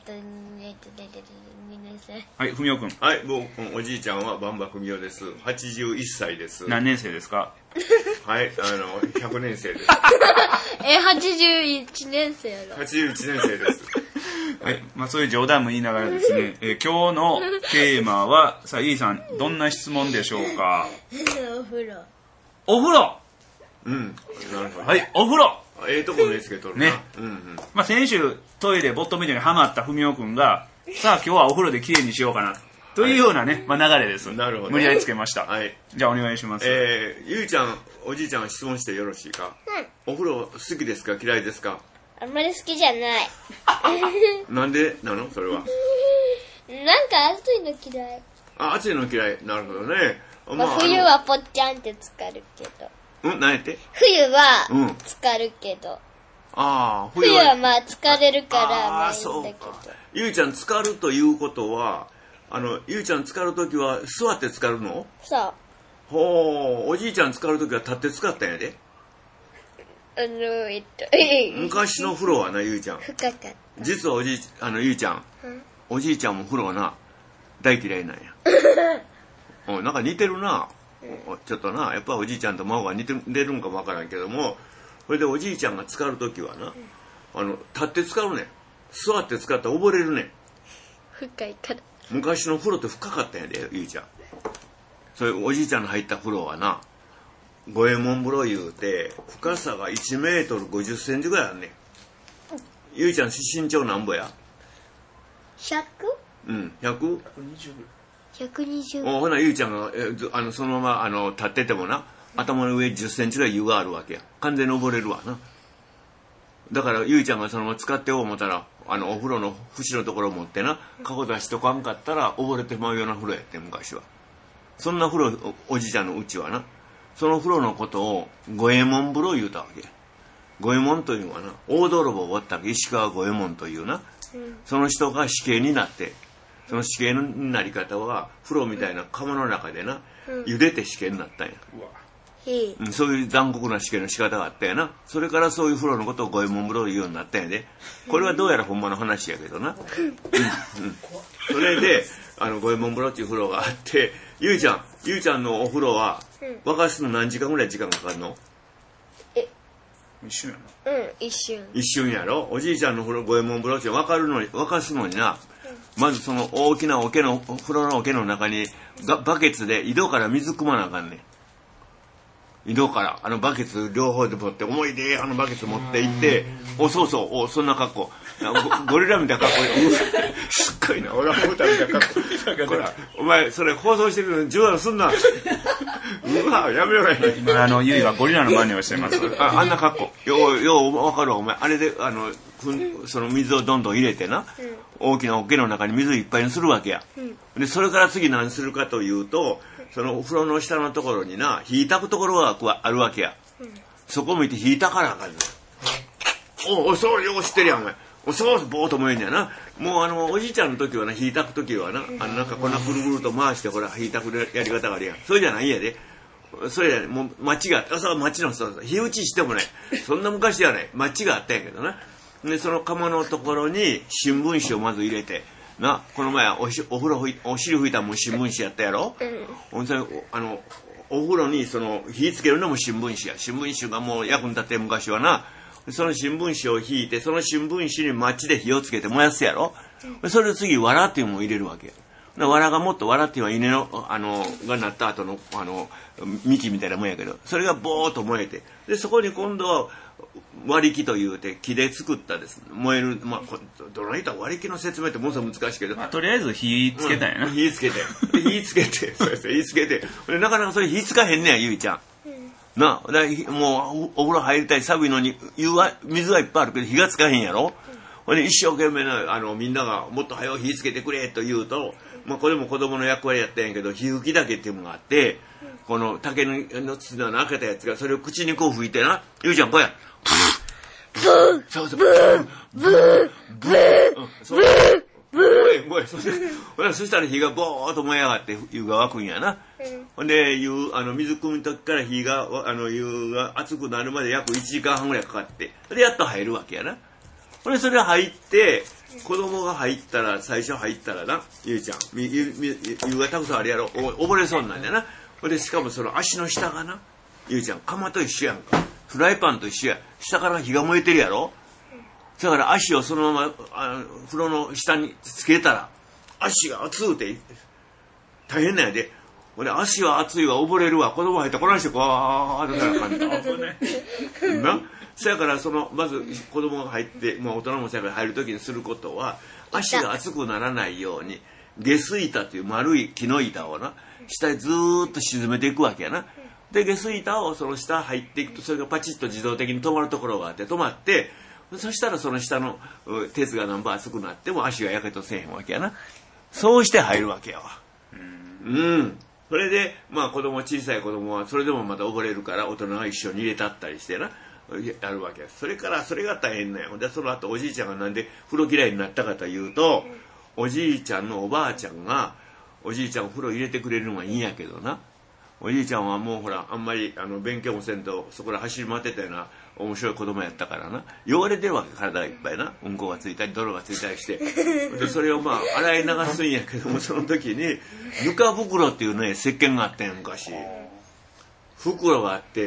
生。 はい、ふみおくん。 はい、おじいちゃんはバンバふみおです。81歳です。 何年生ですか？ はい、100年生です。 81年生だ。 81年生です。 はい、まあそういう冗談も言いながらですね、今日のテーマは、さあ、ゆいさん、どんな質問でしょうか？ お風呂。 お風呂。 なるほど。 はい、お風呂。 とこ目つけとるな。 ね。まあ先週、トイレ、ボットンベンジにハマったふみおくんが、さあ今日はお風呂できれいにしようかな。というようなね、流れです。 なるほど。 無理やりつけました。 はい。 じゃあお願いします。 ゆいちゃん、おじいちゃん質問してよろしいか？お風呂好きですか？嫌いですか？ あんまり好きじゃない。 なんでなの？それは。 なんか暑いの嫌い。 暑いの嫌い。なるほどね。 冬はぽっちゃんって浸かるけど。 何やって？ 冬は浸かるけど。冬はまあ疲れるからないんだけど。 ゆいちゃん浸かるということは、ゆいちゃん浸かるときは座って浸かるの？ そう。 ほう、おじいちゃん浸かるときは立って浸かったんやで。昔の風呂はな、ゆいちゃん。 深かった。 実はゆいちゃん、おじいちゃんも風呂はな、大嫌いなんや。なんか似てるな。ちょっとな、やっぱおじいちゃんと孫が似てるんかもわからんけども、 それでおじいちゃんが浸かるときはな、立って浸かるねん。座って浸かったら溺れるねん。 深いから。 昔の風呂って深かったんやで、ゆいちゃん。それおじいちゃんの入った風呂はな、五右衛門風呂言うて、深さが1メートル50センチぐらいあんねん。ゆいちゃん身長なんぼや？ 100？ うん、100？ 120。 ほな、ゆいちゃんが、そのまま、立っててもな、頭の上10センチぐらい湯があるわけや。完全に溺れるわな。だから、ゆいちゃんがそのまま使って思ったら、お風呂の縁のところを持ってな、顔出しとかんかったら、溺れてまうような風呂やって、昔は。そんな風呂、おじいちゃんのうちはな、その風呂のことを、五右衛門風呂言うたわけ。五右衛門というのはな、大泥棒をおったわけ、石川五右衛門というな、その人が死刑になって、その死刑のなり方は、風呂みたいな釜の中でな、茹でて死刑になったんや。そういう残酷な死刑の仕方があったやな。それからそういう風呂のことを五右衛門風呂言うようになったんやで。これはどうやらほんまの話やけどな。それで、五右衛門風呂っていう風呂があって、ゆいちゃんのお風呂は、沸かすの何時間ぐらい時間かかるの？ 一瞬やな。 一瞬やろ。おじいちゃんの五右衛門風呂って沸かすのにな、まずその大きな桶の、風呂の桶の中に、バケツで井戸から水汲まなあかんねん。井戸から、バケツ両方で持って、重いで、バケツ持って行って、そんな格好。ゴリラみたいな格好すっごいな、俺は思ったみたいな格好。ほら、お前、それ放送してるのに冗談すんな。うわ、やめろよ。 今、ゆいはゴリラの真似をしてます。 あんな格好。よう、わかるわ、お前。あれで、その水をどんどん入れてな、大きな桶の中に水いっぱいにするわけや。で、それから次何するかというと、そのお風呂の下のところにな、火炊くところがあるわけや。そこ向いて火炊かなあかんねん。そう、よう知ってるやん、お前。そう、ぼーっと燃えんねやな。もうおじいちゃんの時はな、火炊く時はな、なんかこんなぐるぐると回して、ほら、火炊くやり方があるやん。それじゃないんやで。それやね、もう町が、町の人、火打ちしてもね、そんな昔じゃない。町があったんやけどな。で、その釜のところに新聞紙をまず入れて、な、この前お風呂お尻拭いたのも新聞紙やったやろ。お風呂に火つけるのも新聞紙や。新聞紙がもう役に立って昔はな、その新聞紙を引いて、その新聞紙に薪で火をつけて燃やすやろ。それで次、藁っていうのを入れるわけや。藁がもっと、藁っていうのは稲の、がなった後の、幹みたいなもんやけど、それがボーっと燃えて、で、そこに今度は、割り木というて、木で作ったです。燃える、どない言ったら割り木の説明ってものすごく難しいけど。 とりあえず火つけたんやな。 火つけて。そうですね、火つけて。で、なかなかそれ火つかへんねや、ゆいちゃん。な、もう、お風呂入りたい寒いのに、水はいっぱいあるけど火がつかへんやろ。で、一生懸命な、みんながもっと早く火つけてくれと言うと、これも子供の役割やったんやけど、火吹きだけっていうのがあって、この竹の筒の開けたやつが、それを口にこう吹いてな、ゆいちゃん、こうや。そう。ブーそしたら火がボーっと燃え上がって湯が沸くんやな。ほんで、水汲む時から湯が熱くなるまで約1時間半ぐらいかかって、で、やっと入るわけやな。ほんで、それ入って、子供が最初入ったらな、ゆいちゃん、湯がたくさんあるやろ、溺れそうなんだよな。ほんで、しかもその足の下がな、ゆいちゃん、釜と一緒やんか。フライパンと一緒や。下から火が燃えてるやろ。だから足をそのまま風呂の下につけたら、足が熱うて大変なんやで。俺足は熱いわ、溺れるわ、子供入ったらこないしてわーってなる感じ。な。そやからまず子供が入って、大人もそやから入るときにすることは、足が熱くならないように、下水板という丸い木の板をな、下へずーっと沈めていくわけやな。で、下水板をその下入っていくと、それがパチッと自動的に止まるところがあって、止まって、そしたらその下の鉄が何番熱くなっても足がやけとせえへんわけやな。そうして入るわけやわ。それで、小さい子供はそれでもまた溺れるから大人が一緒に入れたったりしてな、やるわけや。それが大変なんや。で、その後おじいちゃんがなんで風呂嫌いになったかというと、おじいちゃんのおばあちゃんが、おじいちゃんお風呂入れてくれるのはいいんやけどな。おじいちゃんはもうほら、あんまり勉強もせんと、そこら走り回ってたような面白い子供やったからな。汚れてるわけ、体がいっぱいな。うんこがついたり、泥がついたりして。で、それを洗い流すんやけども、その時に、ぬか袋っていうね、石鹸があったんや、昔。袋があって、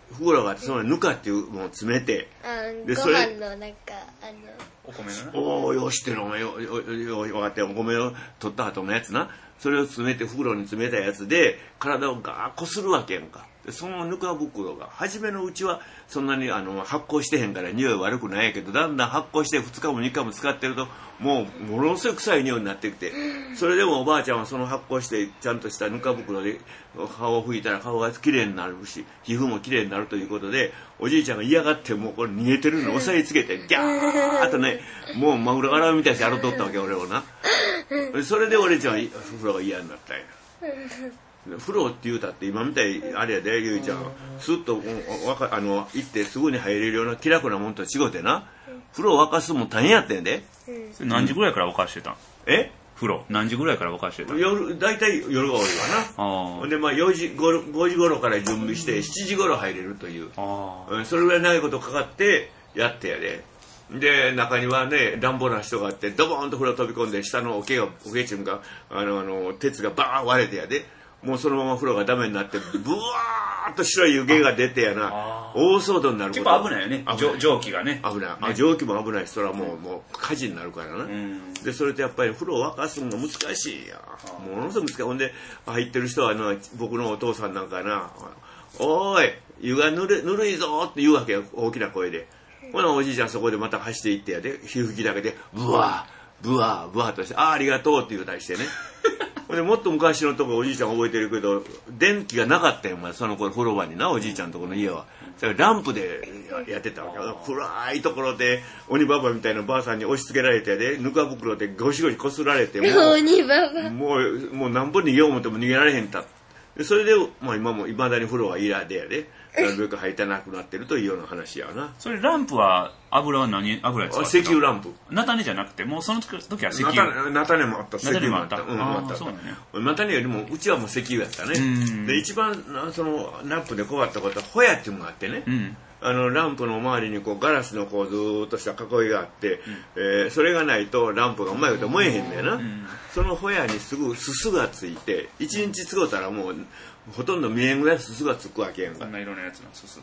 風呂があって、そのぬかっていうものを詰めて、 でご飯のお米のな。 おお、よう知ってる、お前よ分かってる、お米を取った後のやつな。それを詰めて、風呂に詰めたやつで、体をガーッこするわけやんか。でそのぬか袋が、初めのうちは、そんなに発酵してへんから匂い悪くないやけど、だんだん発酵して2日も3日も使ってると、もう、ものすごい臭い匂いになってきて、それでもおばあちゃんはその発酵して、ちゃんとしたぬか袋で顔を拭いたら顔がきれいになるし、皮膚もきれいになるということで、おじいちゃんが嫌がって、もうこれ逃げてるのを押さえつけて、ギャーッとね、もうマグロ洗うみたいに洗っとったわけ、俺をな。それで俺ちゃんは風呂が嫌になったんや。風呂って言うたって今みたいあれやで、ゆいちゃん。スッと行ってすぐに入れるような気楽なもんと違うてな。風呂沸かすも大変やったんやで。 何時ぐらいから沸かしてたん？風呂何時ぐらいから沸かしてたん？ 夜、大体夜が多いわな。で、まあ5時頃から準備して7時頃入れるという。それぐらい長いことかかってやってやで。で、中にはね、乱暴な人があって、ドボーンと風呂飛び込んで、下のおけちゅんが、鉄がバーン割れてやで。もうそのまま風呂がダメになって、ブワーッと白い湯気が出てやな、大騒動になること。 結構危ないよね、蒸気がね。 危ない。蒸気も危ないし、それはもう火事になるからな。で、それとやっぱり風呂を沸かすのが難しいや。ものすごく難しい。ほんで、入ってる人は僕のお父さんなんかな、おーい、湯がぬるいぞって言うわけよ、大きな声で。ほな、おじいちゃんそこでまた走っていってやで、火吹きだけで、ブワーとして、ありがとうって言うたりしてね。でもっと昔のとこおじいちゃん覚えてるけど、電気がなかったよ、その頃風呂場にな、おじいちゃんのとこの家は。ランプでやってたわけよ。暗いところで鬼ババみたいなばあさんに押し付けられてで、ぬか袋でゴシゴシこすられて、 鬼ババもう何本逃げよう思っても逃げられへんた。でそれで、まあ、今も未だに風呂は嫌でやで、なるべく入ってなくなってるというような話やな。 それランプは油は何油やつか？ 石油ランプ。 菜種じゃなくて、もうその時は石油。 菜種もあった。 石油もあった。 あった。そうだね。菜種よりもうちはもう石油やったね。で一番そのランプで怖かったことはホヤっていうのがあってね。ランプの周りにこうガラスのこうずーっとした囲いがあって、それがないとランプがうまいこと燃えへんねんな。そのホヤにすぐすすがついて、一日使うたらもうほとんど見えんぐらいすすがつくわけやんか。 こんな色のやつのすすって。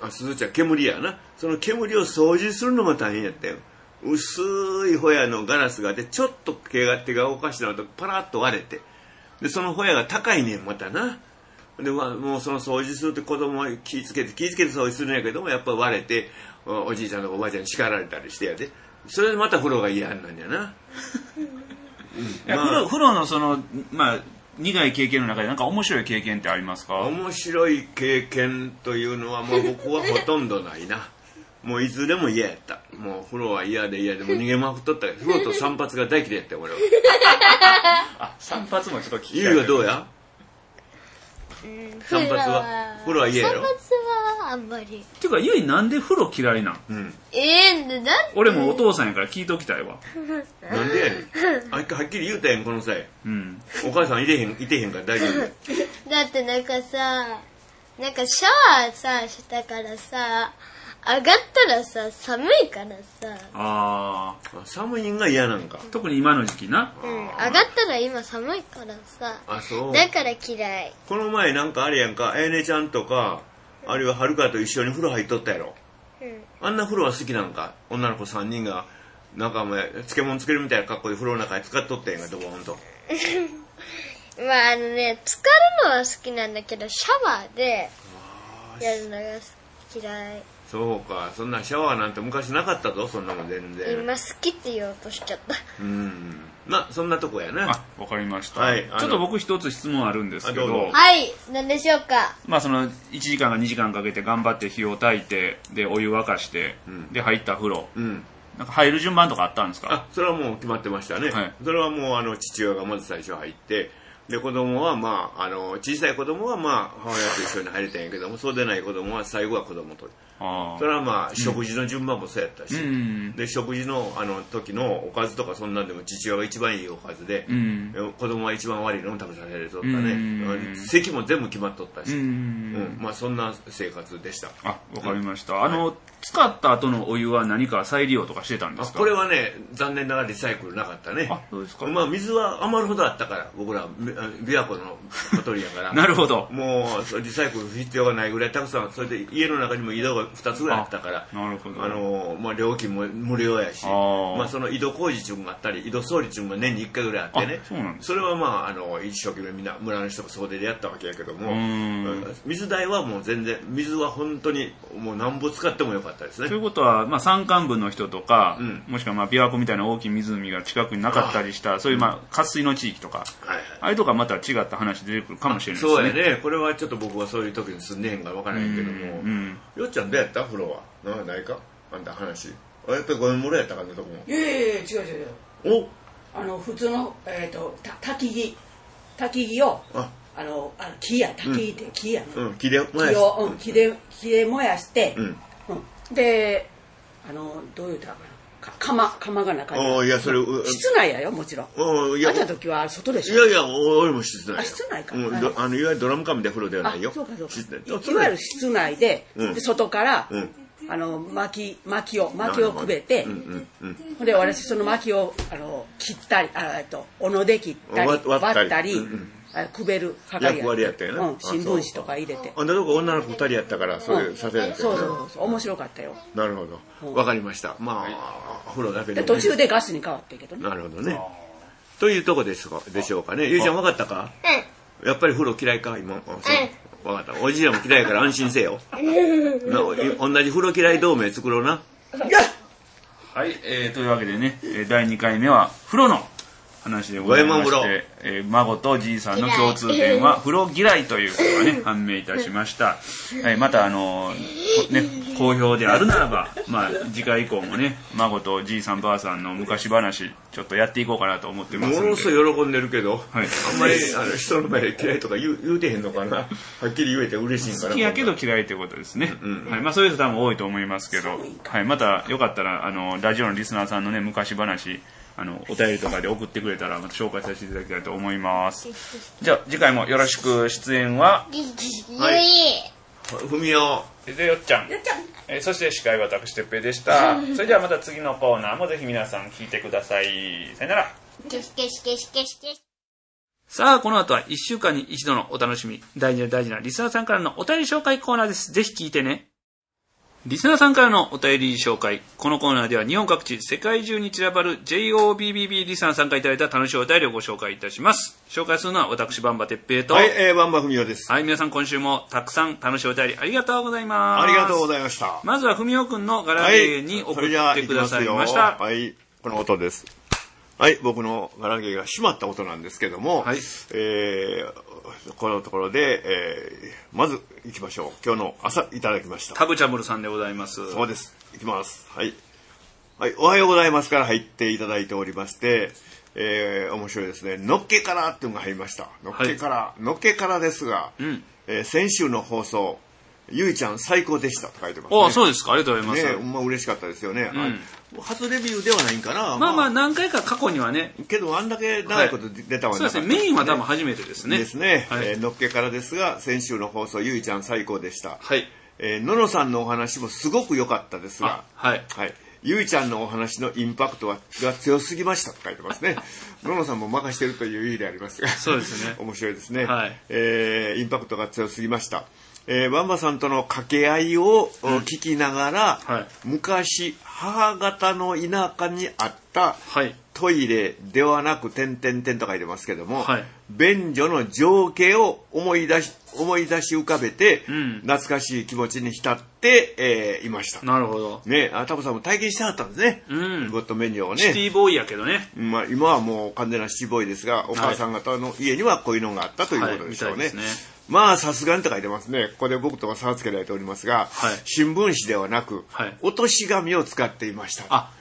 すすっちゃ煙やな。その煙を掃除するのも大変やったよ。薄いホヤのガラスがあって、ちょっと手がおかしなのとパラッと割れて、でそのホヤが高いねんまたな。でもうその掃除するって子供は気ぃつけて掃除するんやけども、やっぱり割れておじいちゃんとかおばあちゃんに叱られたりしてやで、それでまた風呂が嫌なんやな。 風呂のそのまあ苦い経験の中でなんか面白い経験ってありますか？ 面白い経験というのはもう僕はほとんどないな。もういつでも嫌やった。もう風呂は嫌でもう逃げまくっとった。風呂と散髪が大嫌いやったよ俺は。 散髪もちょっと聞きたい。 ゆいはどうや？散髪は風呂は嫌やろ？ 散髪はあんまり。 っていうかゆいなんで風呂嫌いなん？俺もお父さんやから聞いておきたいわ。 なんでやねん。はっきり言うたやんこの際。お母さんいてへんから大丈夫。だってなんかさ、なんかシャワーさしたからさ、上がったらさ寒いからさ。 寒いんが嫌なんか。 特に今の時期な。 上がったら今寒いからさ。 そう。 だから嫌い。 この前なんかあれやんか、えねちゃんとかあるいははるかと一緒に風呂入っとったやろ。あんな風呂は好きなんか。女の子3人がなんか漬物つけるみたいな格好で風呂の中に使っとったやんか、ドボーンと。 まあ浸かるのは好きなんだけど、シャワーでやるのが嫌い。 そうか、そんなシャワーなんて昔なかったぞ、そんなもん全然。 今好きって言おうとしちゃった。 まあそんなとこやな。 わかりました。ちょっと僕一つ質問あるんですけど。 はい、何でしょうか。 まあその1時間か2時間かけて頑張って火を焚いて、でお湯沸かして、で入った風呂。なんか入る順番とかあったんですか？ それはもう決まってましたね。それはもう父親がまず最初入って、で子供は小さい子供は母親と一緒に入れたんやけども、そうでない子供は最後は子供と。 それはまあ食事の順番もそうやったし、で食事の時のおかずとかそんなんでも父親が一番いいおかずで、子供は一番悪いのを食べさせれとったね、席も全部決まっとったし、まあそんな生活でした。 わかりました。使った後のお湯は何か再利用とかしてたんですか？ これはね、残念ながらリサイクルなかったね。 そうですか。 まあ水は余るほどあったから、僕ら琵琶湖の小鳥やからなるほど。 もうリサイクル必要がないぐらいたくさん、それで家の中にも井戸が2つぐらいあったから、 なるほど。 まあ料金も無料やし、まあその井戸工事中があったり、井戸掃除中が年に1回ぐらいあってね、それはまあ一生懸命みんな村の人が総出でやったわけやけども、水代はもう全然、水は本当にもうなんぼ使ってもよかったですね。 ということは、まあ山間部の人とか、もしくはまあ琵琶湖みたいな大きい湖が近くになかったりした、そういうまあ渇水の地域とか、あれとかまた違った話出てくるかもしれないですね。 そうやね。これはちょっと僕はそういう時に住んでへんから分からへんけども、よっちゃんどうやった風呂はないかあんた話。やっぱりごめんもろやったかんなとこも。 いや違う。普通の焚き木を木や焚き木って木やね。 木で燃やして木で燃やして、でどういうたかな釜が中に。いやそれ室内やよもちろん。あった時は外でしょ。 いや俺も室内。 室内か。 いわゆるドラム缶みたいな風呂ではないよ。 そうか。いわゆる室内で外から薪をくべて、で私その薪を切ったり斧で切ったり割ったりくべる役割やったよね。 新聞紙とか入れて。 あんなとこ女の子2人やったからそれさせるんですよね。 そう面白かったよ。 なるほど、わかりました。まあ風呂だけで途中でガスに変わってけどね。 なるほどね。というとこでしょうかね。ゆいちゃん分かったか？やっぱり風呂嫌いか今。分かった。おじいちゃんも嫌いやから安心せよ。同じ風呂嫌い同盟作ろうな。 はい、というわけでね、第2回目は風呂の話でございまして、孫とじいさんの共通点は風呂嫌いということがね判明いたしました。また好評であるならば、まあ次回以降もね孫とじいさんばあさんの昔話ちょっとやっていこうかなと思ってますので。 ものすごい喜んでるけど、あんまり人の前で嫌いとか言うてへんのかな。はっきり言えて嬉しいんかな。 好きやけど嫌いということですね。まあそういう人多分多いと思いますけど、またよかったらラジオのリスナーさんのね昔話お便りとかで送ってくれたらまた紹介させていただきたいと思います。じゃあ次回もよろしく。出演はふみおでよっちゃん、そして司会は私てっぺいでした。それではまた次のコーナーもぜひ皆さん聞いてください。さよなら。さあこの後は1週間に一度のお楽しみ、大事なリスナーさんからのお便り紹介コーナーです。ぜひ聞いてね。リスナーさんからのお便り紹介。このコーナーでは日本各地、世界中に散らばる JOBBB リスナーさんからいただいた楽しいお便りをご紹介いたします。紹介するのは私、バンバてっぺいと。 バンバふみおです。 皆さん今週もたくさん楽しいお便りありがとうございます。 ありがとうございました。 まずはふみおくんのガラケーに送ってくださいました。 この音です。僕のガラケーが閉まった音なんですけども、このところで、まず行きましょう。今日の朝いただきました。 タブチャブルさんでございます。 そうです。行きます。おはようございますから入っていただいておりまして、面白いですね。のっけからっていうのが入りました。のっけからですが、先週の放送、ゆいちゃん最高でしたと書いてますね。 そうですか。ありがとうございます。 まあ嬉しかったですよね。初レビューではないんかな。 まあ何回か過去にはね。 けどあんだけ長いこと出たわけですね。メインは多分初めてですね。 ですね。のっけからですが、先週の放送、ゆいちゃん最高でした。ののさんのお話もすごく良かったですが、ゆいちゃんのお話のインパクトが強すぎましたと書いてますね。ののさんも任してるという意味でありますが、 そうですね。 面白いですね。インパクトが強すぎました。バンバさんとの掛け合いを聞きながら、昔母方の田舎にあったトイレではなく点々点と書いてますけども、便所の情景を思い出し浮かべて、懐かしい気持ちに浸っていました。 なるほど。 ね、タコさんも体験してはったんですね。ゴッドメニューをね。 シティボーイやけどね。 今はもう完全なシティボーイですが、お母さん方の家にはこういうのがあったということでしょうね。まあさすがにと書いてますね。ここで僕とは差をつけられておりますが、新聞紙ではなく、落とし紙を使っていました。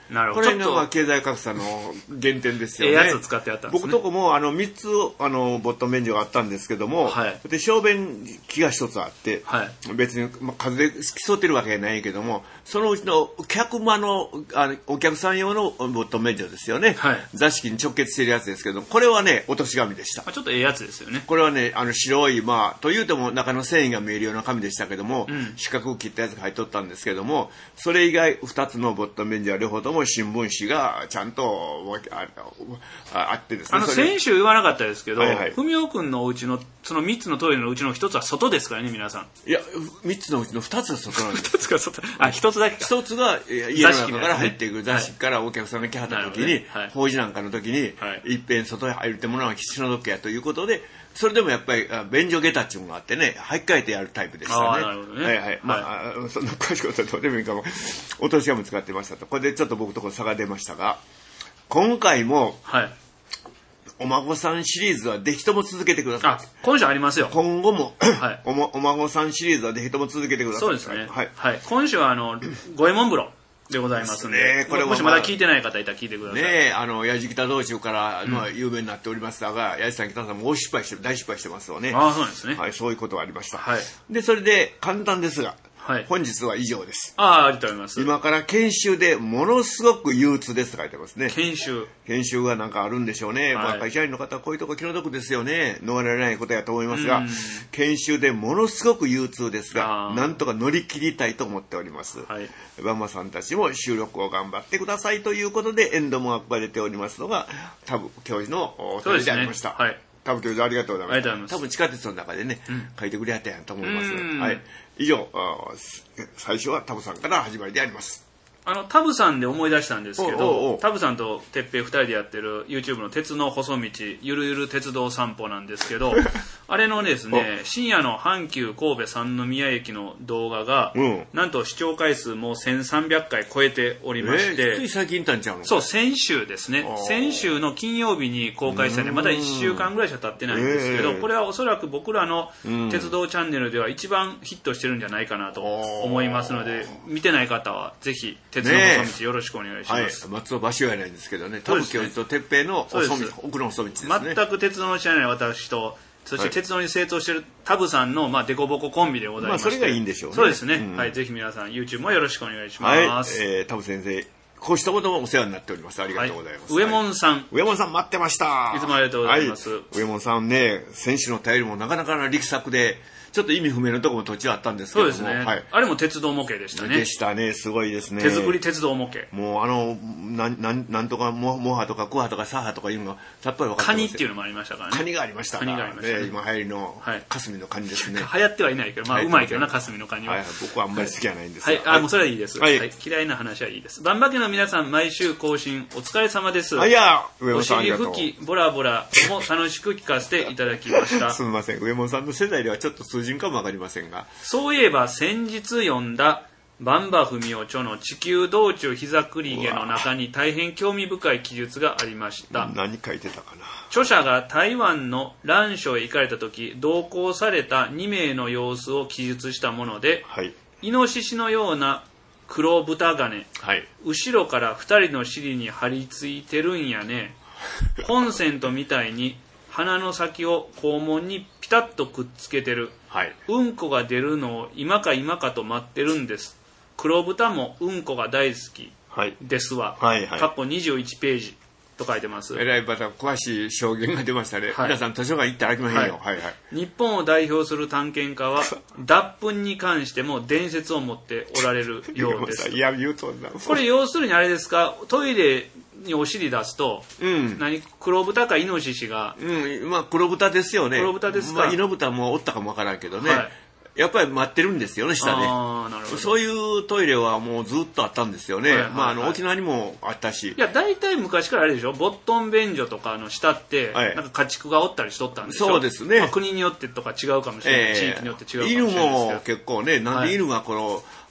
なるほど。 これが経済格差の原点ですよね。 やつ使ってやったんですね。 僕とこも3つボットン便所があったんですけども、で小便器が1つあって、別に、数で競ってるわけじゃないけども、そのうちの客間のお客さん用のボットン便所ですよね。座敷に直結してるやつですけど、これはね落とし紙でした。 ちょっとやつですよね。 これはね白いというても中の繊維が見えるような紙でしたけども、四角く切ったやつが入っとったんですけども、それ以外2つのボットン便所は両方とも新聞紙がちゃんとあってですね。 先週言わなかったですけど、文雄君のお家のその3つのトイレのうちの1つは外ですからね、皆さん。 いや、3つのうちの2つは外なんです。 2つが外。1つだけか。 1つが家の中から入っていく座敷からお客さんが来はった時に、法事なんかの時に、いっぺん外へ入るってものは篠時計やということで、それでもやっぱり便所下駄っていうのがあってね、履き替えてやるタイプでしたね。 なるほどね。 そんな詳しいことはどうでもいいかも。落とし紙使ってましたと。これでちょっと僕のところ差が出ましたが、今回も、お孫さんシリーズはぜひとも続けてください。 今週ありますよ。 今後も、お孫さんシリーズはぜひとも続けてください。 そうですね。今週は五右衛門風呂でございますね。これもしまだ聞いてない方いたら聞いてください。 矢敷北道中から有名になっておりますが、矢敷さん北さんも大失敗してますよね。 そうですね。 そういうことがありました。で、それで簡単ですが、本日は以上です。 ありがとうございます。 今から研修でものすごく憂鬱ですと書いてますね。 研修がなんかあるんでしょうね。会社員の方はこういうとこ気の毒ですよね。逃れられないことやと思いますが、研修でものすごく憂鬱ですが、なんとか乗り切りたいと思っております。バンマさんたちも収録を頑張ってくださいということで、エンドもが出ておりますのが、タブ教授のお手紙でありました。タブ教授ありがとうございます。多分地下鉄の中でね、書いてくれやったんやと思います。以上、最初はタブさんから始まりであります。 タブさんで思い出したんですけど、タブさんと哲平2人でやってる YouTube の鉄の細道ゆるゆる鉄道散歩なんですけどあれのですね、深夜の阪急神戸三宮駅の動画が、なんと視聴回数も1300回超えておりまして、 つい最近たんちゃうの？ そう、先週ですね。先週の金曜日に公開したんでまだ1週間ぐらいしか経ってないんですけど、これはおそらく僕らの鉄道チャンネルでは一番ヒットしてるんじゃないかなと思いますので、見てない方はぜひ鉄の細道よろしくお願いします。 松尾芭蕉やないんですけどね、タブ教授と哲平の奥の細道ですね。 全く鉄道の知らない私と、そして鉄道に精通しているタブさんのデコボココンビでございまして、 それがいいんでしょうね。 そうですね。ぜひ皆さん YouTube もよろしくお願いします。 タブ先生、こうしたこともお世話になっております。ありがとうございます。 上門さん待ってました。 いつもありがとうございます。 上門さんね、選手の頼りもなかなかな力作で、ちょっと意味不明のところも途中あったんですけども、 そうですね。あれも鉄道模型でしたね。 でしたね、すごいですね。 手作り鉄道模型。 もうなんとかモハとかクハとかサハとかいうのがさっぱり分かってます。 カニっていうのもありましたからね。 カニがありましたね。今流行りの霞のカニですね。 流行ってはいないけど、うまいけどな、霞のカニは。 僕はあんまり好きじゃないんですが。もうそれはいいです。嫌いな話はいいです。バンバ家の皆さん、毎週更新お疲れ様です。お尻拭きボラボラも楽しく聞かせていただきました。 すみません、上門さんの世代ではちょっと通じんかもわかりません。 そういえば先日読んだバンバ文雄著の地球道中膝栗毛の中に大変興味深い記述がありました。 何書いてたかな。 著者が台湾の蘭州へ行かれた時同行された2名の様子を記述したもので、イノシシのような黒豚金、後ろから2人の尻に張り付いてるんやね。コンセントみたいに鼻の先を肛門にピタッとくっつけてる、うんこが出るのを今かと待ってるんです。黒豚もうんこが大好きですわ、かっこ21ページと書いてます。 えらいまた詳しい証言が出ましたね、皆さん図書館行ってあきまへんよ。 日本を代表する探検家は脱糞に関しても伝説を持っておられるようです。これ要するにあれですか、トイレにお尻出すと、黒豚かイノシシが、 黒豚ですよね。 黒豚ですか。 イノブタもおったかもわからんけどね、やっぱり待ってるんですよね、下で。そういうトイレはもうずっとあったんですよね。沖縄にもあったし。 いや、大体昔からあれでしょ、ボットン便所とかの下って、なんか家畜がおったりしとったんですよ。 そうですね。 国によってとか違うかもしれない。地域によって違うかもしれない。 犬も結構ね、なんで犬が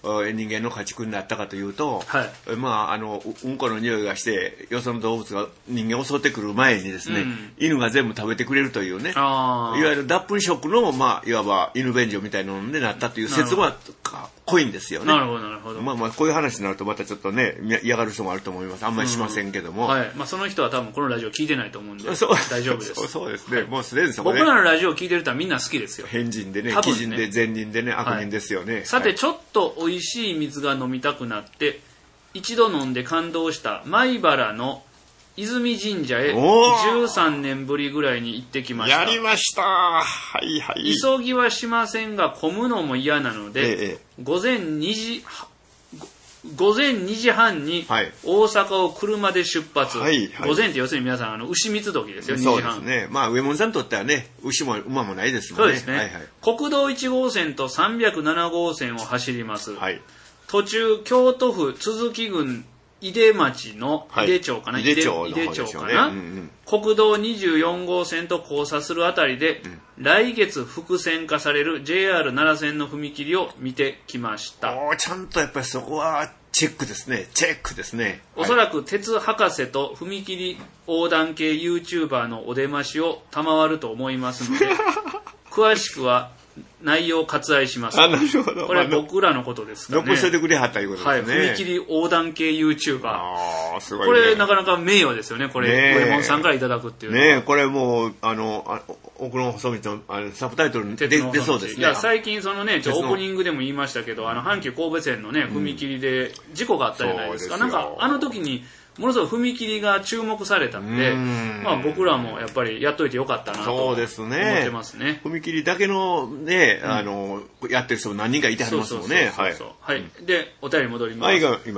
人間の家畜になったかというと、まあうんこの匂いがしてよその動物が人間を襲ってくる前にですね、犬が全部食べてくれるというね、いわゆる脱粉食のまあいわば犬便所みたいなのでなったという説は濃いんですよね。 なるほどなるほど。 まあまあこういう話になるとまたちょっとね嫌がる人もあると思います。あんまりしませんけども、 まあその人は多分このラジオ聞いてないと思うんで大丈夫です。 そうですね。もうすでにそこで僕らのラジオを聞いてる人はみんな好きですよ。 変人でね、奇人で善人でね、悪人ですよね。 さてちょっと美味しい水が飲みたくなって一度飲んで感動した米原の泉神社へ13年ぶりぐらいに行ってきました。 やりました。はいはい。 急ぎはしませんが混むのも嫌なので、午前2時半に大阪を車で出発。午前って要するに皆さん牛蜜時ですよ。2時半。 そうですね。まあ上門さんにとってはね、牛も馬もないですもんね。 そうですね。国道1号線と307号線を走ります。途中京都府都筑郡井出町の井出町かな、井出町かな、国道24号線と交差するあたりで、来月複線化される JR 奈良線の踏切を見てきました。 ちゃんとやっぱりそこはチェックですね。おそらく鉄博士と踏切横断系 YouTuber のお出ましを賜ると思いますので詳しくは内容を割愛します。 なるほど。 これは僕らのことですかね。 残しといてくれはったいうことですね。 踏切横断系 YouTuber。 すごいね。 これなかなか名誉ですよね。これ、ゴエモンさんからいただくっていうのは。 ねえ、これもう、奥の細道のサブタイトルに出そうですね。 いや、最近そのね、オープニングでも言いましたけど、阪急神戸線のね、踏切で事故があったじゃないですか。なんか、あの時に、ものすごい踏切が注目されたんで、まあ僕らもやっぱりやっといてよかったなと思ってますね。 踏切だけのね、やってる人も何人かいてはりますもんね。 はい。で、お便り戻ります。再び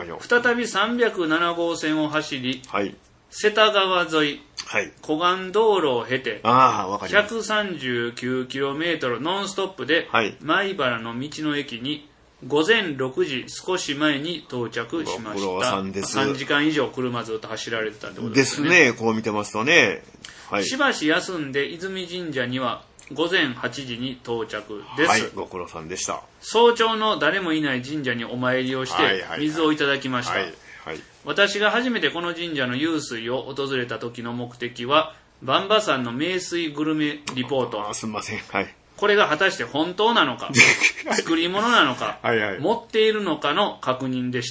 307号線を走り、世田川沿い、湖岸道路を経て、139km ノンストップで、米原の道の駅に、午前6時少し前に到着しました。3時間以上車ずっと走られてたってことですね。 ですね、こう見てますとね。 しばし休んで泉神社には午前8時に到着です。 ご苦労さんでした。 早朝の誰もいない神社にお参りをして水をいただきました。私が初めてこの神社の湧水を訪れた時の目的は、番場山の名水グルメリポート。 すみません。 これが果たして本当なのか、作り物なのか、持っているのかの確認でした。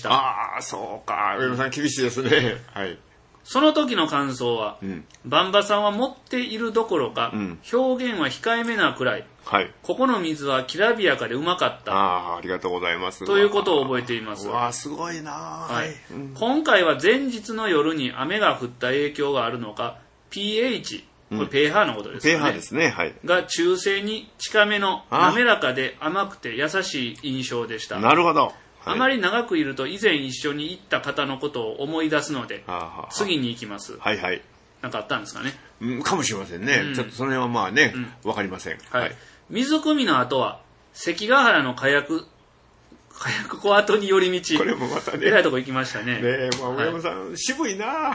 そうか。上野さん厳しいですね。 その時の感想は、番場さんは持っているどころか、表現は控えめなくらい、ここの水はきらびやかでうまかった。 ありがとうございます。 ということを覚えています。 すごいな。 今回は前日の夜に雨が降った影響があるのか、pH、これpHのことですね。 pHですね。 が中性に近めの滑らかで甘くて優しい印象でした。 なるほど。 あまり長くいると以前一緒に行った方のことを思い出すので、次に行きます。なんかあったんですかね。 かもしれませんね。ちょっとその辺はまあね、わかりません。 水汲みの後は関ヶ原の火薬小跡に寄り道。 これもまたね。 えらいとこ行きましたね。 上山さん、渋いな。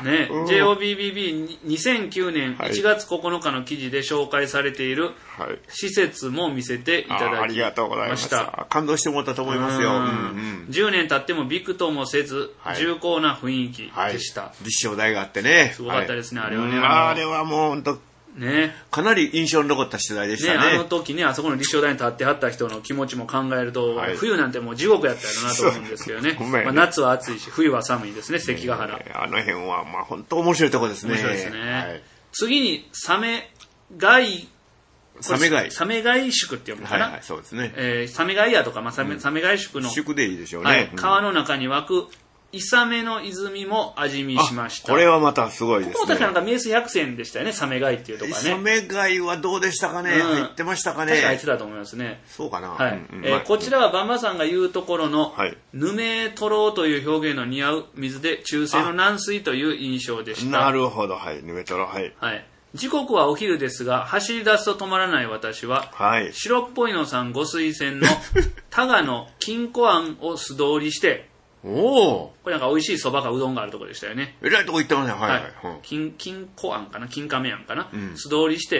JOBBB2009 年1月9日の記事で紹介されている施設も見せていただきました。 ありがとうございました。感動してもらったと思いますよ。 10年経ってもびくともせず、重厚な雰囲気でした。 立正大があってね。 すごかったですね、あれはね。 あれはもう本当。かなり印象に残った取材でしたね。 あの時ね、あそこの立正大に立ってはった人の気持ちも考えると、冬なんてもう地獄やったやろなと思うんですけどね。夏は暑いし、冬は寒いですね、関ヶ原。 あの辺はまあ本当面白いとこですね。 面白いですね。次にサメ貝宿って読むのかな。 そうですね。 サメ貝屋とか、サメ貝宿の宿でいいでしょうね。 川の中に湧くイサメの泉も味見しました。 これはまたすごいですね。 ここ確かなんか名水百選でしたよね、サメ貝っていうとかね。 サメ貝はどうでしたかね。入ってましたかね。 確か入ってたと思いますね。 そうかな。 こちらは番場さんが言うところのヌメトロという表現の似合う水で中性の軟水という印象でした。 なるほど。ヌメトロ。 時刻はお昼ですが、走り出すと止まらない私は、白っぽいのさんご推薦の多賀の金庫庵を素通りして、これなんか美味しいそばかうどんがあるところでしたよね。 えらいとこ行ってますね。 金庫庵かな、金亀庵かな、素通りして、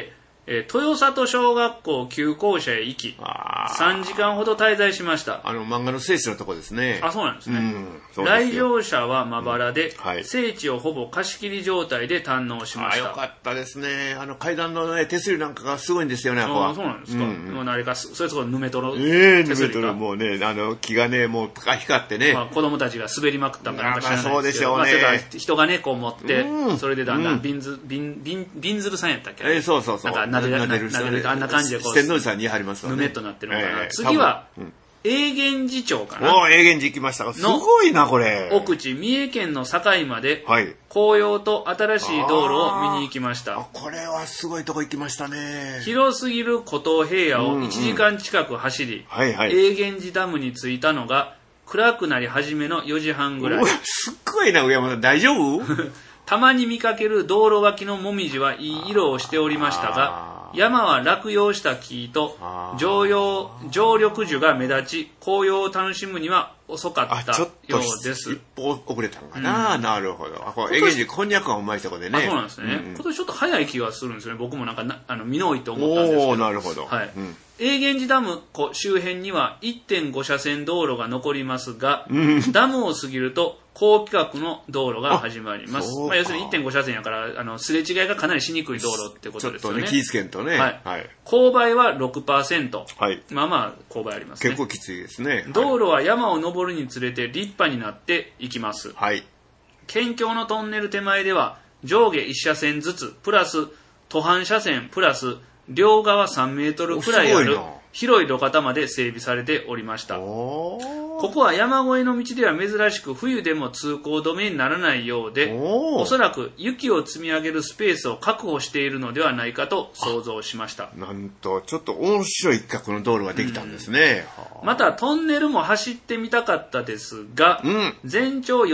豊里小学校旧校舎へ行き、3時間ほど滞在しました。 漫画の聖地のとこですね。 そうなんですね。来場者はまばらで、聖地をほぼ貸し切り状態で堪能しました。 よかったですね。階段のね、手すりなんかがすごいんですよね、 そうなんですか。あれか、それこそヌメトロ。 ヌメトロもうね、木がね、もう光ってね。 子供たちが滑りまくったからか知らないですけど。 そうでしょうね。 人がね、こう持って、それでだんだん、びんずるさんやったっけ？ そう。 なんか撫でるあんな感じでこう。 四天王寺さんに貼りますわね。 ぬめっとなってるのかな。次は、永源寺町かな。 永源寺行きましたが、すごいな、これ。 奥地、三重県の境まで、紅葉と新しい道路を見に行きました。 これはすごいとこ行きましたね。 広すぎる古東平野を1時間近く走り、永源寺ダムに着いたのが、暗くなり始めの4時半ぐらい。 すっごいな、上山さん、大丈夫？ たまに見かける道路脇のもみじはいい色をしておりましたが、山は落葉した木と常緑樹が目立ち、紅葉を楽しむには遅かったようです。 一歩遅れたのかな。なるほど。永源寺こんにゃくがうまいとこでね。 そうなんですね。今年ちょっと早い気がするんですよね。僕もなんか見のいと思ったんですけど。 なるほど。 永源寺ダム周辺には 1.5 車線道路が残りますが、ダムを過ぎると高規格の道路が始まります。要するに 1.5 車線やからすれ違いがかなりしにくい道路ってことですよね。 ちょっとね、気ぃつけんとね。 勾配は 6%。まあまあ勾配ありますね。 結構きついですね。 道路は山を登るにつれて立派になっていきます。県境のトンネル手前では上下1車線ずつプラス途半車線プラス両側3メートルくらいある広い路肩まで整備されておりました。ここは山越えの道では珍しく冬でも通行止めにならないようで、おそらく雪を積み上げるスペースを確保しているのではないかと想像しました。 なんとちょっと面白い一角の道路ができたんですね。 またトンネルも走ってみたかったですが、全長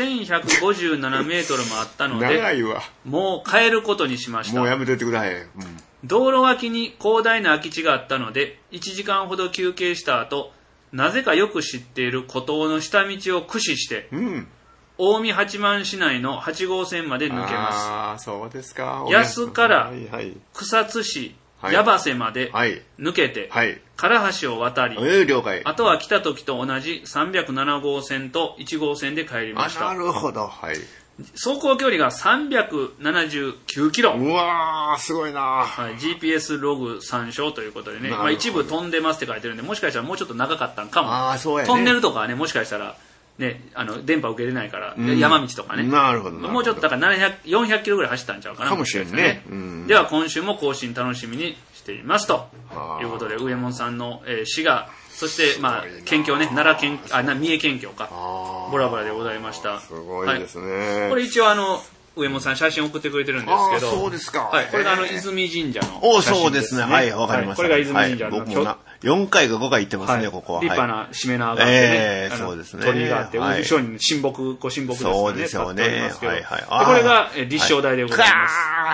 4157メートルもあったので、もう帰ることにしました。 もうやめといてください。 道路脇に広大な空き地があったので、1時間ほど休憩した後、なぜかよく知っている孤島の下道を駆使して、近江八幡市内の8号線まで抜けます。 そうですか。 安から草津市矢橋まで抜けて、唐橋を渡り、あとは来た時と同じ307号線と1号線で帰りました。 なるほど。 走行距離が379キロ。 うわー、すごいな。 GPS ログ参照ということでね、一部飛んでますって書いてるんで、もしかしたらもうちょっと長かったんかも。トンネルとかはね、もしかしたら、ね、電波受けれないから、山道とかね。 なるほど。 もうちょっとだから400キロぐらい走ったんちゃうかな。 かもしれんね。 では今週も更新楽しみにしていますということで、上門さんの滋賀、そして県境ね、三重県境か、ボラボラでございました。 すごいですね。 これ一応上本さん写真送ってくれてるんですけど、 そうですか。 これが泉神社の写真ですね。 そうですね。わかりました。 これが泉神社の。 僕も4回か5回行ってますね、ここは。 立派なしめ縄があってね。 そうですね。 鳥居があって、後ろにご神木ですよね。 そうですよね。 これが立正大でございます。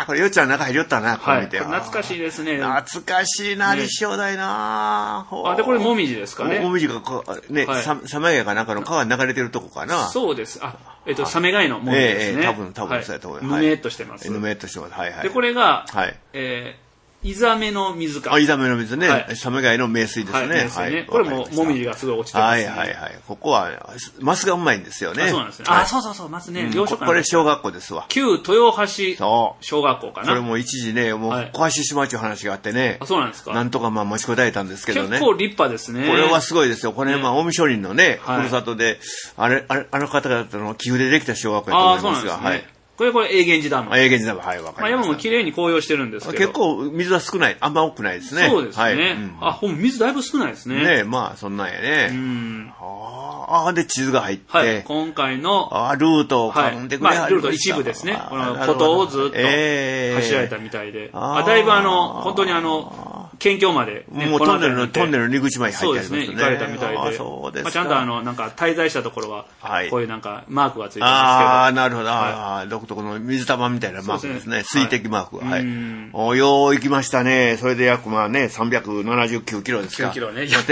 これよっちゃん中入りよったな、こう見て。 懐かしいですね。 懐かしいな、立正大な。 で、これもみじですかね。 もみじが、ね、サメガイかなんかの川流れてるとこかな。 そうです。サメガイのもみじですね。 多分そうやと思います。 ぬめっとしてます。 ぬめっとしてます。 で、これが、イザメの水か。 イザメの水ね。サメガイの名水ですね。 これももみじがすごい落ちてますね。 ここは、マスがうまいんですよね。 そうなんですね。そう、マスね。 これ小学校ですわ。 旧豊橋小学校かな。 これも一時ね、もう壊してしまうという話があってね。 そうなんですか。 なんとか持ちこたえたんですけどね。 結構立派ですね。 これはすごいですよ。これ近江商人のね、ふるさとで、あの方々の寄付でできた小学校だと思いますが。 これ永源寺ダム。 永源寺ダム、わかりました。 山も綺麗に紅葉してるんですけど。 結構水は少ない。あんま多くないですね。 そうですね。水だいぶ少ないですね。 ねそんなんやね。で、地図が入って。 今回の。 ルートを噛んでくれはりました。 ルート一部ですね。この古道をずっと走られたみたいで。だいぶ本当に県境まで。 もうトンネルの入り口まで入ってありますね。 そうですね。行かれたみたいで。 そうです。 ちゃんとなんか滞在したところは、こういうなんかマークがついてますけど。 なるほど。独特の水玉みたいなマークですね。水滴マーク。よう行きましたね。それで約379キロですか。 9キロね。 約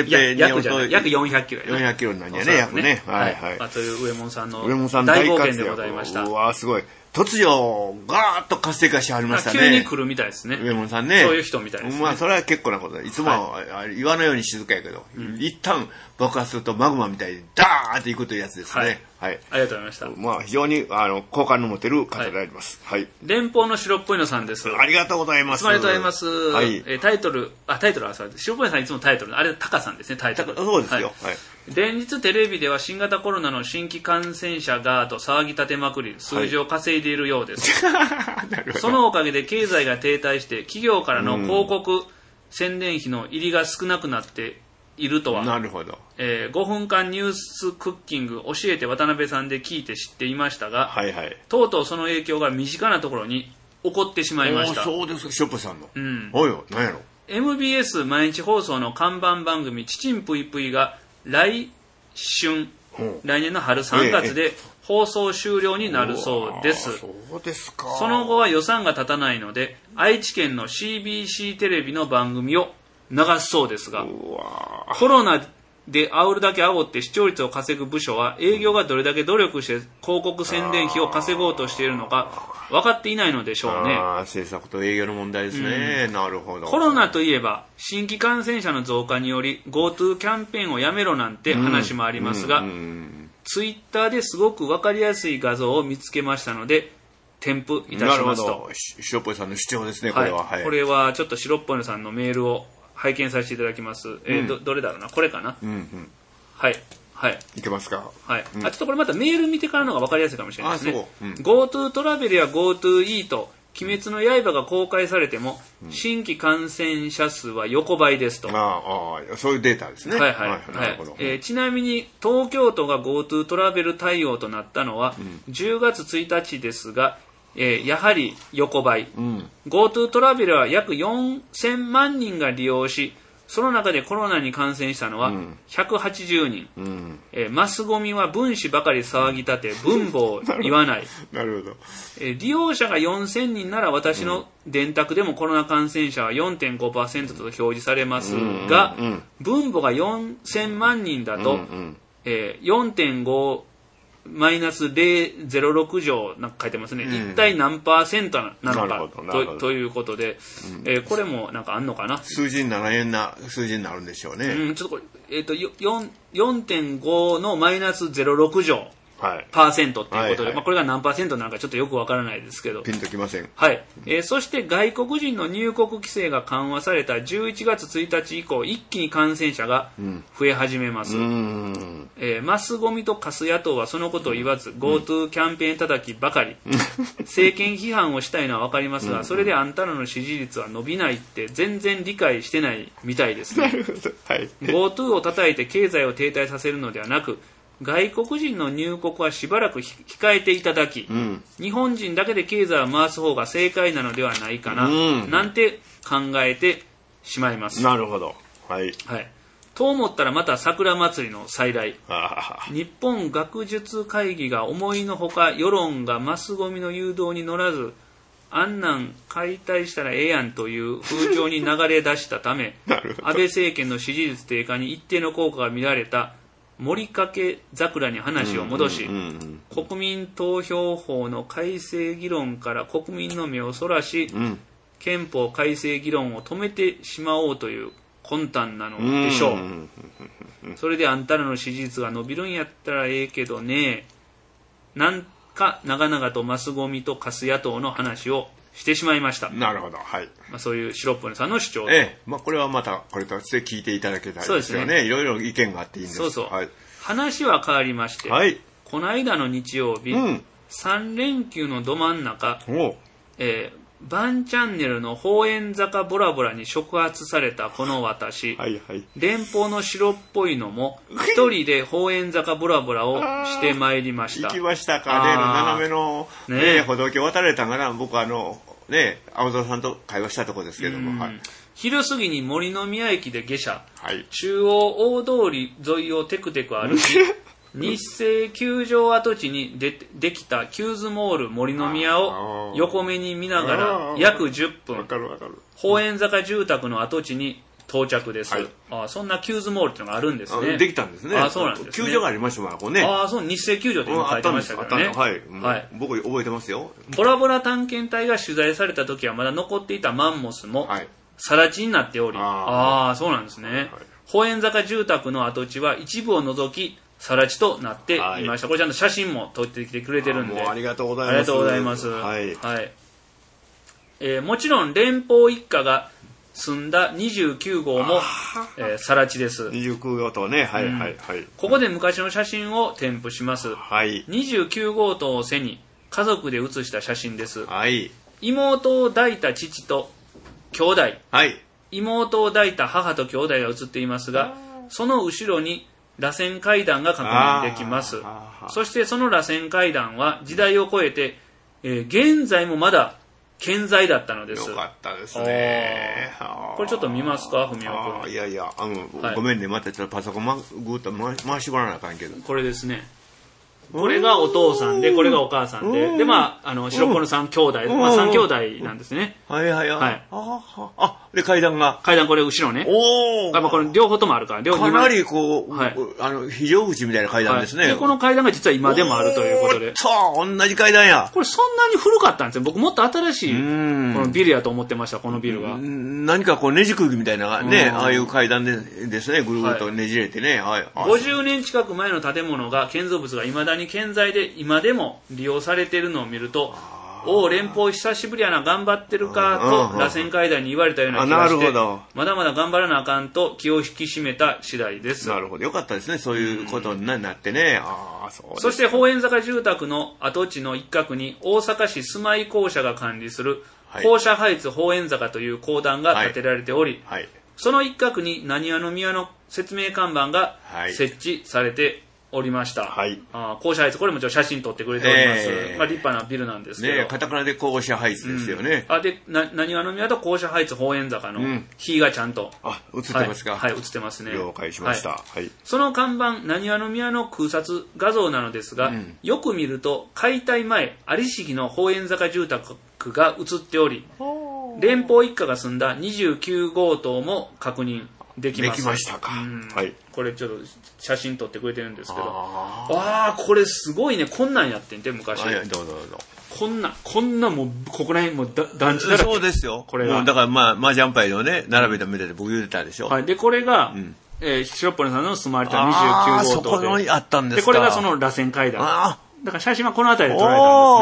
400キロ。 400キロになるんやね、約ね。 という上門さんの大冒険でございました。 うわ、すごい。 突如ガーッと活性化しはりましたね。 急に来るみたいですね。 上門さんね。 そういう人みたいですね。 まあそれは結構なことだ。いつも岩のように静かやけど、一旦爆発するとマグマみたいにダーっていくというやつですね。 はい。ありがとうございました。 まあ非常に好感の持てる方であります。はい。 連邦の白っぽいのさんです。 ありがとうございます。 ありがとうございます。 はい。 タイトルは白っぽいのさんいつもタイトル、あれタカさんですね、タイトル。 そうですよ。はい。 連日テレビでは新型コロナの新規感染者がと騒ぎ立てまくり、数字を稼いでいるようです。そのおかげで経済が停滞して企業からの広告、宣伝費の入りが少なくなっているとは。 なるほど。 5分間ニュースクッキング教えて渡辺さんで聞いて知っていましたが、 はいはい、 とうとうその影響が身近なところに起こってしまいました。 そうですか、ショップさんの。 おいよ、何やろ。 MBS 毎日放送の看板番組ちちんぷいぷいが来年の春3月で放送終了になるそうです。 そうですか。 その後は予算が立たないので愛知県の CBC テレビの番組を流すそうですが、コロナで煽るだけ煽って視聴率を稼ぐ部署は営業がどれだけ努力して広告宣伝費を稼ごうとしているのか分かっていないのでしょうね。 政策と営業の問題ですね。なるほど。 コロナといえば新規感染者の増加により GoTo キャンペーンをやめろなんて話もありますが、ツイッターですごく分かりやすい画像を見つけましたので添付いたしますと。 白っぽいさんの主張ですね、これは。 はい、これはちょっと白っぽいさんのメールを拝見させていただきます。どれだろうな、これかな。はい。はい。 いけますか。 はい。ちょっとこれまたメール見てからの方が分かりやすいかもしれないですね。GoTo トラベルや GoTo イート、鬼滅の刃が公開されても、新規感染者数は横ばいですと。 そういうデータですね。 はい。ちなみに東京都が GoTo トラベル対応となったのは、10月1日ですが、やはり横ばい、GoTo トラベルは約4000万人が利用し、その中でコロナに感染したのは180人、マスゴミは分子ばかり騒ぎ立て分母を言わないなるほど。 利用者が4000人なら私の電卓でもコロナ感染者は 4.5% と表示されますが、分母が4000万人だと、4.5マイナス006乗なんか書いてますね。一体何パーセントなのかということで、これもなんかあんのかな。 数字にならへんな数字になるんでしょうね。 ちょっとこれ4.5 のマイナス06乗。パーセントっていうことで、これが何パーセントなのかちょっとよくわからないですけど。 ピンときません。 はい。そして外国人の入国規制が緩和された11月1日以降、一気に感染者が増え始めます。マスゴミとカス野党はそのことを言わず、GoTo キャンペーン叩きばかり。政権批判をしたいのはわかりますが、それであんたらの支持率は伸びないって全然理解してないみたいですね。GoTo を叩いて経済を停滞させるのではなく、外国人の入国はしばらく控えていただき、日本人だけで経済を回す方が正解なのではないかな、なんて考えてしまいます。 なるほど。はい。 と思ったらまた桜祭りの再来。日本学術会議が思いのほか世論がマスゴミの誘導に乗らず、あんなん解体したらええやんという風潮に流れ出したため、安倍政権の支持率低下に一定の効果が見られた森かけ桜に話を戻し、国民投票法の改正議論から国民の目をそらし、憲法改正議論を止めてしまおうという魂胆なのでしょう。それであんたらの支持率が伸びるんやったらええけどね、なんか長々とマスゴミとカス野党の話をしてしまいました。 なるほど。はい。 そういう白っぽいさんの主張。 これはまたこれとして聞いていただけたらですよね。いろいろ意見があっていいんです。 話は変わりまして、この間の日曜日、3連休のど真ん中、バンチャンネルの法円坂ボラボラに触発されたこの私、連邦の白っぽいのも一人で法円坂ボラボラをしてまいりました。 行きましたか。例の斜めの、歩道橋渡られたから、僕青空さんと会話したところですけども、 昼過ぎに森の宮駅で下車、中央大通り沿いをテクテク歩き日生球場跡地にできたキューズモール森の宮を横目に見ながら約10分、法円坂住宅の跡地に到着です。そんなキューズモールっていうのがあるんですね。 できたんですね。 そうなんですね。 球場がありましたもん、ここね。 そう、日清球場って今書いてましたからね。 はい。僕覚えてますよ。 ボラボラ探検隊が取材された時はまだ残っていたマンモスも、更地になっており、そうなんですね。保園坂住宅の跡地は一部を除き、更地となっていました。これちゃんと写真も撮ってきてくれてるんで。 ありがとうございます。 ありがとうございます。もちろん連邦一家が住んだ29号も更地です。 29号棟ね。 ここで昔の写真を添付します。29号棟を背に家族で写した写真です。妹を抱いた父と兄弟、妹を抱いた母と兄弟が写っていますが、その後ろに螺旋階段が確認できます。そしてその螺旋階段は時代を超えて、現在もまだ健在だったのです。 よかったですね。 これちょっと見ますか、文雄君。 いやいや、ごめんね、またちょっとパソコンぐーっと回してもらわなあかんけど。 これですね。これがお父さんで、これがお母さんで、で、白ポルさん兄弟、3兄弟なんですね。 で、階段これ後ろね。これ両方ともあるから、 かなり非常口みたいな階段ですね。 で、この階段が実は今でもあるということで。 同じ階段や。 これそんなに古かったんですよ。僕もっと新しい、このビルやと思ってました、このビルが。 何かねじくぎみたいなね、ああいう階段ですね、ぐるぐるとねじれてね。 50年近く前の建物が、建造物が未だに健在で、今でも利用されているのを見ると、連邦久しぶりやな、頑張ってるかと螺旋階段に言われたような気がして、まだまだ頑張らなあかんと気を引き締めた次第です。 なるほど、よかったですね、そういうことになってね。 そして保園坂住宅の跡地の一角に大阪市住まい公社が管理する公社ハイツ保園坂という公団が建てられており、その一角に何屋の宮の説明看板が設置されておりました。公社ハイツ、これも写真撮ってくれております。立派なビルなんですけど。 カタカナで公社ハイツですよね。 で、何話の宮と公社ハイツ保園坂の碑がちゃんと。 映ってますか？ はい、映ってますね。 了解しました。 その看板、何話の宮の空撮画像なのですが、よく見ると、解体前、有敷の保園坂住宅が映っており、連邦一家が住んだ29号棟も確認できます。 できましたか。 これちょっと写真撮ってくれてるんですけど、これすごいね、こんなんやってんて昔。 どうぞ。 こんなもうここら辺もう団地だらけ。 そうですよ。これがだから麻雀牌のね並べた目で僕言ってたでしょ。 でこれが白っぽいさんの住まわれた29号棟で。 そこにあったんですか。 でこれがその螺旋階段。だから写真はこの辺りで撮られたん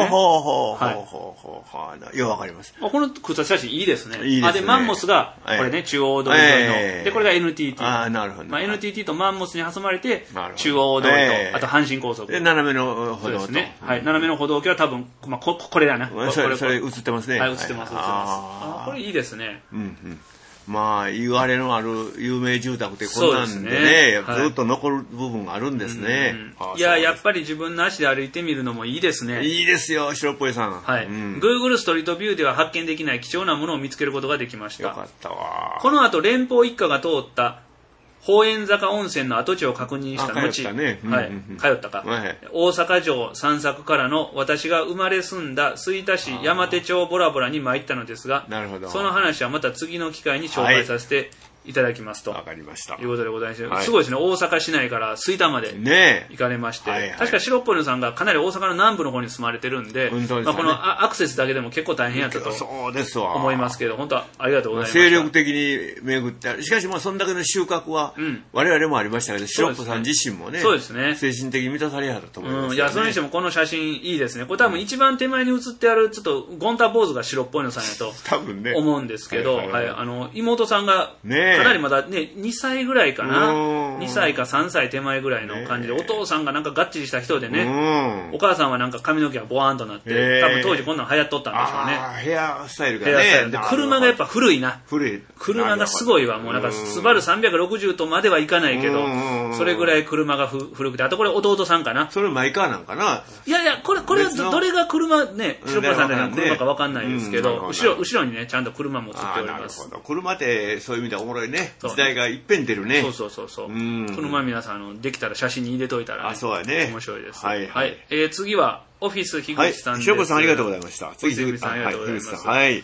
ですね。 よくわかります。 この空撮写真いいですね。 いいですね。 で、マンモスが、これね、中央通り沿いの。で、これが NTT。 なるほど。 NTT とマンモスに挟まれて、中央通りと、あと阪神高速。 で、斜めの歩道と。 ね。斜めの歩道橋は多分、これだな。 それ映ってますね。 映ってます。これいいですね。 言われのある有名住宅ってこんなんでね、ずっと残る部分があるんですね。 やっぱり自分の足で歩いてみるのもいいですね。 いいですよ、白っぽいさん。 Google ストリートビューでは発見できない貴重なものを見つけることができました。 よかったわ。 この後、連邦一家が通った宝円坂温泉の跡地を確認した後、 通ったか。 大阪城散策からの私が生まれ住んだ吹田市山手町ボラボラに参ったのですが、その話はまた次の機会に紹介させていただきますと。 わかりました。 いうことでございます。すごいですね。大阪市内から吹田まで行かれまして、確か白っぽいのさんがかなり大阪の南部の方に住まれてるんで、このアクセスだけでも結構大変やったと思いますけど、本当はありがとうございます。 精力的に巡って、しかしそんだけの収穫は我々もありましたけど、白っぽさん自身もね、精神的に満たされやったと思います。 いや、それにしてもこの写真いいですね。これ多分一番手前に写ってあるちょっとゴンタ坊主が白っぽいのさんやと思うんですけど、妹さんがかなりまだね、2歳ぐらいかな。2歳か3歳手前ぐらいの感じで、お父さんがなんかがっちりした人でね、お母さんはなんか髪の毛がボワーンとなって、多分当時こんなの流行っとったんでしょうね。 ヘアスタイルがね。 で、車がやっぱ古いな。車がすごいわ。もうなんかスバル360とまではいかないけど、それぐらい車が古くて、あとこれ弟さんかな。 それマイカーなんかな。 いや、これどれが車ね、白川さんの車かわかんないですけど、後ろにね、ちゃんと車も映っております。 車ってそういう意味ではおもろいね。時代がいっぺん出るね。 そう。車皆さんできたら写真に入れといたらね。 そうやね。 面白いです。次はオフィス樋口さんです。 白子さんありがとうございました。 樋口さんありがとうございます。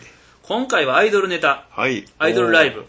今回はアイドルネタ、 はい、 アイドルライブ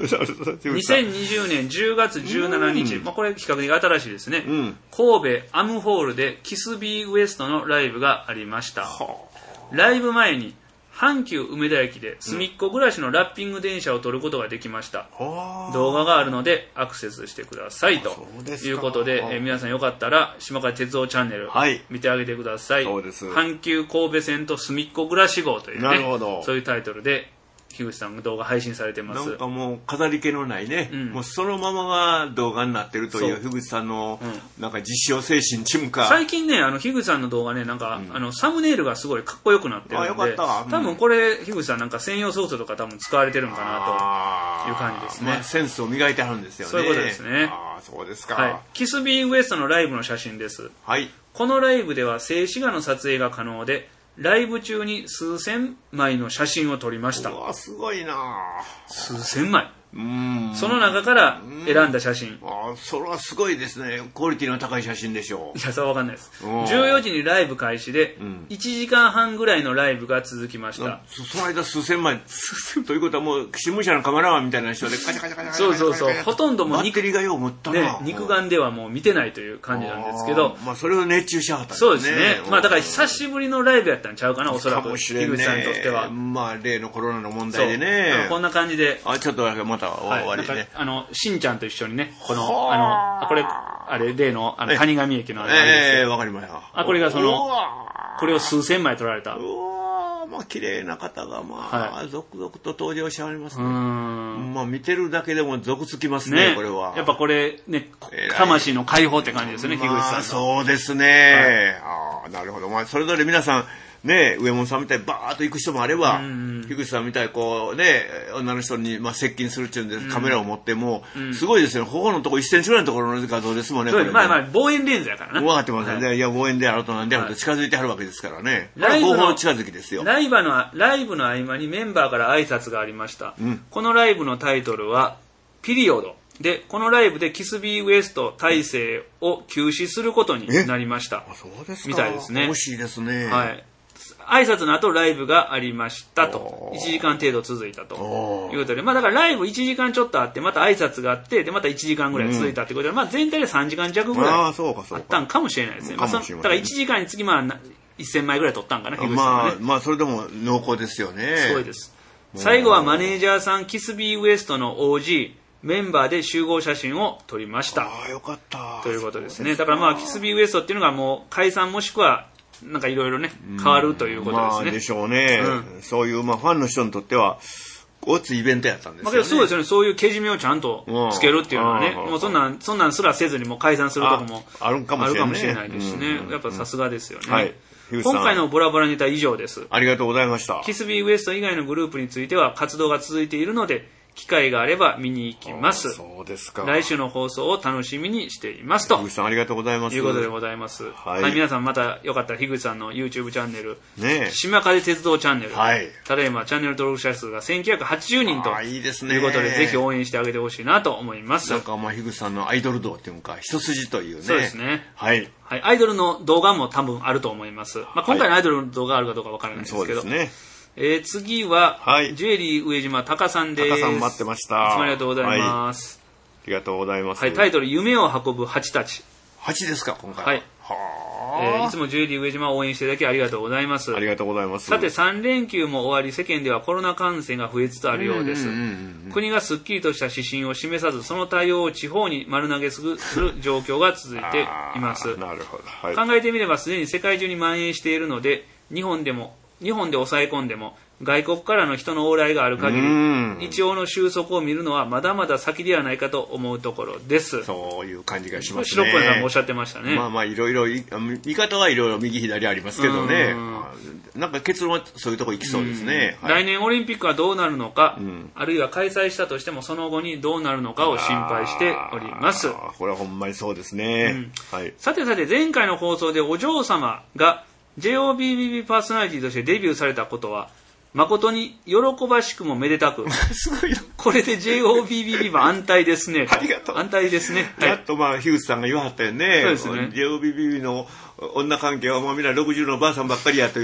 2020年10月17日、これ比較的新しいですね、神戸アムホールでキスビーウエストのライブがありました。ライブ前に阪急梅田駅で隅っこ暮らしのラッピング電車を撮ることができました。動画があるのでアクセスしてくださいということで、皆さんよかったら島川鉄道チャンネル見てあげてください。阪急神戸線と隅っこ暮らし号というね、そういうタイトルで樋口さんが動画配信されてます。 なんかもう飾り気のないね、もうそのままが動画になってるという樋口さんのなんか実証精神ちむか。 最近ね、樋口さんの動画ね、なんか、サムネイルがすごいかっこよくなってるんで、 よかった、 多分これ樋口さんなんか専用ソフトとか多分使われてるのかなという感じですね。 センスを磨いてあるんですよね。 そういうことですね。 そうですか、 はい。キスビーウエストのライブの写真です。 はい。 このライブでは静止画の撮影が可能で、ライブ中に数千枚の写真を撮りました。 うわ、すごいな。 数千枚。その中から選んだ写真。 それはすごいですね。クオリティの高い写真でしょう。 いや、それは分かんないです。14時にライブ開始で、1時間半ぐらいのライブが続きました。 その間数千枚。ということはもう、新聞社のカメラマンみたいな人でカチャカチャカチャカチャ。 そう。ほとんどもうバッテリーがよう持ったな。 肉眼ではもう見てないという感じなんですけど。 それを熱中しはったんですね。 そうですね。だから久しぶりのライブやったんちゃうかな、おそらく。樋口さんにとっては。 例のコロナの問題でね。 こんな感じで。 ちょっとまた終わりね。 しんちゃんと一緒にね、この、これ、例の、谷上駅のわかりました。 これがこれを数千枚撮られた。 綺麗な方が、続々と登場しておりますね。見てるだけでも続つきますね、これは。 やっぱこれ、ね、魂の解放って感じですよね、樋口さん。 そうですね。なるほど。それぞれ皆さん、ね、上門さんみたいにバーッと行く人もあれば、樋口さんみたいにこうね、女の人に接近するっていうんでカメラを持っても、すごいですよね。頬のとこ1センチぐらいのところの画像ですもんね。 望遠レンズやからな。 分かってますね。いや、望遠であるとなんであると近づいてはるわけですからね。ライブの近づきですよ。 ライブの合間にメンバーから挨拶がありました。このライブのタイトルは、ピリオド。で、このライブでキスビーウエスト体制を休止することになりました。 そうですか。 みたいですね。 惜しいですね。 はい。挨拶の後ライブがありましたと。1時間程度続いたということで、だからライブ1時間ちょっとあって、また挨拶があって、で、また1時間ぐらい続いたってことで、全体で3時間弱ぐらいあったんかもしれないですね。だから1時間につき1000枚ぐらい取ったんかな、樋口さんがね。 それでも濃厚ですよね。 そうです。最後はマネージャーさん、キスビーウエストの OG、メンバーで集合写真を撮りました。 よかった。 ということですね。だからキスビーウエストっていうのがもう解散もしくは、なんかいろいろね、変わるということですね。 でしょうね。そういう、ファンの人にとっては、大津イベントやったんですよね。 そうですよね。そういうけじめをちゃんとつけるっていうのはね、もうそんなんすらせずにもう解散するとこもあるかもしれないですね。やっぱさすがですよね。今回のボラボラネタ以上です。 ありがとうございました。 キスビーウエスト以外のグループについては活動が続いているので、機会があれば見に行きます。 そうですか。 来週の放送を楽しみにしていますと。 樋口さんありがとうございます。 いうことでございます。皆さんまたよかったら樋口さんの YouTube チャンネル、島風鉄道チャンネル、ただいまチャンネル登録者数が1980人ということで、ぜひ応援してあげてほしいなと思います。 なんか樋口さんのアイドル道っていうか、一筋というね。 そうですね。 はい。 アイドルの動画も多分あると思います。今回のアイドルの動画あるかどうかわからないですけど。 そうですね。 次は、ジュエリー上島タカさんです。 タカさん待ってました。 いつもありがとうございます。 ありがとうございます。 タイトル、夢を運ぶ蜂たち。 蜂ですか、今回。 はい。いつもジュエリー上島を応援していただきありがとうございます。 ありがとうございます。 さて、3連休も終わり、世間ではコロナ感染が増えつつあるようです。国がすっきりとした指針を示さず、その対応を地方に丸投げする状況が続いています。 なるほど。 考えてみれば、すでに世界中に蔓延しているので、日本で抑え込んでも、外国からの人の往来がある限り、一応の収束を見るのはまだまだ先ではないかと思うところです。 そういう感じがしますね。 白っぽいさんもおっしゃってましたね。 いろいろ、見方はいろいろ右左ありますけどね。なんか結論はそういうところ行きそうですね。 来年オリンピックはどうなるのか、あるいは開催したとしてもその後にどうなるのかを心配しております。 これはほんまにそうですね。 さて前回の放送でお嬢様が JOBBB パーソナリティとしてデビューされたことは、誠に喜ばしくもめでたく、これで JOBBB は安泰ですね。 ありがとう。 安泰ですね。 やっと樋口さんが言わはったよね。そうですね。JOBBB の女関係はもうみんな60のばあさんばっかりやという、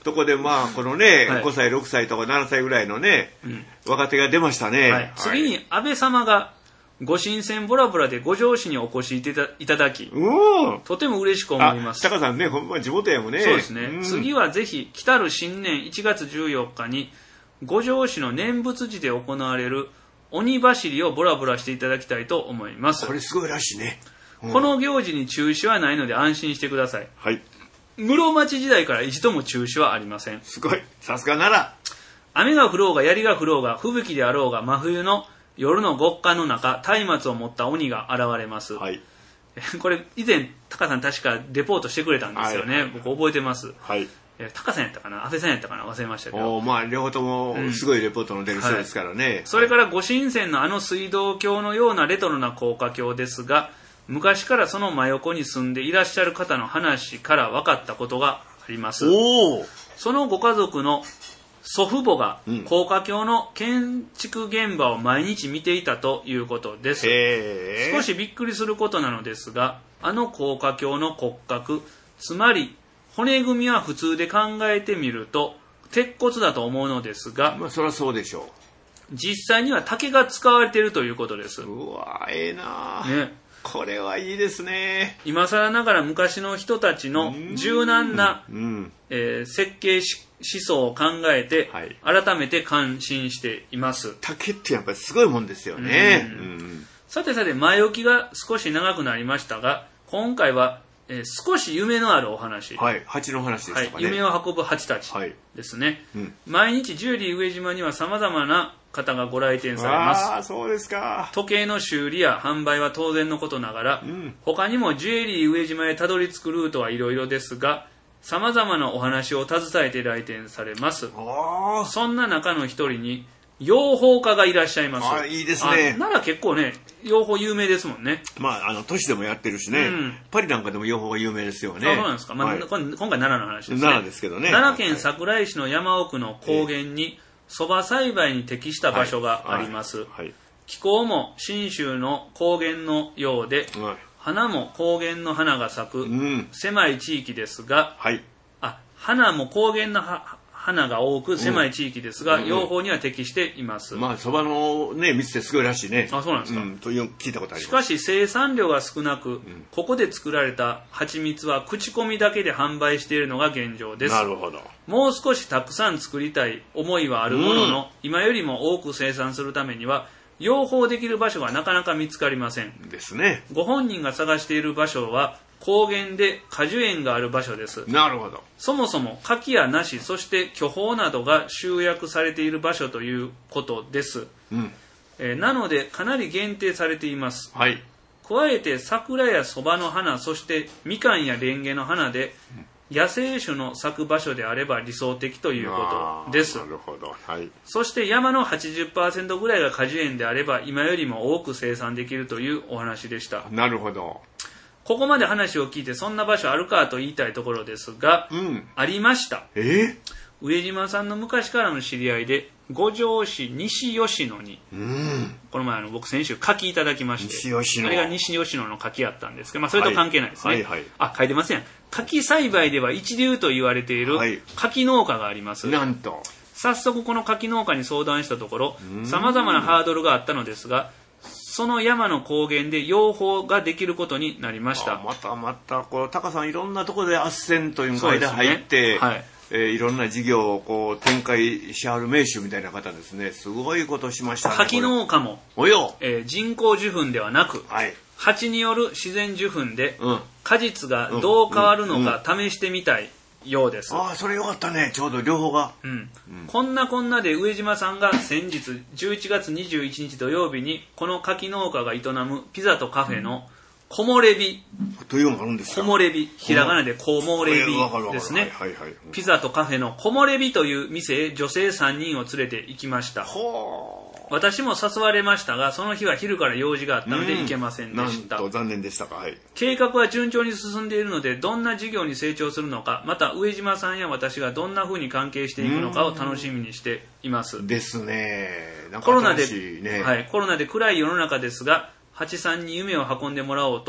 とこでまあこのね、5歳6歳とか7歳ぐらいのね、若手が出ましたね。 次に安倍様がご神仙ボラボラで五条市にお越しいただき、とても嬉しく思います。 高さんね、ほんま地元やもんね。 そうですね。次はぜひ来たる新年1月14日に五条市の念仏寺で行われる鬼走りをボラボラしていただきたいと思います。 これすごいらしいね。 この行事に中止はないので安心してください。 はい。 室町時代から一度も中止はありません。 すごい。さすがなら。 雨が降ろうが槍が降ろうが吹雪であろうが真冬の夜の極寒の中、松明を持った鬼が現れます。はい。これ以前高さん確かレポートしてくれたんですよね。僕覚えてます。はい。高さんやったかな安倍さんやったかな忘れましたけど。 まあ両方ともすごいレポートの出る人ですからね。 それから御神仙の水道橋のようなレトロな高架橋ですが、昔からその真横に住んでいらっしゃる方の話から分かったことがあります。そのご家族の祖父母が高架橋の建築現場を毎日見ていたということです。少しびっくりすることなのですが、高架橋の骨格、つまり骨組みは普通で考えてみると鉄骨だと思うのですが、 そりゃそうでしょう。実際には竹が使われているということです。 うわ、ええなね。これはいいですね。 今更ながら昔の人たちの柔軟な、設計思想を考えて、改めて感心しています。 竹ってやっぱりすごいもんですよね。 さて前置きが少し長くなりましたが、今回は、少し夢のあるお話。 蜂の話ですかね。 夢を運ぶ蜂たちですね。毎日ジュエリー上島には様々な方がご来店されます。 そうですか。 時計の修理や販売は当然のことながら、他にもジュエリー上島へたどり着くルートはいろいろですが、様々なお話を携えて来店されます。そんな中の一人に養蜂家がいらっしゃいます。 いいですね。 なら結構ね、養蜂有名ですもんね。 都市でもやってるしね。パリなんかでも養蜂が有名ですよね。 そうなんですか。今回奈良の話ですね。 奈良ですけどね。 奈良県桜井市の山奥の高原に、蕎麦栽培に適した場所があります。気候も信州の高原のようで、花も高原の花が咲く狭い地域ですが、花も高原の花が多く狭い地域ですが、養蜂には適しています。 蕎麦のね蜜ってすごいらしいね。 そうなんですか。 という聞いたことあります。 しかし生産量が少なく、ここで作られた蜂蜜は口コミだけで販売しているのが現状です。 なるほど。 もう少したくさん作りたい思いはあるものの、今よりも多く生産するためには養蜂できる場所がなかなか見つかりません。 ですね。 ご本人が探している場所は高原で果樹園がある場所です。 なるほど。 そもそも柿や梨、そして巨峰などが集約されている場所ということです。なのでかなり限定されています。加えて桜やそばの花、そしてみかんやレンゲの花で野生種の咲く場所であれば理想的ということです。 なるほど。 そして山の 80% ぐらいが果樹園であれば今よりも多く生産できるというお話でした。 なるほど。 ここまで話を聞いてそんな場所あるかと言いたいところですが、ありました。上島さんの昔からの知り合いで五条市西吉野に、この前僕先週柿いただきまして、あれが西吉野の柿やったんですけど、それと関係ないですね。書いてません。柿栽培では一流と言われている柿農家があります。 なんと早速この柿農家に相談したところ、様々なハードルがあったのですが、その山の高原で養蜂ができることになりました。 またこの高さんいろんなところで斡旋という会で入って、いろんな事業を展開しはる名手みたいな方ですね。すごいことしましたね。 柿農家も、人工受粉ではなく、蜂による自然受粉で、果実がどう変わるのか試してみたいようです。 それよかったね。ちょうど両方が。 こんなで上島さんが先日11月21日土曜日にこの柿農家が営むピザとカフェの木漏れ日というのがあるんですか。 木漏れ日、ひらがなで木漏れ日ですね。ピザとカフェの木漏れ日という店へ女性3人を連れて行きました。私も誘われましたが、その日は昼から用事があったので行けませんでした。 なんと残念でしたか。 計画は順調に進んでいるので、どんな事業に成長するのか、また上島さんや私がどんな風に関係していくのかを楽しみにしています。 ですね。 コロナで暗い世の中ですが、蜂さんに夢を運んでもらおうと、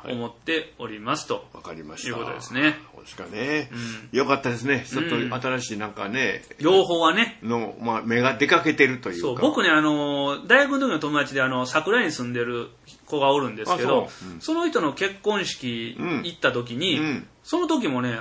思っておりますと。 わかりました。 いうことですね。 そうですかね。よかったですね。ちょっと新しいなんかね。 養蜂はね。 目が出かけてるというか。そう、 僕ね、大学の時の友達で桜井に住んでる子がおるんですけど、その人の結婚式行った時に、その時もね、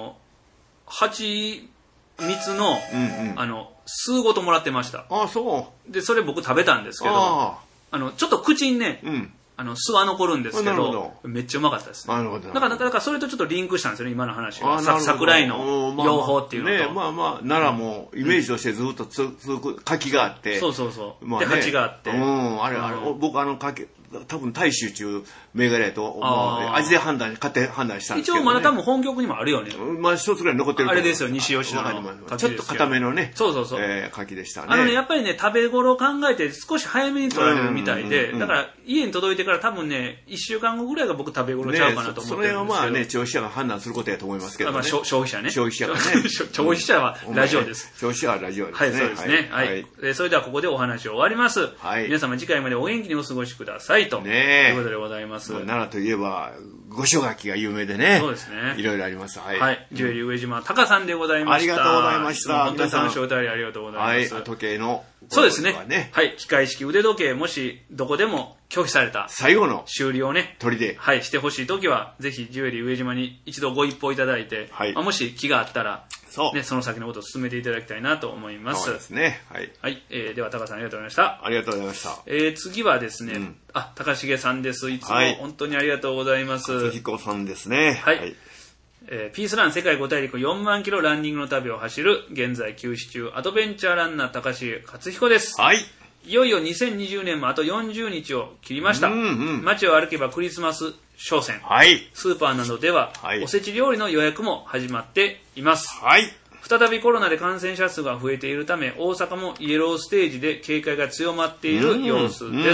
蜂蜜の、巣ごともらってました。 そう。 で、それ僕食べたんですけど、ちょっと口にね、巣は残るんですけど、めっちゃうまかったですね。だからそれとちょっとリンクしたんですよね、今の話は。桜井の養蜂っていうのと。 奈良もイメージとしてずっと続く柿があって。 そう。で、蜂があって。 僕柿、多分大衆中銘柄やと味で買って判断したんですけど、 一応まだ多分本局にもあるよね。 一つぐらい残ってる。 あれですよ、西吉野のちょっと固めのね、柿でしたね。 やっぱりね、食べ頃を考えて少し早めに取られるみたいで、だから家に届いてから多分ね、1週間後ぐらいが僕食べ頃ちゃうかなと思ってるんですけど。それは消費者が判断することやと思いますけどね。 消費者ね。 消費者がね。 消費者はラジオです。 消費者はラジオですね。 はい、そうですね。はい。それではここでお話を終わります。皆様次回までお元気にお過ごしくださいと。ということでございます。 奈良といえば五所柿が有名でね。 そうですね。 いろいろあります。 はい。ジュエリー上島隆さんでございました。 ありがとうございました。 本当に楽しいお便りありがとうございます。 はい。時計の。 そうですね。はい。機械式腕時計、もしどこでも拒否された最後の修理をね、 砦。 はい。してほしいときは、ぜひジュエリー上島に一度ご一報いただいて、もし気があったら、ね、その先のことを進めていただきたいなと思います。 そうですね。はい。 はい。では、高さんありがとうございました。 ありがとうございました。 次はですね、高重さんです。いつも本当にありがとうございます。 勝彦さんですね。 はい。ピースラン世界5大陸4万キロランニングの旅を走る現在休止中アドベンチャーランナー高重克彦です。 はい。 いよいよ2020年もあと40日を切りました。街を歩けばクリスマス商戦。 はい。 スーパーなどでは、おせち料理の予約も始まっています。 はい。 再びコロナで感染者数が増えているため、大阪もイエローステージで警戒が強まっている様子です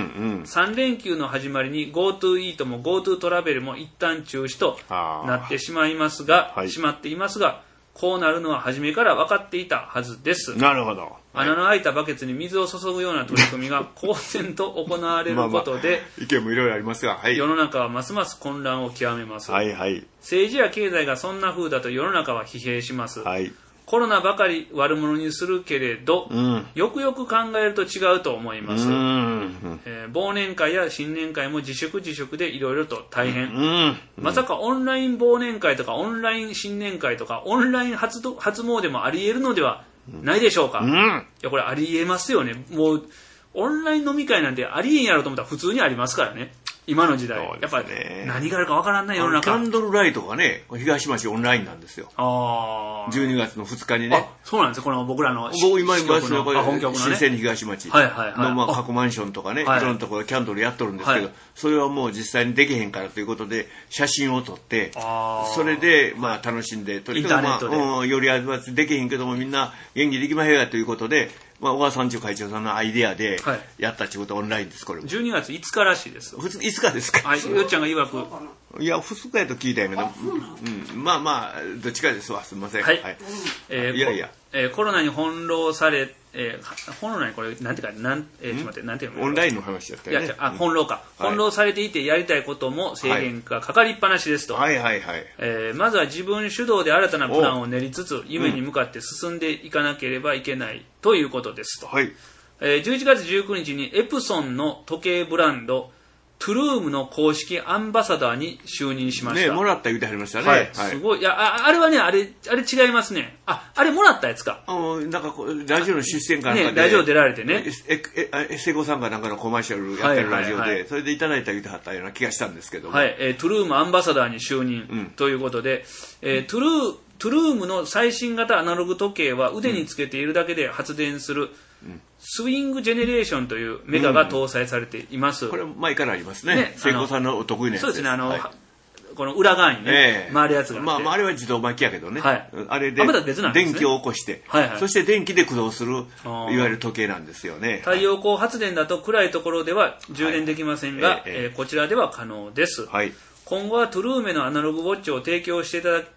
。3連休の始まりに GoTo イートも GoTo トラベルも一旦中止となってしまっていますが、こうなるのは初めから分かっていたはずです。 なるほど。 穴の開いたバケツに水を注ぐような取り組みが公然と行われることで、 意見もいろいろありますが、 世の中はますます混乱を極めます。 はいはい。 政治や経済がそんな風だと世の中は疲弊します。 はい。 コロナばかり悪者にするけれど、よくよく考えると違うと思います。忘年会や新年会も自粛でいろいろと大変。まさかオンライン忘年会とかオンライン新年会とかオンライン初詣もあり得るのではないでしょうか。いや、これあり得ますよね。もうオンライン飲み会なんてありえんやろと思ったら普通にありますからね。今の時代、やっぱり何があるかわからんない世の中。 キャンドルライトがね、東町オンラインなんですよ。12月の2日にね。 そうなんですよ。この僕らの僕今本局の新鮮東町の各マンションとかね、いろんなところでキャンドルやっとるんですけど、それはもう実際にできへんからということで写真を撮って、それで楽しんで、とにかくよりあずできへんけどもみんな元気できまへんやということで、小川三中会長さんのアイデアでやったってことはオンラインです、これも。 12月5日らしいです。 5日ですか。 はい、よっちゃんが曰く。 いや、2日やと聞いたんやけど、どっちかですわ、すみません。はい。 コロナに翻弄され、翻弄にこれ、なんていうか、ちょっと待って、なんていうの？ オンラインの話だったよね。 いや、翻弄か。翻弄されていてやりたいことも制限がかかりっぱなしですと。まずは自分主導で新たなプランを練りつつ、夢に向かって進んでいかなければいけないということですと。11月19日にエプソンの時計ブランド、トゥルームの公式アンバサダーに就任しました。 ね、もらった言うてはりましたね。 すごい。いや、あれはね、あれ違いますね。あれもらったやつか。 なんかラジオの出演かなんかで。 ラジオ出られてね。 エセゴさんかなんかのコマーシャルやってるラジオで、それでいただいた言うてはったような気がしたんですけども。 トゥルームアンバサダーに就任ということで、トゥルームの最新型アナログ時計は腕につけているだけで発電する、スイングジェネレーションというメガが搭載されています。 これ前からありますね。聖子さんのお得意なやつです。 そうですね。この裏側にね、回るやつがあって。 あれは自動巻きやけどね。あれで電気を起こして、そして電気で駆動する、いわゆる時計なんですよね。 太陽光発電だと暗いところでは充電できませんが、こちらでは可能です。今後はトゥルーメのアナログウォッチを提供して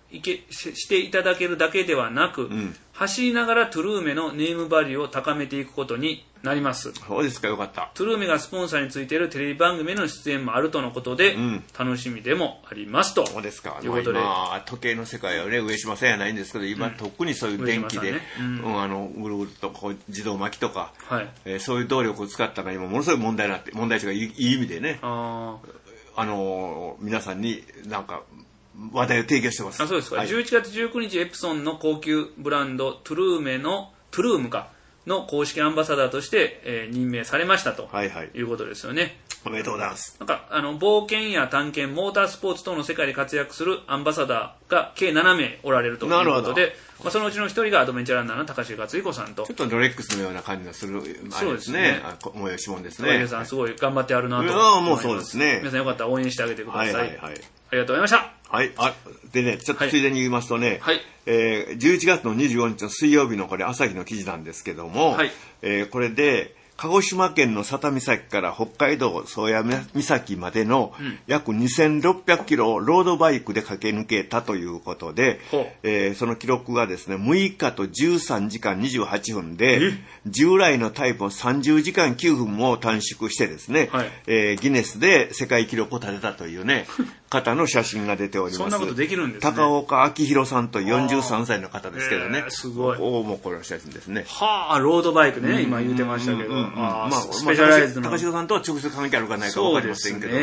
していただけるだけではなく、走りながらトゥルーメのネームバリューを高めていくことになります。 そうですか、よかった。 トゥルーメがスポンサーについているテレビ番組への出演もあるとのことで、楽しみでもありますと。 そうですか。 ということで、 今時計の世界はね、上島さんやないんですけど、今、特にそういう電気で、ぐるぐるとこう自動巻きとか、そういう動力を使ったのが今ものすごい問題になって、問題というかいい意味でね、皆さんになんか話題を提供してます。 そうですか。11月19日エプソンの高級ブランドトゥルームの公式アンバサダーとして、任命されましたということですよね。 おめでとうございます。 なんか冒険や探検、モータースポーツ等の世界で活躍するアンバサダーが計7名おられるということで、そのうちの1人がアドベンチャーランナーの高重克彦さんと。 ちょっとロレックスのような感じがする、そうですね。催し物ですね。 高重さんすごい頑張ってあるなと思います。 もうそうですね。 皆さんよかったら応援してあげてください。ありがとうございました。 はい。でね、ちょっとついでに言いますとね、11月の25日の水曜日のこれ朝日の記事なんですけども、これで鹿児島県の佐多岬から北海道宗谷岬までの約2600キロをロードバイクで駆け抜けたということで、その記録がですね、6日と13時間28分で、従来のタイプを30時間9分も短縮してですね、ギネスで世界記録を立てたというね、方の写真が出ております。 そんなことできるんですね。 高岡明宏さんと43歳の方ですけどね。 すごい。 もうこれは写真ですね。 はあ、ロードバイクね、今言うてましたけど。 スペシャライズの高城さんとは直接関係あるかないか分かりませんけども、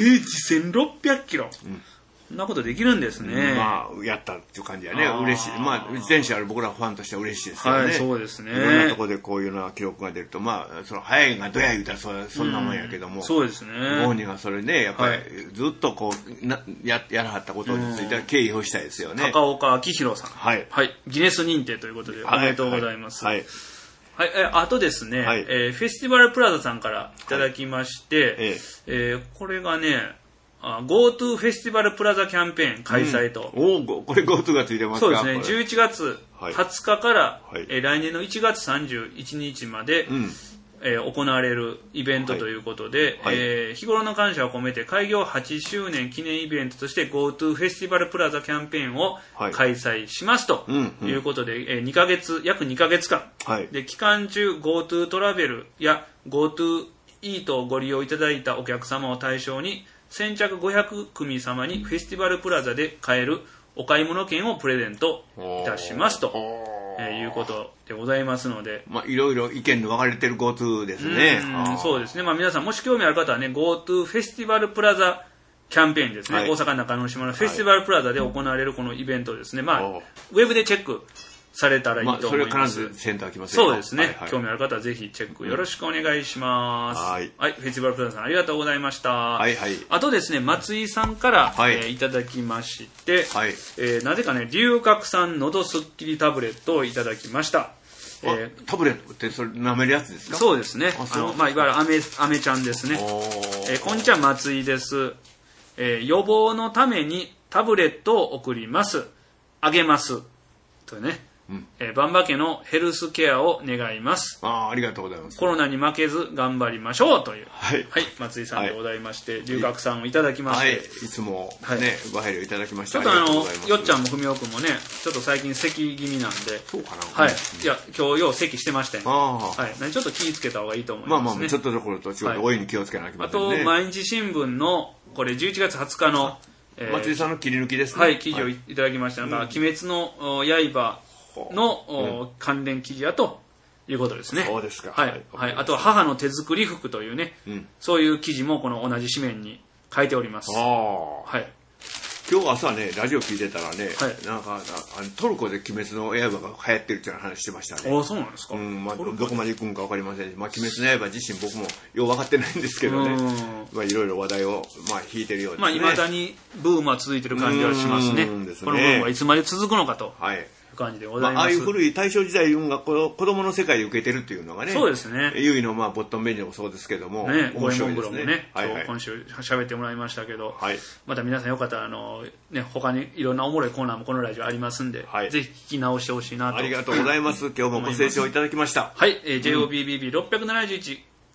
1600キロ、そんなことできるんですね。 やったっていう感じやね。嬉しい。自転車ある僕らファンとしては嬉しいですよね。 そうですね。 いろんなところでこういうような記録が出ると、その速いがどや言うたらそんなもんやけども、 そうですね。 ご本人がそれね、やっぱりずっとこうやらはったことについては敬意をしたいですよね。 高岡明宏さん。ギネス認定ということでおめでとうございます。あとですね、フェスティバルプラザさんからいただきまして、これがね、GoTo フェスティバルプラザキャンペーン開催と。 これ GoTo がついてますか？ そうですね、11月20日から、来年の1月31日まで、行われるイベントということで、日頃の感謝を込めて開業8周年記念イベントとして GoTo フェスティバルプラザキャンペーンを開催しますということで、約2ヶ月間、で期間中 GoTo トラベルや GoTo イートをご利用いただいたお客様を対象に先着500組様にフェスティバルプラザで買えるお買い物券をプレゼントいたしますということでございますので、 いろいろ意見の分かれてる GoTo ですね。 そうですね。皆さんもし興味ある方はね、GoTo フェスティバルプラザキャンペーンですね、大阪中之島のフェスティバルプラザで行われるこのイベントですね、ウェブでチェックされたらいいと思います。 それ必ずセンター来ますよ。 そうですね、興味ある方はぜひチェックよろしくお願いします。フェスティバルプラザさんありがとうございました。あとですね、松井さんから、いただきまして、なぜかね、龍角散のどすっきりタブレットをいただきました。 タブレットってそれ舐めるやつですか？ そうですね。いわゆるアメちゃんですね。こんにちは、松井です。予防のためにタブレットを送ります。あげます。とね。バンバ家のヘルスケアを願います。 ありがとうございます。 コロナに負けず頑張りましょうという、松井さんでございまして、龍角散をいただきまして、 いつもね、ご配慮いただきました。 ちょっとよっちゃんもふみおくんもね、ちょっと最近咳気味なんで、 そうかな。 いや今日よう咳してましたよね。ちょっと気をつけた方がいいと思いますね。 ちょっとどころと違って大いに気をつけなきゃいけませんね。 あと毎日新聞のこれ11月20日の松井さんの切り抜きですね。 記事をいただきました。鬼滅の刃の関連記事やということですね。 そうですか。 あとは母の手作り服というね、そういう記事もこの同じ紙面に書いております。 今日朝ね、ラジオ聞いてたらね、なんかトルコで鬼滅の刃が流行ってるっていう話してましたね。 そうなんですか。 どこまで行くんか分かりませんし、鬼滅の刃自身僕もよう分かってないんですけどね、いろいろ話題を引いてるようですね。 未だにブームは続いてる感じはしますね。このブームはいつまで続くのかと。感じでございます。 ああいう古い大正時代が子供の世界で受けてるっていうのがね、 そうですね。 ゆいのボットンベリーもそうですけども、 面白いですね。今週喋ってもらいましたけど、また皆さんよかったら他にいろんなおもろいコーナーもこのラジオありますんで、ぜひ聞き直してほしいなと。 ありがとうございます。今日もご清聴いただきました。 JOBBB671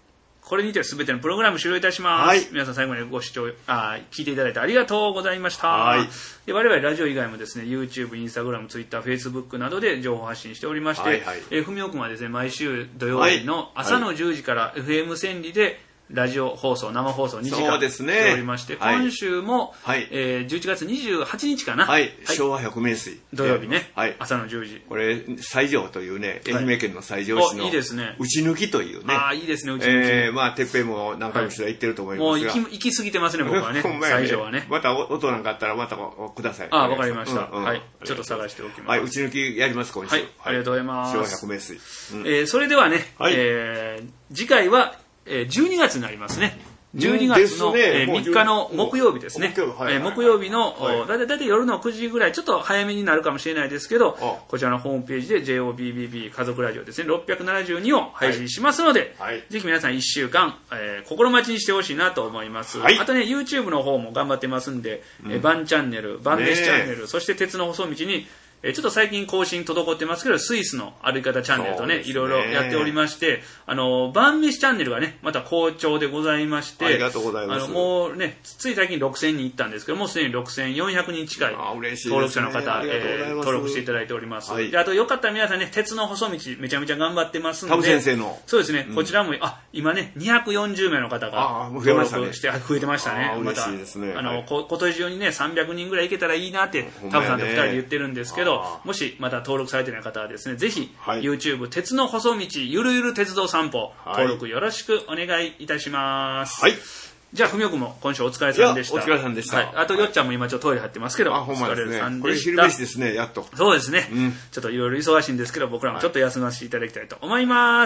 これにて全てのプログラム終了いたします。はい、皆さん最後までご視聴、聞いていただいてありがとうございました。はい、で我々ラジオ以外もですね、YouTube、Instagram、Twitter、Facebook などで情報発信しておりまして、ふみおくんはですね、毎週土曜日の朝の10時から FM 千里でラジオ放送、生放送2時間しておりまして、今週も、11月28日かな。 昭和百名水。 土曜日ね、朝の10時。 これ、西条というね、愛媛県の西条市の、打ち抜きというね。 いいですね、打ち抜き。 まあ、てっぺんも何回も取材行ってると思いますが。 もう行き過ぎてますね、僕はね、西条はね。 また音なんかあったらまたください。 わかりました。はい。ちょっと探しておきます。 打ち抜きやります、今週。 ありがとうございます。 昭和百名水。 それではね、次回は、12月になりますね。12月の3日の木曜日ですね。木曜日のだいたい夜の9時ぐらい、ちょっと早めになるかもしれないですけど、こちらのホームページで JOBBB 家族ラジオですね、672を配信しますので、ぜひ皆さん1週間心待ちにしてほしいなと思います。あとね、YouTube の方も頑張ってますんで、バンチャンネル、バンデシチャンネル、そして鉄の細道にちょっと最近更新滞ってますけど、スイスの歩き方チャンネルとね、いろいろやっておりまして、晩飯チャンネルがね、また好調でございまして、 ありがとうございます。 もうね、つい最近6000人行ったんですけども、すでに6400人近い登録者の方、登録していただいております。で、あとよかったら皆さんね、鉄の細道めちゃめちゃ頑張ってますんで、 田先生の。 そうですね、こちらも、今ね、240名の方が登録して増えてましたね。 嬉しいですね。 今年中にね、300人ぐらい行けたらいいなって、タブさんと2人で言ってるんですけど、もしまた登録されていない方はですね、ぜひ YouTube 鉄の細道ゆるゆる鉄道散歩登録よろしくお願いいたします。じゃあ、ふみおくんも今週お疲れさんでした。 お疲れさんでした。 あと、よっちゃんも今ちょっとトイレ入ってますけど、 お疲れさんでした。これ昼飯ですね、やっと。 そうですね。ちょっといろいろ忙しいんですけど、僕らもちょっと休ませていただきたいと思います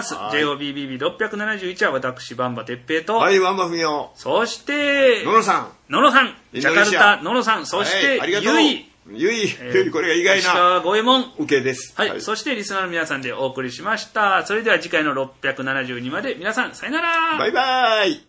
。JOBBB671 は私、バンバ哲平と、 バンバふみお。 そして、 野呂さん。 ジャカルタ、野呂さん、そして、 ゆい、これが意外な。 石川五右衛門。 受けです。 そしてリスナーの皆さんでお送りしました。それでは次回の672まで皆さん、さよなら。 バイバイ。